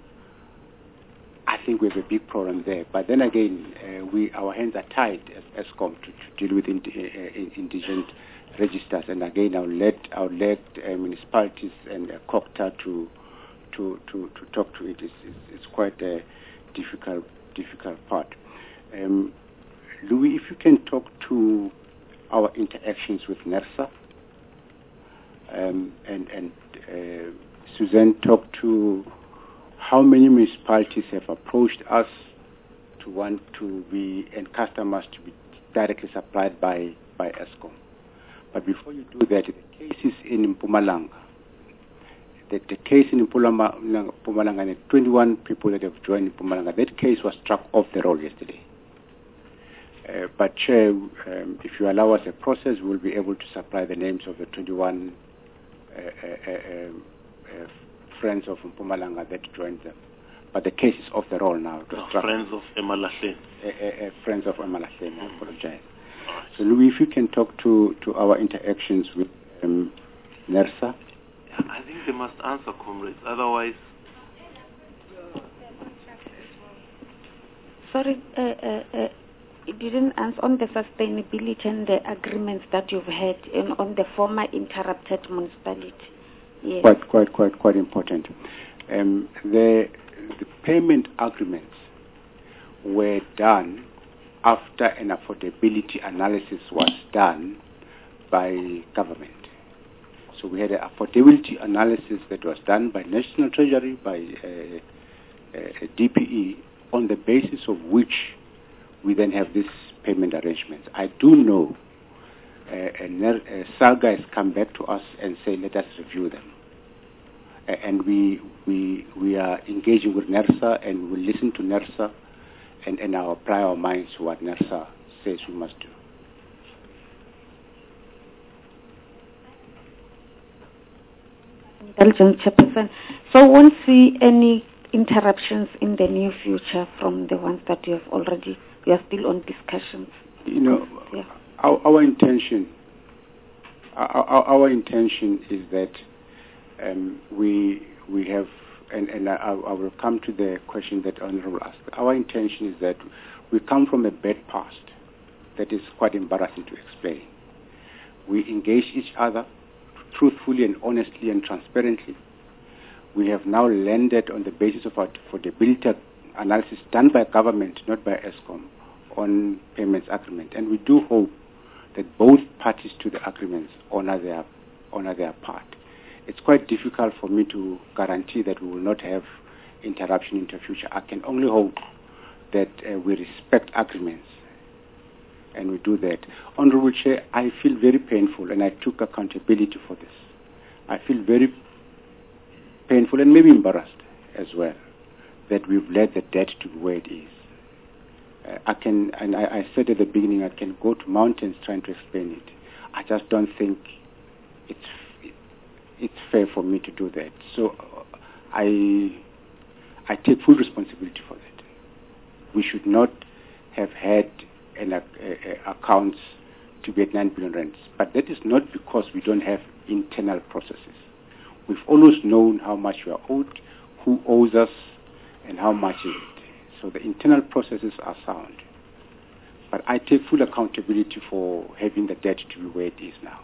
I think we have a big problem there. But then again, our hands are tied as ESCOM to deal with indigent registers. And again, I'll let municipalities and COCTA to talk to it. It's quite a difficult part. Louis, if you can talk to our interactions with NERSA, and Suzanne, talk to how many municipalities have approached us to want to be, and customers to be directly supplied by ESCOM. But before you do that, the cases in Mpumalanga, the case in Mpumalanga, and 21 people that have joined Mpumalanga, that case was struck off the roll yesterday. But Chair, if you allow us a process, we'll be able to supply the names of the 21 friends of Mpumalanga that joined them. But the case is off the roll now. Friends of Emalahleni. Friends of Emalahleni, I apologize. So Louis, if you can talk to our interactions with NERSA. I think they must answer, comrades, otherwise... Sorry, it didn't answer on the sustainability and the agreements that you've had on the former interrupted municipality. Yes. Quite important. The payment agreements were done after an affordability analysis was done by government. So we had an affordability analysis that was done by National Treasury, by DPE, on the basis of which we then have these payment arrangements. I do know SALGA has come back to us and say, let us review them. And we are engaging with NERSA, and we listen to NERSA and our apply our minds to what NERSA says we must do. Intelligent Chairperson. So we won't see any interruptions in the near future from the ones that you have already, we are still on discussions. You know, yeah. Our intention is that we have, and I will come to the question that Honourable asked. Our intention is that we come from a bad past that is quite embarrassing to explain. We engage each other truthfully and honestly and transparently. We have now landed on the basis of affordability analysis done by government, not by ESCOM, on payments agreement. And we do hope that both parties to the agreements honor their part. It's quite difficult for me to guarantee that we will not have interruption into the future. I can only hope that we respect agreements, and we do that. Honourable Chair, I feel very painful, and I took accountability for this. I feel very painful and maybe embarrassed as well that we've let the debt to where it is. I said at the beginning, I can go to mountains trying to explain it. I just don't think it's fair for me to do that. So I take full responsibility for that. We should not have had accounts to be at 9 billion rands. But that is not because we don't have internal processes. We've always known how much we are owed, who owes us, and how much is it. So the internal processes are sound. But I take full accountability for having the debt to be where it is now.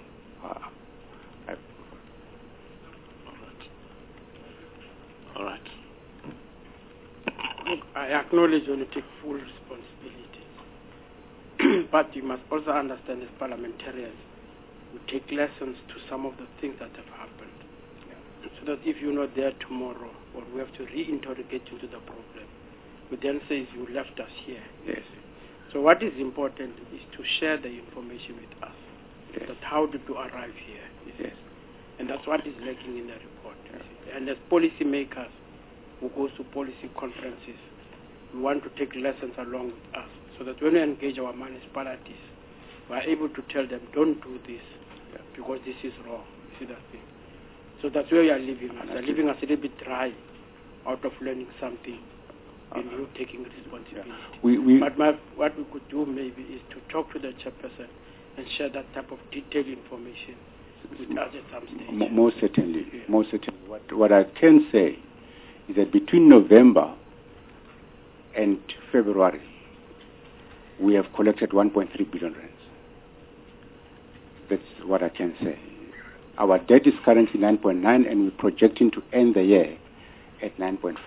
All right. Look, I acknowledge when you take full responsibility. But you must also understand as parliamentarians, we take lessons to some of the things that have happened. Yeah. So that if you're not there tomorrow, or we have to reinterrogate into the problem, we then say you left us here. Yes. So what is important is to share the information with us. Yes. That how did you arrive here? Yes. And that's what is lacking in the report. Yeah. And as policy makers who goes to policy conferences, we want to take lessons along with us, so that when we engage our municipalities, we are able to tell them, don't do this, because this is wrong. You see that thing? So that's where we are leaving us. We are leaving us a little bit dry out of learning something and you taking responsibility. But what we could do maybe is to talk to the chairperson and share that type of detailed information with us at some stage. Most certainly. Yeah. Most certainly. What I can say is that between November and February, we have collected 1.3 billion rands. That's what I can say. Our debt is currently 9.9 and we're projecting to end the year at 9.5.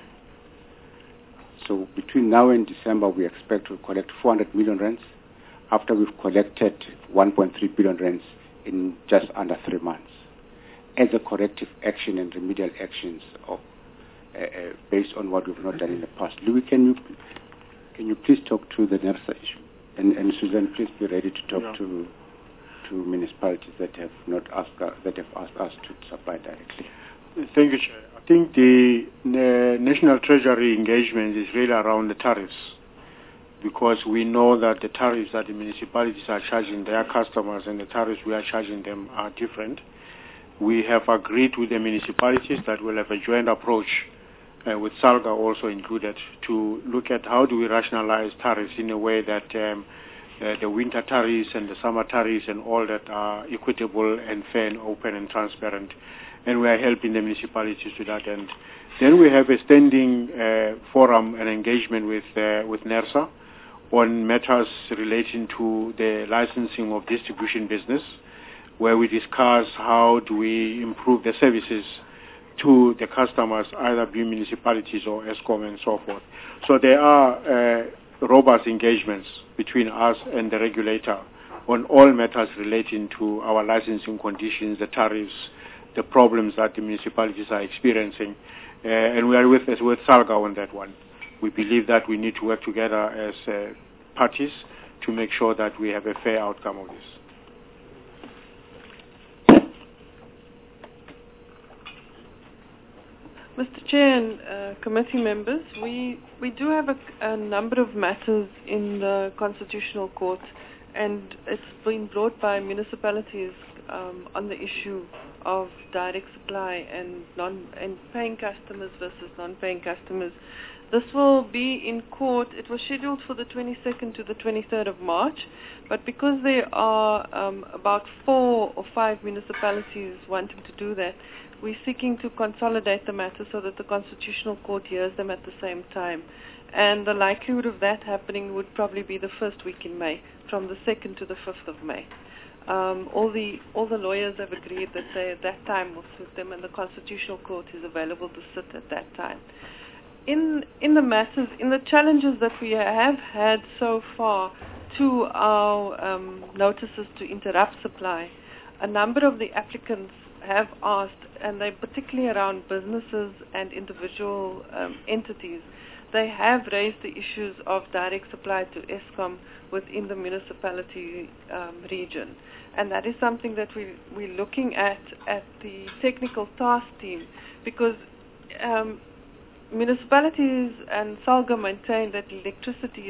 So between now and December, we expect to collect 400 million rands after we've collected 1.3 billion rands in just under 3 months as a corrective action and remedial actions based on what we've not done in the past. Louis, can you please talk to the NERSA issue? And Susan, please be ready to talk to municipalities that have asked us to supply directly. Thank you, Chair. I think the National Treasury engagement is really around the tariffs, because we know that the tariffs that the municipalities are charging their customers and the tariffs we are charging them are different. We have agreed with the municipalities that we'll have a joint approach with SALGA also included to look at how do we rationalize tariffs in a way that the winter tariffs and the summer tariffs and all that are equitable and fair and open and transparent. And we are helping the municipalities to that end. Then we have a standing forum and engagement with NERSA on matters relating to the licensing of distribution business, where we discuss how do we improve the services to the customers, either be municipalities or ESCOM and so forth. So there are robust engagements between us and the regulator on all matters relating to our licensing conditions, the tariffs, the problems that the municipalities are experiencing. And we are with SALGA on that one. We believe that we need to work together as parties to make sure that we have a fair outcome of this. Mr. Chair and committee members, we do have a number of matters in the Constitutional Court, and it's been brought by municipalities on the issue of direct supply and paying customers versus non-paying customers. This will be in court. It was scheduled for the 22nd to the 23rd of March, but because there are about 4 or 5 municipalities wanting to do that, we're seeking to consolidate the matter so that the Constitutional Court hears them at the same time. And the likelihood of that happening would probably be the first week in May, from the 2nd to the 5th of May. All the lawyers have agreed that that time will suit them, and the Constitutional Court is available to sit at that time. In the challenges that we have had so far to our notices to interrupt supply, a number of the applicants have asked, and they're particularly around businesses and individual entities, they have raised the issues of direct supply to ESCOM within the municipality region. And that is something that we're looking at the technical task team, because municipalities and SALGA maintain that electricity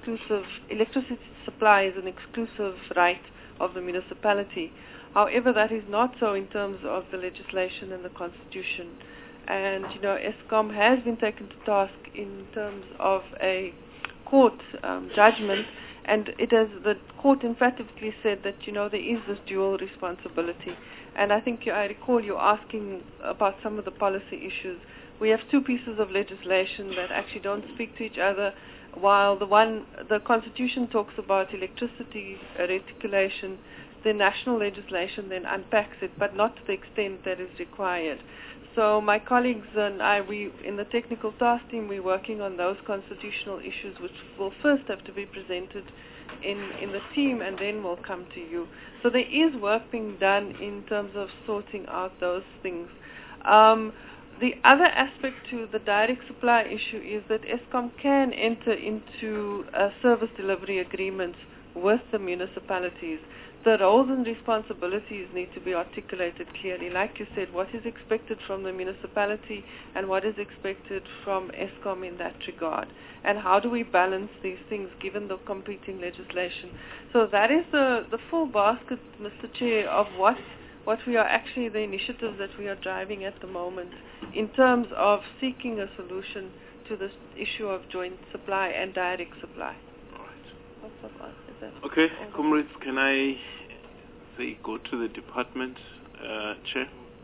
supply is an exclusive right of the municipality. However, that is not so in terms of the legislation and the constitution. And, Eskom has been taken to task in terms of a court judgment, and the court emphatically said that, there is this dual responsibility. And I think I recall you asking about some of the policy issues. We have two pieces of legislation that actually don't speak to each other. While the Constitution talks about electricity reticulation, the national legislation then unpacks it, but not to the extent that is required. So my colleagues and I, we in the technical task team, we're working on those constitutional issues, which will first have to be presented in the team, and then will come to you. So there is work being done in terms of sorting out those things. The other aspect to the direct supply issue is that Eskom can enter into service delivery agreements with the municipalities. The roles and responsibilities need to be articulated clearly. Like you said, what is expected from the municipality and what is expected from Eskom in that regard. And how do we balance these things given the competing legislation? So that is the full basket, Mr. Chair, of what we are actually, the initiatives that we are driving at the moment in terms of seeking a solution to this issue of joint supply and direct supply. Okay, comrades, can I say go to the department, Chair?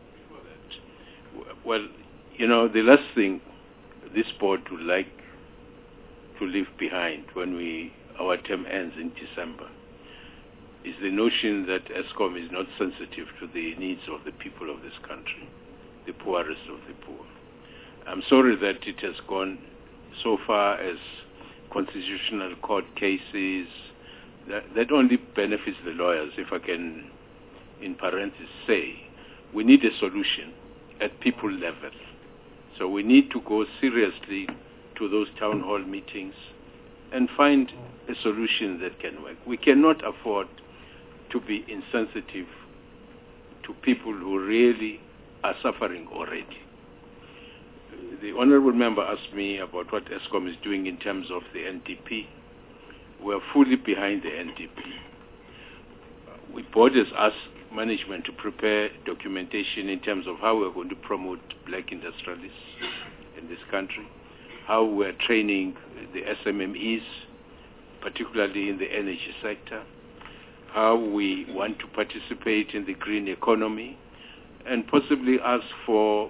Well, the last thing this board would like to leave behind when our term ends in December is the notion that Eskom is not sensitive to the needs of the people of this country, the poorest of the poor. I'm sorry that it has gone so far as constitutional court cases. That only benefits the lawyers, if I can, in parentheses, say. We need a solution at people level. So we need to go seriously to those town hall meetings and find a solution that can work. We cannot afford to be insensitive to people who really are suffering already. The honorable member asked me about what Eskom is doing in terms of the NDP. We're fully behind the NDP. We board has asked management to prepare documentation in terms of how we're going to promote black industrialists in this country, how we're training the SMMEs, particularly in the energy sector, how we want to participate in the green economy, and possibly ask for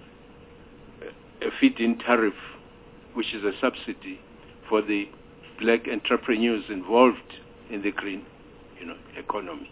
a feed-in tariff, which is a subsidy for the black entrepreneurs involved in the green economy.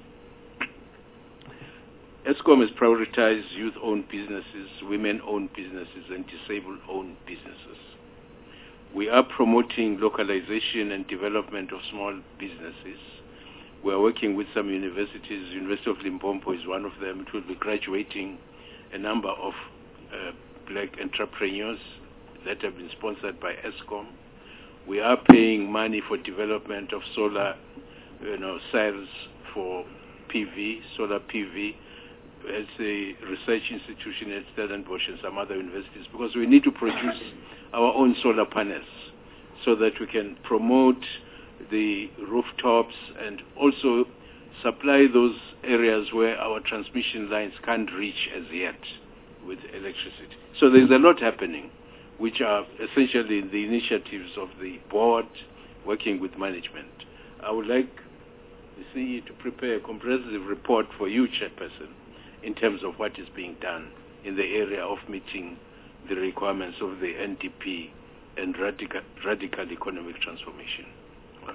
Eskom has prioritized youth-owned businesses, women-owned businesses, and disabled-owned businesses. We are promoting localization and development of small businesses. We are working with some universities. University of Limpopo is one of them. It will be graduating a number of black entrepreneurs that have been sponsored by Eskom. We are paying money for development of solar, cells for PV, solar PV, as a research institution at Stellenbosch and some other universities, because we need to produce our own solar panels so that we can promote the rooftops and also supply those areas where our transmission lines can't reach as yet with electricity. So there's a lot happening, which are essentially the initiatives of the board working with management. I would like the CE to prepare a comprehensive report for you, Chairperson, in terms of what is being done in the area of meeting the requirements of the NDP and radical economic transformation. All right.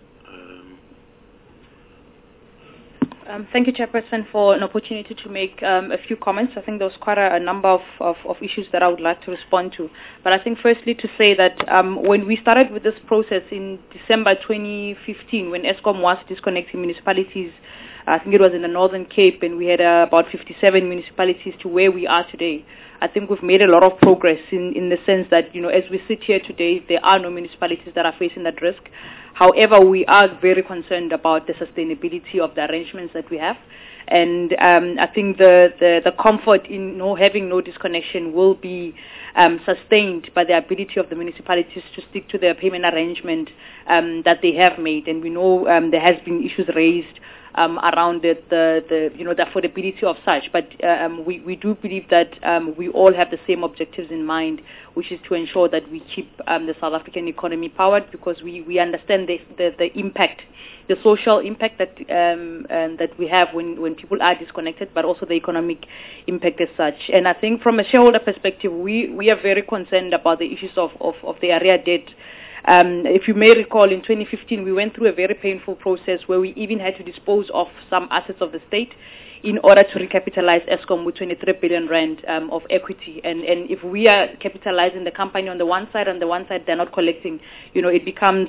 Thank you, Chairperson, for an opportunity to make a few comments. I think there was quite a number of issues that I would like to respond to. But I think firstly to say that when we started with this process in December 2015, when Eskom was disconnecting municipalities, I think it was in the Northern Cape, and we had about 57 municipalities to where we are today. I think we've made a lot of progress in the sense that, as we sit here today, there are no municipalities that are facing that risk. However, we are very concerned about the sustainability of the arrangements that we have. And I think the comfort in having no disconnection will be sustained by the ability of the municipalities to stick to their payment arrangement that they have made. And we know there has been issues raised around the affordability of such. But we do believe that we all have the same objectives in mind, which is to ensure that we keep the South African economy powered, because we understand the impact, the social impact that we have when people are disconnected, but also the economic impact as such. And I think from a shareholder perspective, we are very concerned about the issues of the area debt. If you may recall, in 2015, we went through a very painful process where we even had to dispose of some assets of the state in order to recapitalize Eskom with 23 billion rand of equity. And if we are capitalizing the company on the one side they're not collecting, it becomes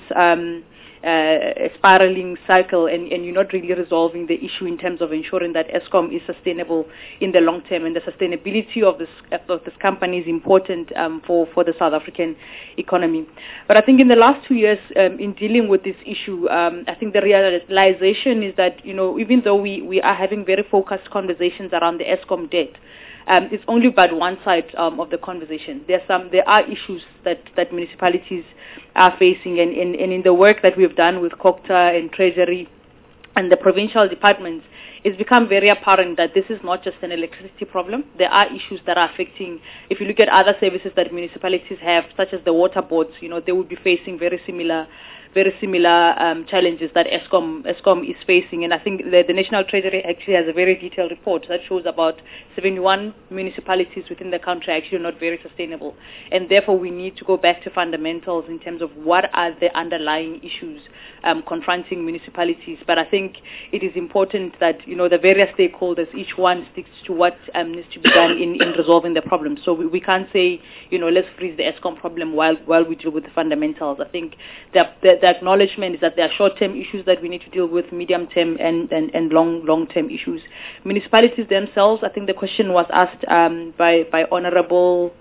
a spiraling cycle, and you're not really resolving the issue in terms of ensuring that Eskom is sustainable in the long term. And the sustainability of this company is important for the South African economy. But I think in the last 2 years, in dealing with this issue, I think the realization is that, even though we are having very focused conversations around the Eskom debt, it's only about one side of the conversation. There are issues that municipalities are facing, and in the work that we've done with COGTA and Treasury and the provincial departments, it's become very apparent that this is not just an electricity problem. There are issues that are affecting, if you look at other services that municipalities have, such as the water boards, they would be facing very similar challenges that Eskom is facing. And I think the National Treasury actually has a very detailed report that shows about 71 municipalities within the country are actually not very sustainable. And therefore we need to go back to fundamentals in terms of what are the underlying issues confronting municipalities. But I think it is important that, the various stakeholders, each one sticks to what needs to be done in resolving the problem. So we can't say, let's freeze the Eskom problem while we deal with the fundamentals. I think the acknowledgement is that there are short-term issues that we need to deal with, medium-term and long-term issues. Municipalities themselves, I think the question was asked by Honorable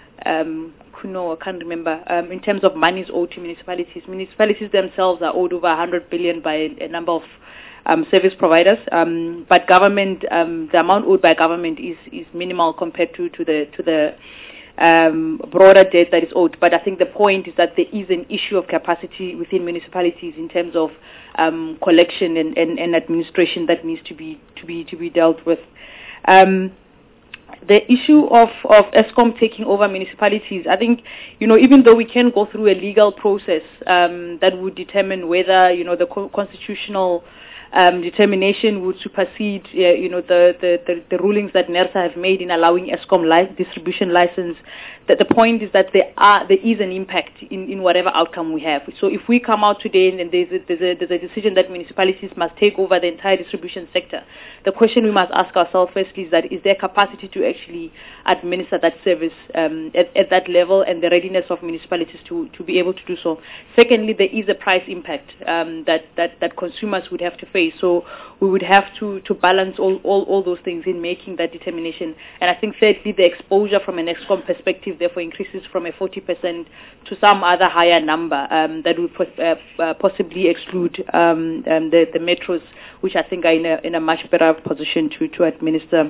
Kuno, I can't remember, in terms of monies owed to municipalities. Municipalities themselves are owed over 100 billion by a number of service providers, but government, the amount owed by government is minimal compared to the broader debt that is owed. But I think the point is that there is an issue of capacity within municipalities in terms of collection and administration that needs to be dealt with. The issue of Eskom taking over municipalities, I think, even though we can go through a legal process that would determine whether, the constitutional determination would supersede, the rulings that NERSA have made in allowing Eskom distribution license. That the point is that there is an impact in whatever outcome we have. So if we come out today and there's a decision that municipalities must take over the entire distribution sector, the question we must ask ourselves firstly is that is there capacity to actually administer that service at that level, and the readiness of municipalities to be able to do so. Secondly, there is a price impact that consumers would have to face. So we would have to balance all those things in making that determination. And I think thirdly, the exposure from an Eskom perspective therefore increases from a 40% to some other higher number that would possibly exclude the metros, which I think are in a much better position to administer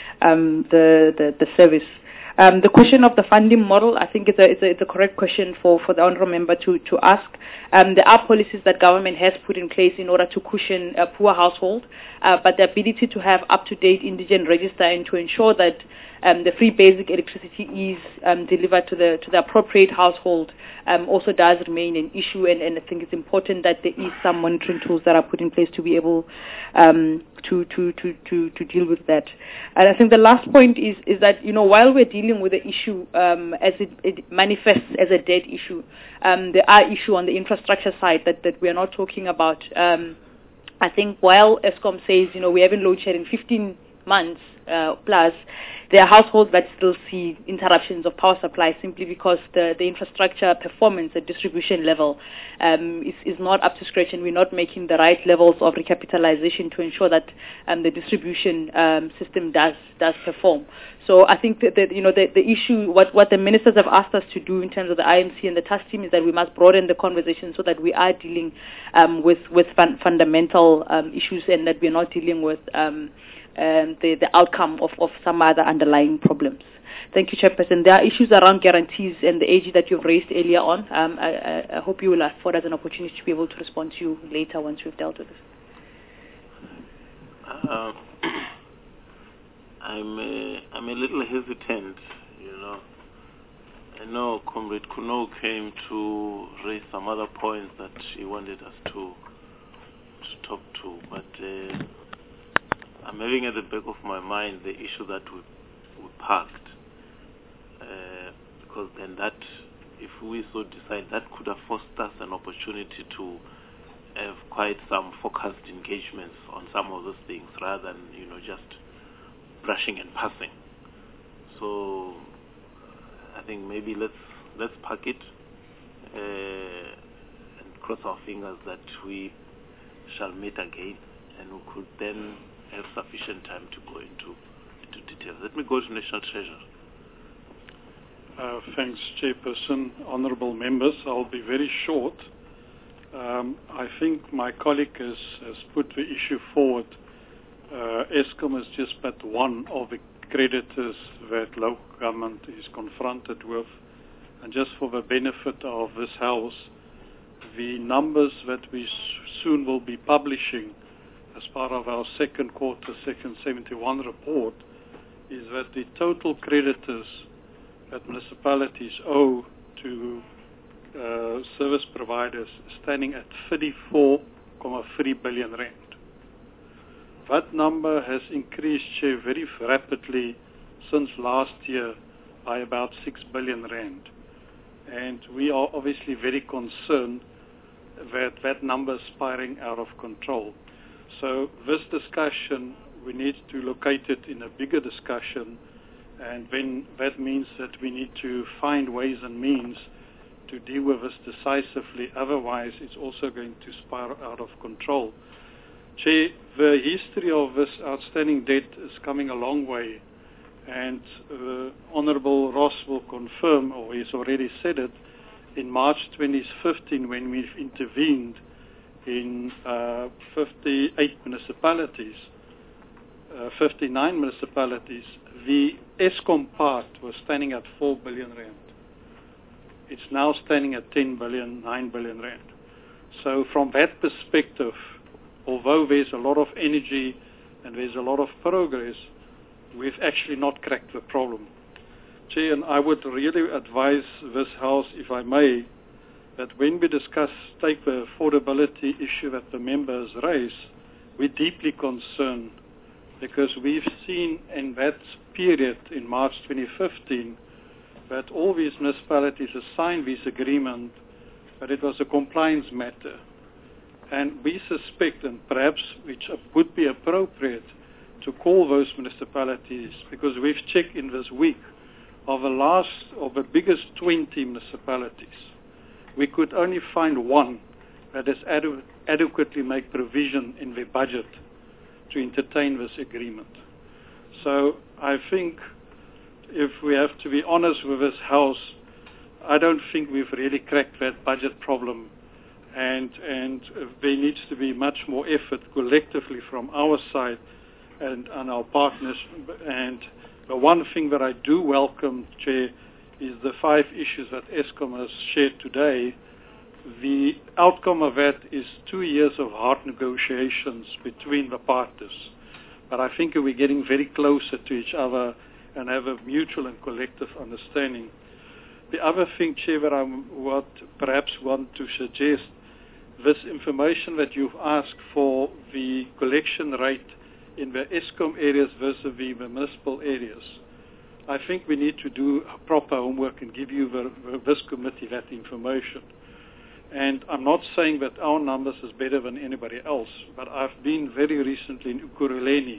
the service. The question of the funding model, I think it's a correct question for the honourable member to ask. There are policies that government has put in place in order to cushion a poor household, but the ability to have up-to-date indigent register and to ensure that the free basic electricity is delivered to the appropriate household also does remain an issue, and I think it's important that there is some monitoring tools that are put in place to be able to deal with that. And I think the last point is that, while we're dealing with the issue as it manifests as a debt issue, there are issues on the infrastructure side that we are not talking about. I think while Eskom says, we haven't load shedding 15 months plus, there are households that still see interruptions of power supply simply because the infrastructure performance at distribution level is not up to scratch, and we're not making the right levels of recapitalization to ensure that the distribution system does perform. So I think that the issue, what the ministers have asked us to do in terms of the IMC and the task team, is that we must broaden the conversation so that we are dealing with fundamental issues, and that we're not dealing with the outcome of some other underlying problems. Thank you, Chairperson. There are issues around guarantees and the AG that you've raised earlier on. I hope you will afford us an opportunity to be able to respond to you later once we've dealt with this. I'm a little hesitant, you know. I know Comrade Kuno came to raise some other points that he wanted us to talk to, but I'm having at the back of my mind the issue that we parked, because then that, if we so decide, that could have forced us an opportunity to have quite some focused engagements on some of those things rather than, you know, just brushing and passing. So I think maybe let's park it and cross our fingers that we shall meet again, and we could then have sufficient time to go into details. Let me go to National Treasurer. Thanks, Chairperson. Honourable members, I'll be very short. I think my colleague has put the issue forward. Eskom is just but one of the creditors that local government is confronted with. And just for the benefit of this House, the numbers that we soon will be publishing as part of our second quarter, Section 71 report, is that the total creditors that municipalities owe to service providers standing at 34.3 billion rand. That number has increased very rapidly since last year by about 6 billion rand. And we are obviously very concerned that that number is spiraling out of control. So this discussion, we need to locate it in a bigger discussion, and then that means that we need to find ways and means to deal with this decisively. Otherwise, it's also going to spiral out of control. Chair, the history of this outstanding debt is coming a long way, and Honourable Ross will confirm, or he's already said it, in March 2015 when we've intervened in 58 municipalities, 59 municipalities, the Eskom part was standing at 4 billion rand. It's now standing at 10 billion, 9 billion rand. So from that perspective, although there's a lot of energy and there's a lot of progress, we've actually not cracked the problem. Chair, and I would really advise this House, if I may, that when we discuss, take the affordability issue that the members raise, we're deeply concerned because we've seen in that period in March 2015 that all these municipalities have signed this agreement, but it was a compliance matter. And we suspect, and perhaps which would be appropriate, to call those municipalities, because we've checked in this week, of the biggest 20 municipalities, we could only find one that has adequately made provision in their budget to entertain this agreement. So I think if we have to be honest with this House, I don't think we've really cracked that budget problem, and there needs to be much more effort collectively from our side and our partners. And the one thing that I do welcome, Chair, is the 5 issues that Eskom has shared today. The outcome of that is 2 years of hard negotiations between the partners. But I think we're getting very closer to each other and have a mutual and collective understanding. The other thing, Chair, that I would perhaps want to suggest, this information that you've asked for the collection rate in the Eskom areas versus the municipal areas, I think we need to do proper homework and give you, this committee, that information. And I'm not saying that our numbers is better than anybody else, but I've been very recently in Ekurhuleni.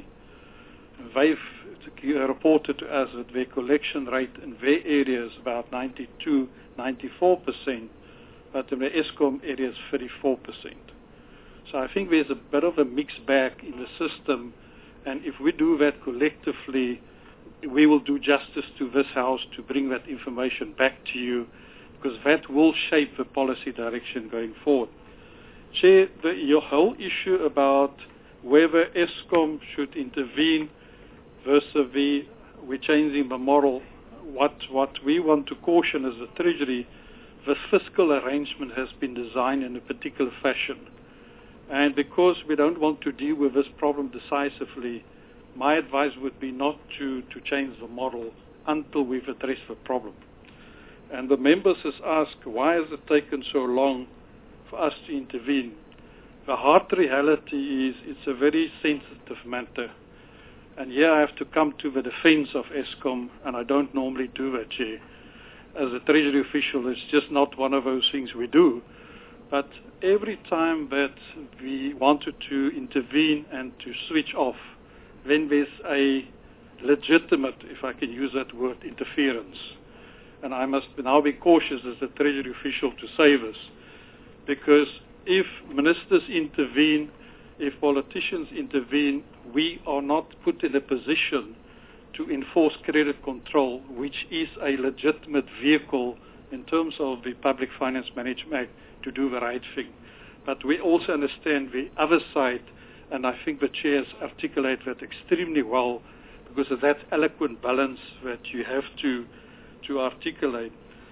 They've reported to us that their collection rate in their area is about 92, 94%, but in the Eskom area is 34%. So I think there's a bit of a mixed bag in the system, and if we do that collectively, we will do justice to this House to bring that information back to you, because that will shape the policy direction going forward. Chair, your whole issue about whether Eskom should intervene vis-a-vis we're changing the model. What we want to caution as the Treasury, the fiscal arrangement has been designed in a particular fashion. And because we don't want to deal with this problem decisively, my advice would be not to change the model until we've addressed the problem. And the members has asked, why has it taken so long for us to intervene? The hard reality is it's a very sensitive matter. And here I have to come to the defense of Eskom, and I don't normally do that, Chair. As a Treasury official, it's just not one of those things we do. But every time that we wanted to intervene and to switch off, then there's a legitimate, if I can use that word, interference. And I must now be cautious as a Treasury official to say this, because if ministers intervene, if politicians intervene, we are not put in a position to enforce credit control, which is a legitimate vehicle in terms of the Public Finance Management Act to do the right thing. But we also understand the other side, and I think the chairs articulate that extremely well, because of that eloquent balance that you have to articulate.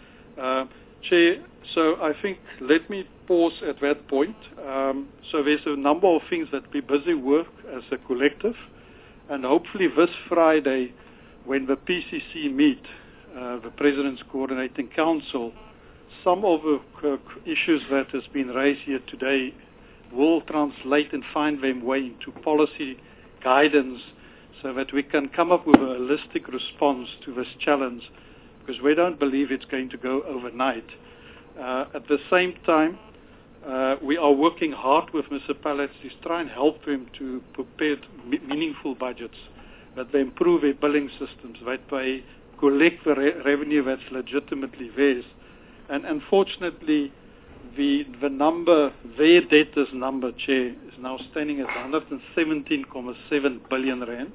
Chair, so I think let me pause at that point. So there's a number of things that we're busy with as a collective, and hopefully this Friday, when the PCC meet, the President's Coordinating Council, some of the issues that has been raised here today will translate and find their way into policy guidance so that we can come up with a holistic response to this challenge, because we don't believe it's going to go overnight. At the same time, we are working hard with municipalities to try and help them to prepare meaningful budgets, that they improve their billing systems, that they collect the revenue that's legitimately theirs. And unfortunately, the number, their debtors number, Chair, is now standing at 117.7 billion rand.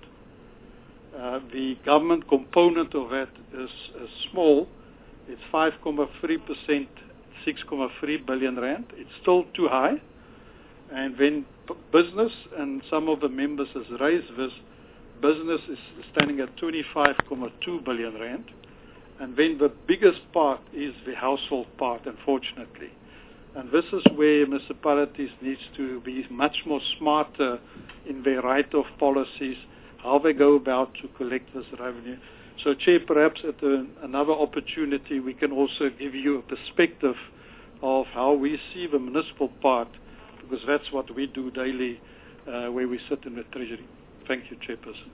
The government component of that is small. It's 5.3%, 6.3 billion rand. It's still too high. And when business, and some of the members has raised this, business is standing at 25.2 billion rand. And then the biggest part is the household part, unfortunately. And this is where municipalities need to be much more smarter in their write-off policies, how they go about to collect this revenue. So, Chair, perhaps at another opportunity we can also give you a perspective of how we see the municipal part, because that's what we do daily where we sit in the Treasury. Thank you, Chairperson.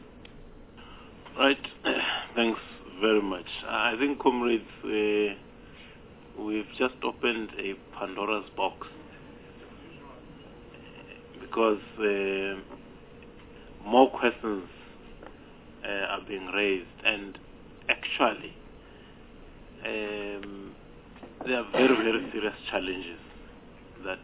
Right. Thanks very much. I think, comrades, we've just opened a Pandora's box, because more questions are being raised, and actually there are very, very serious challenges that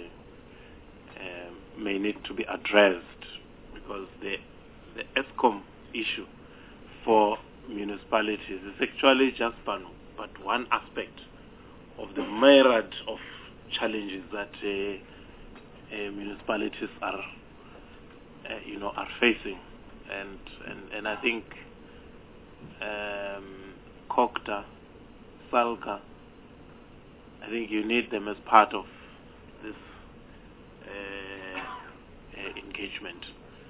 may need to be addressed, because the Eskom issue for municipalities is actually just but one aspect of the myriad of challenges that municipalities are facing, and I think COGTA, SALGA, I think you need them as part of this engagement.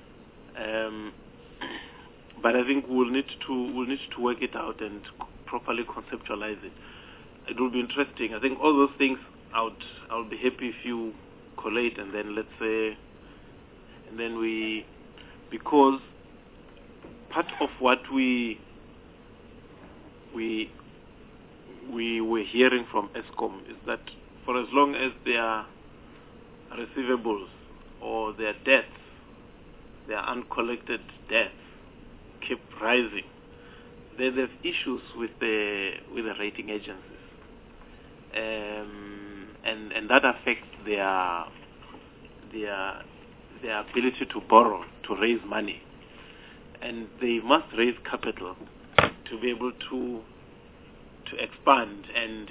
But I think we'll need to work it out and properly conceptualize it. It will be interesting. I think all those things I'll be happy if you collate, and then let's say, and then because part of what we were hearing from Eskom is that for as long as their receivables or their debts, their uncollected debts keep rising, they have issues with the rating agencies, and that affects their ability to borrow, to raise money, and they must raise capital to be able to expand and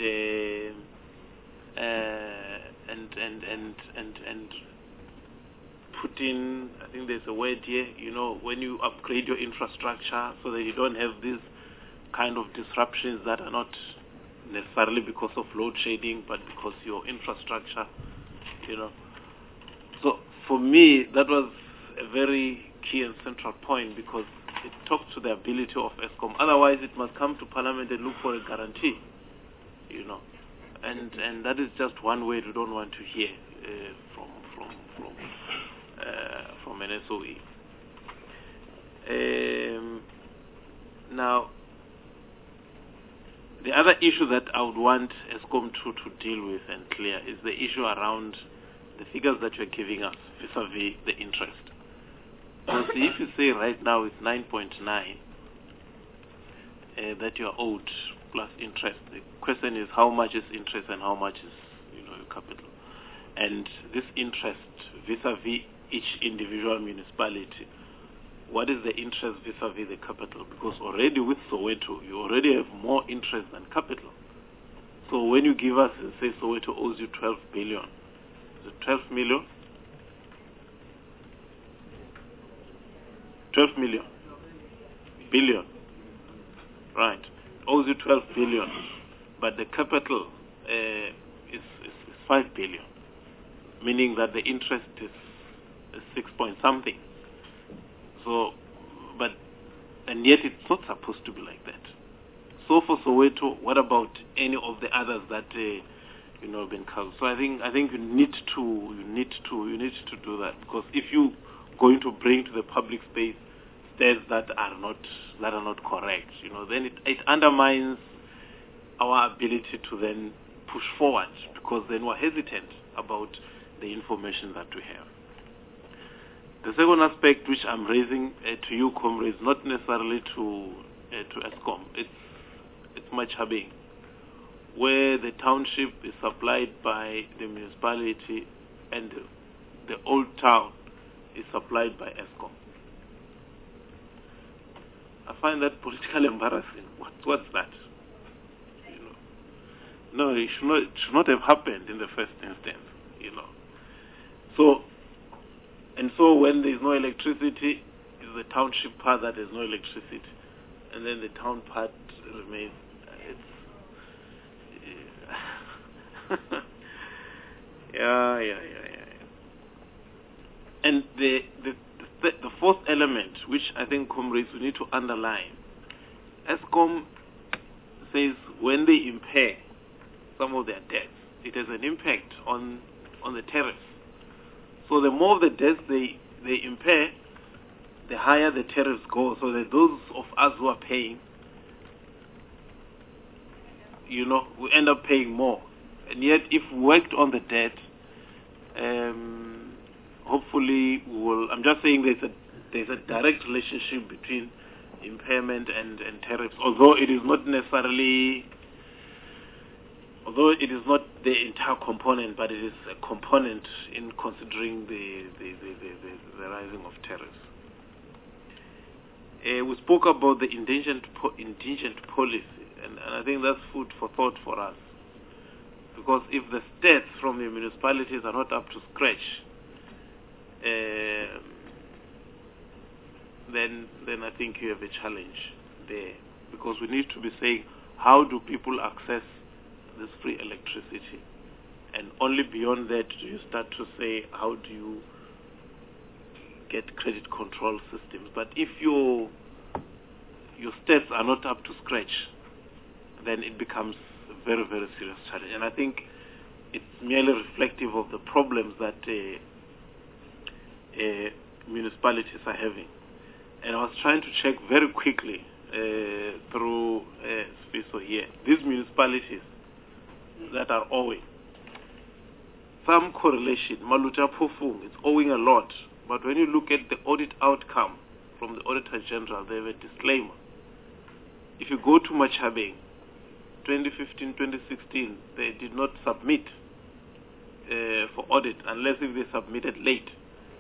put in, I think there's a word here, when you upgrade your infrastructure so that you don't have these kind of disruptions that are not necessarily because of load shedding, but because your infrastructure, So for me, that was a very key and central point, because it talks to the ability of Eskom. Otherwise, it must come to Parliament and look for a guarantee, and that is just one word we don't want to hear from an SOE. Now, the other issue that I would want Eskom to deal with and clear is the issue around the figures that you're giving us vis-a-vis the interest. Because if you say right now it's 9.9 that you're owed plus interest, the question is how much is interest and how much is your capital. And this interest vis-a-vis each individual municipality, what is the interest vis-a-vis the capital? Because already with Soweto, you already have more interest than capital. So when you give us and say Soweto owes you 12 billion, is it 12 million? 12 million. Billion. Right. Owes you 12 billion. But the capital is 5 billion. Meaning that the interest is 6 point something. So, and yet it's not supposed to be like that. So for Soweto, what about any of the others that been covered? So I think you need to do that, because if you going to bring to the public space stats that are not correct, then it undermines our ability to then push forward, because then we're hesitant about the information that we have. The second aspect which I'm raising to you, comrades, not necessarily to Eskom, it's Machabeng, where the township is supplied by the municipality and the old town is supplied by Eskom. I find that politically embarrassing. What's that? No, it should not have happened in the first instance. So when there is no electricity, it's the township part that has no electricity, and then the town part remains. Yeah. And the fourth element, which I think, comrades, we need to underline, Eskom says when they impair some of their debts, it has an impact on the tariffs. So the more the debts they impair, the higher the tariffs go, so that those of us who are paying, we end up paying more. And yet, if we worked on the debt, hopefully we will. I'm just saying there's a direct relationship between impairment and tariffs, although it is not the entire component, but it is a component in considering the rising of tariffs. We spoke about the indigent policy, and I think that's food for thought for us. Because if the stats from the municipalities are not up to scratch, then I think you have a challenge there. Because we need to be saying, how do people access this free electricity? And only beyond that do you start to say, how do you get credit control systems? But if your stats are not up to scratch, then it becomes a very, very serious challenge. And I think it's merely reflective of the problems that municipalities are having. And I was trying to check very quickly through SPISO here. These municipalities that are owing, some correlation, Maluta Pofung, it's owing a lot. But when you look at the audit outcome from the Auditor General, they have a disclaimer. If you go to Machabeng, 2015, 2016, they did not submit for audit unless if they submitted late.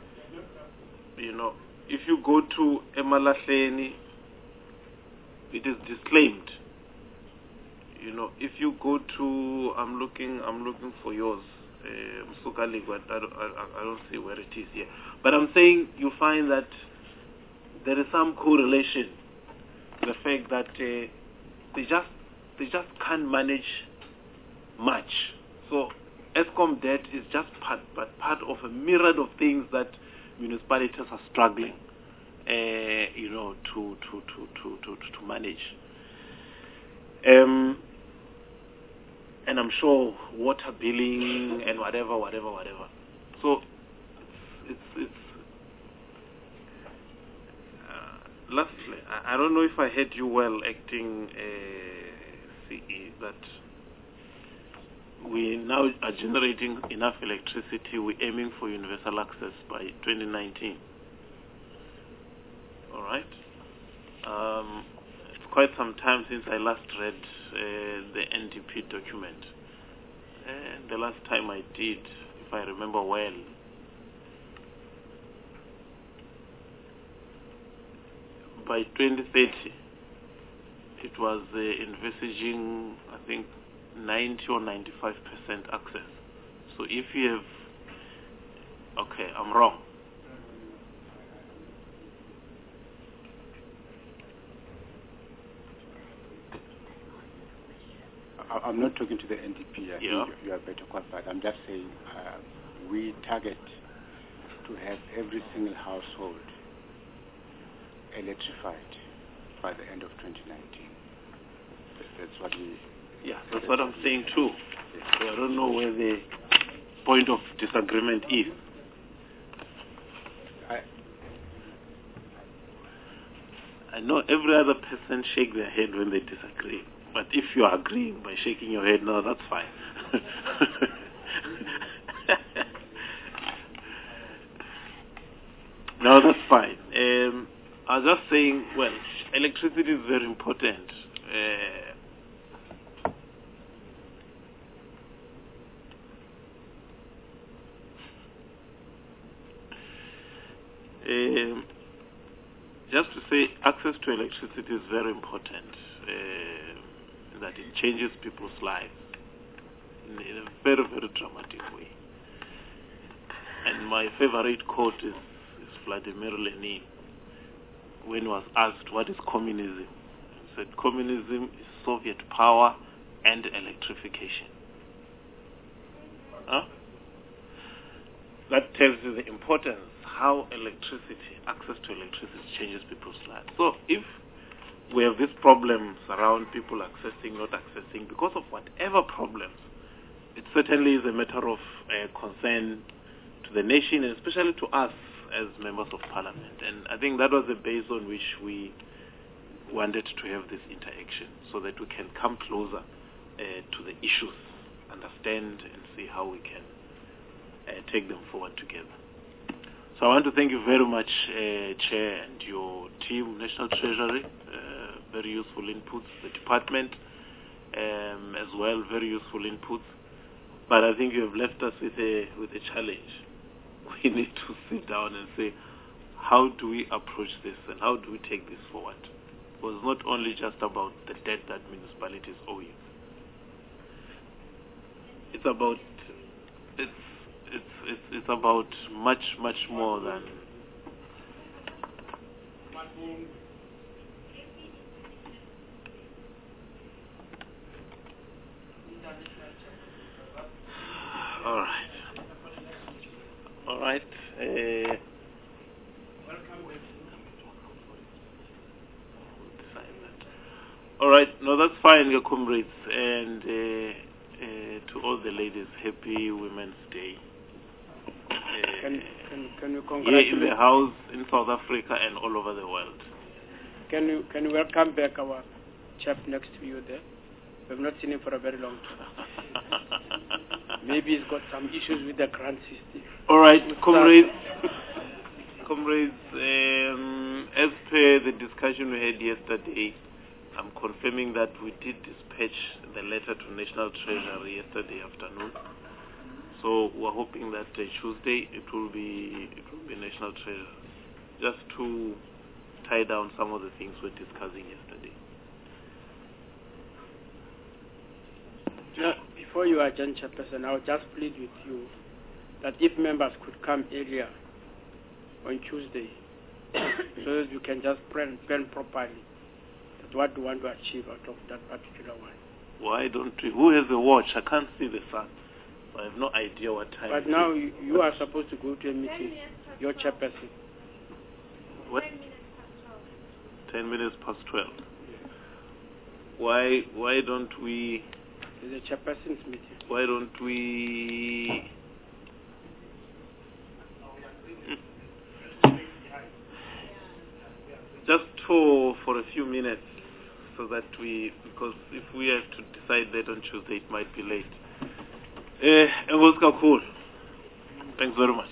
If you go to Emalahleni, it is disclaimed. If you go to, I'm looking for yours. Msukali, but I don't see where it is here. But I'm saying you find that there is some correlation. The fact that they just can't manage much. So Eskom debt is just part of a myriad of things that municipalities are struggling, to manage. And I'm sure water billing and whatever. So it's lastly, I don't know if I heard you well, acting CE, that we now are generating enough electricity. We're aiming for universal access by 2019. All right. It's quite some time since I last read the NDP document. And the last time I did, if I remember well, by 2030, it was envisaging, I think, 90 or 95% access. So if you have, okay, I'm wrong. I'm not talking to the NDP. I think you are better qualified. I'm just saying we target to have every single household electrified by the end of 2019. That's what we... Yeah, that's what I'm saying too. Yes. So I don't know where the point of disagreement is. I know every other person shake their head when they disagree. But if you are agreeing by shaking your head, no, that's fine. No, that's fine. I was just saying, well, electricity is very important. Just to say, access to electricity is very important. That it changes people's lives in a very, very dramatic way. And my favorite quote is Vladimir Lenin, when he was asked what is communism. He said, communism is Soviet power and electrification. Huh? That tells you the importance, how access to electricity changes people's lives. So if we have these problems around people accessing, not accessing, because of whatever problems, it certainly is a matter of concern to the nation, and especially to us as members of parliament. And I think that was the base on which we wanted to have this interaction, so that we can come closer to the issues, understand and see how we can take them forward together. So I want to thank you very much, Chair, and your team, National Treasury, very useful inputs, the department as well, very useful inputs. But I think you have left us with a challenge. We need to sit down and say, how do we approach this and how do we take this forward? It was not only just about the debt that municipalities owe you. It's about it's about much more than all right. All right. No, that's fine, your comrades, and to all the ladies, happy Women's Day. Can you congratulate here in the house, in South Africa, and all over the world? Can you welcome back our chap next to you there? We've not seen him for a very long time. Maybe he's got some issues with the grant system. All right, comrades. As per the discussion we had yesterday, I'm confirming that we did dispatch the letter to National Treasury yesterday afternoon. So we're hoping that Tuesday it will be National Treasury, just to tie down some of the things we're discussing yesterday. Yeah, if before you adjourn, Chairperson, I would just plead with you that if members could come earlier on Tuesday, so that you can just plan properly that what we want to achieve out of that particular one. Why don't we? Who has a watch? I can't see the sun. So I have no idea what time. But now you are supposed to go to a meeting. Your chairperson. What? 10 minutes past 12. Why don't we? It's a chairperson's meeting. Why don't we? Just for a few minutes, so that because if we have to decide that on Tuesday, it might be late. Cool. Thanks very much.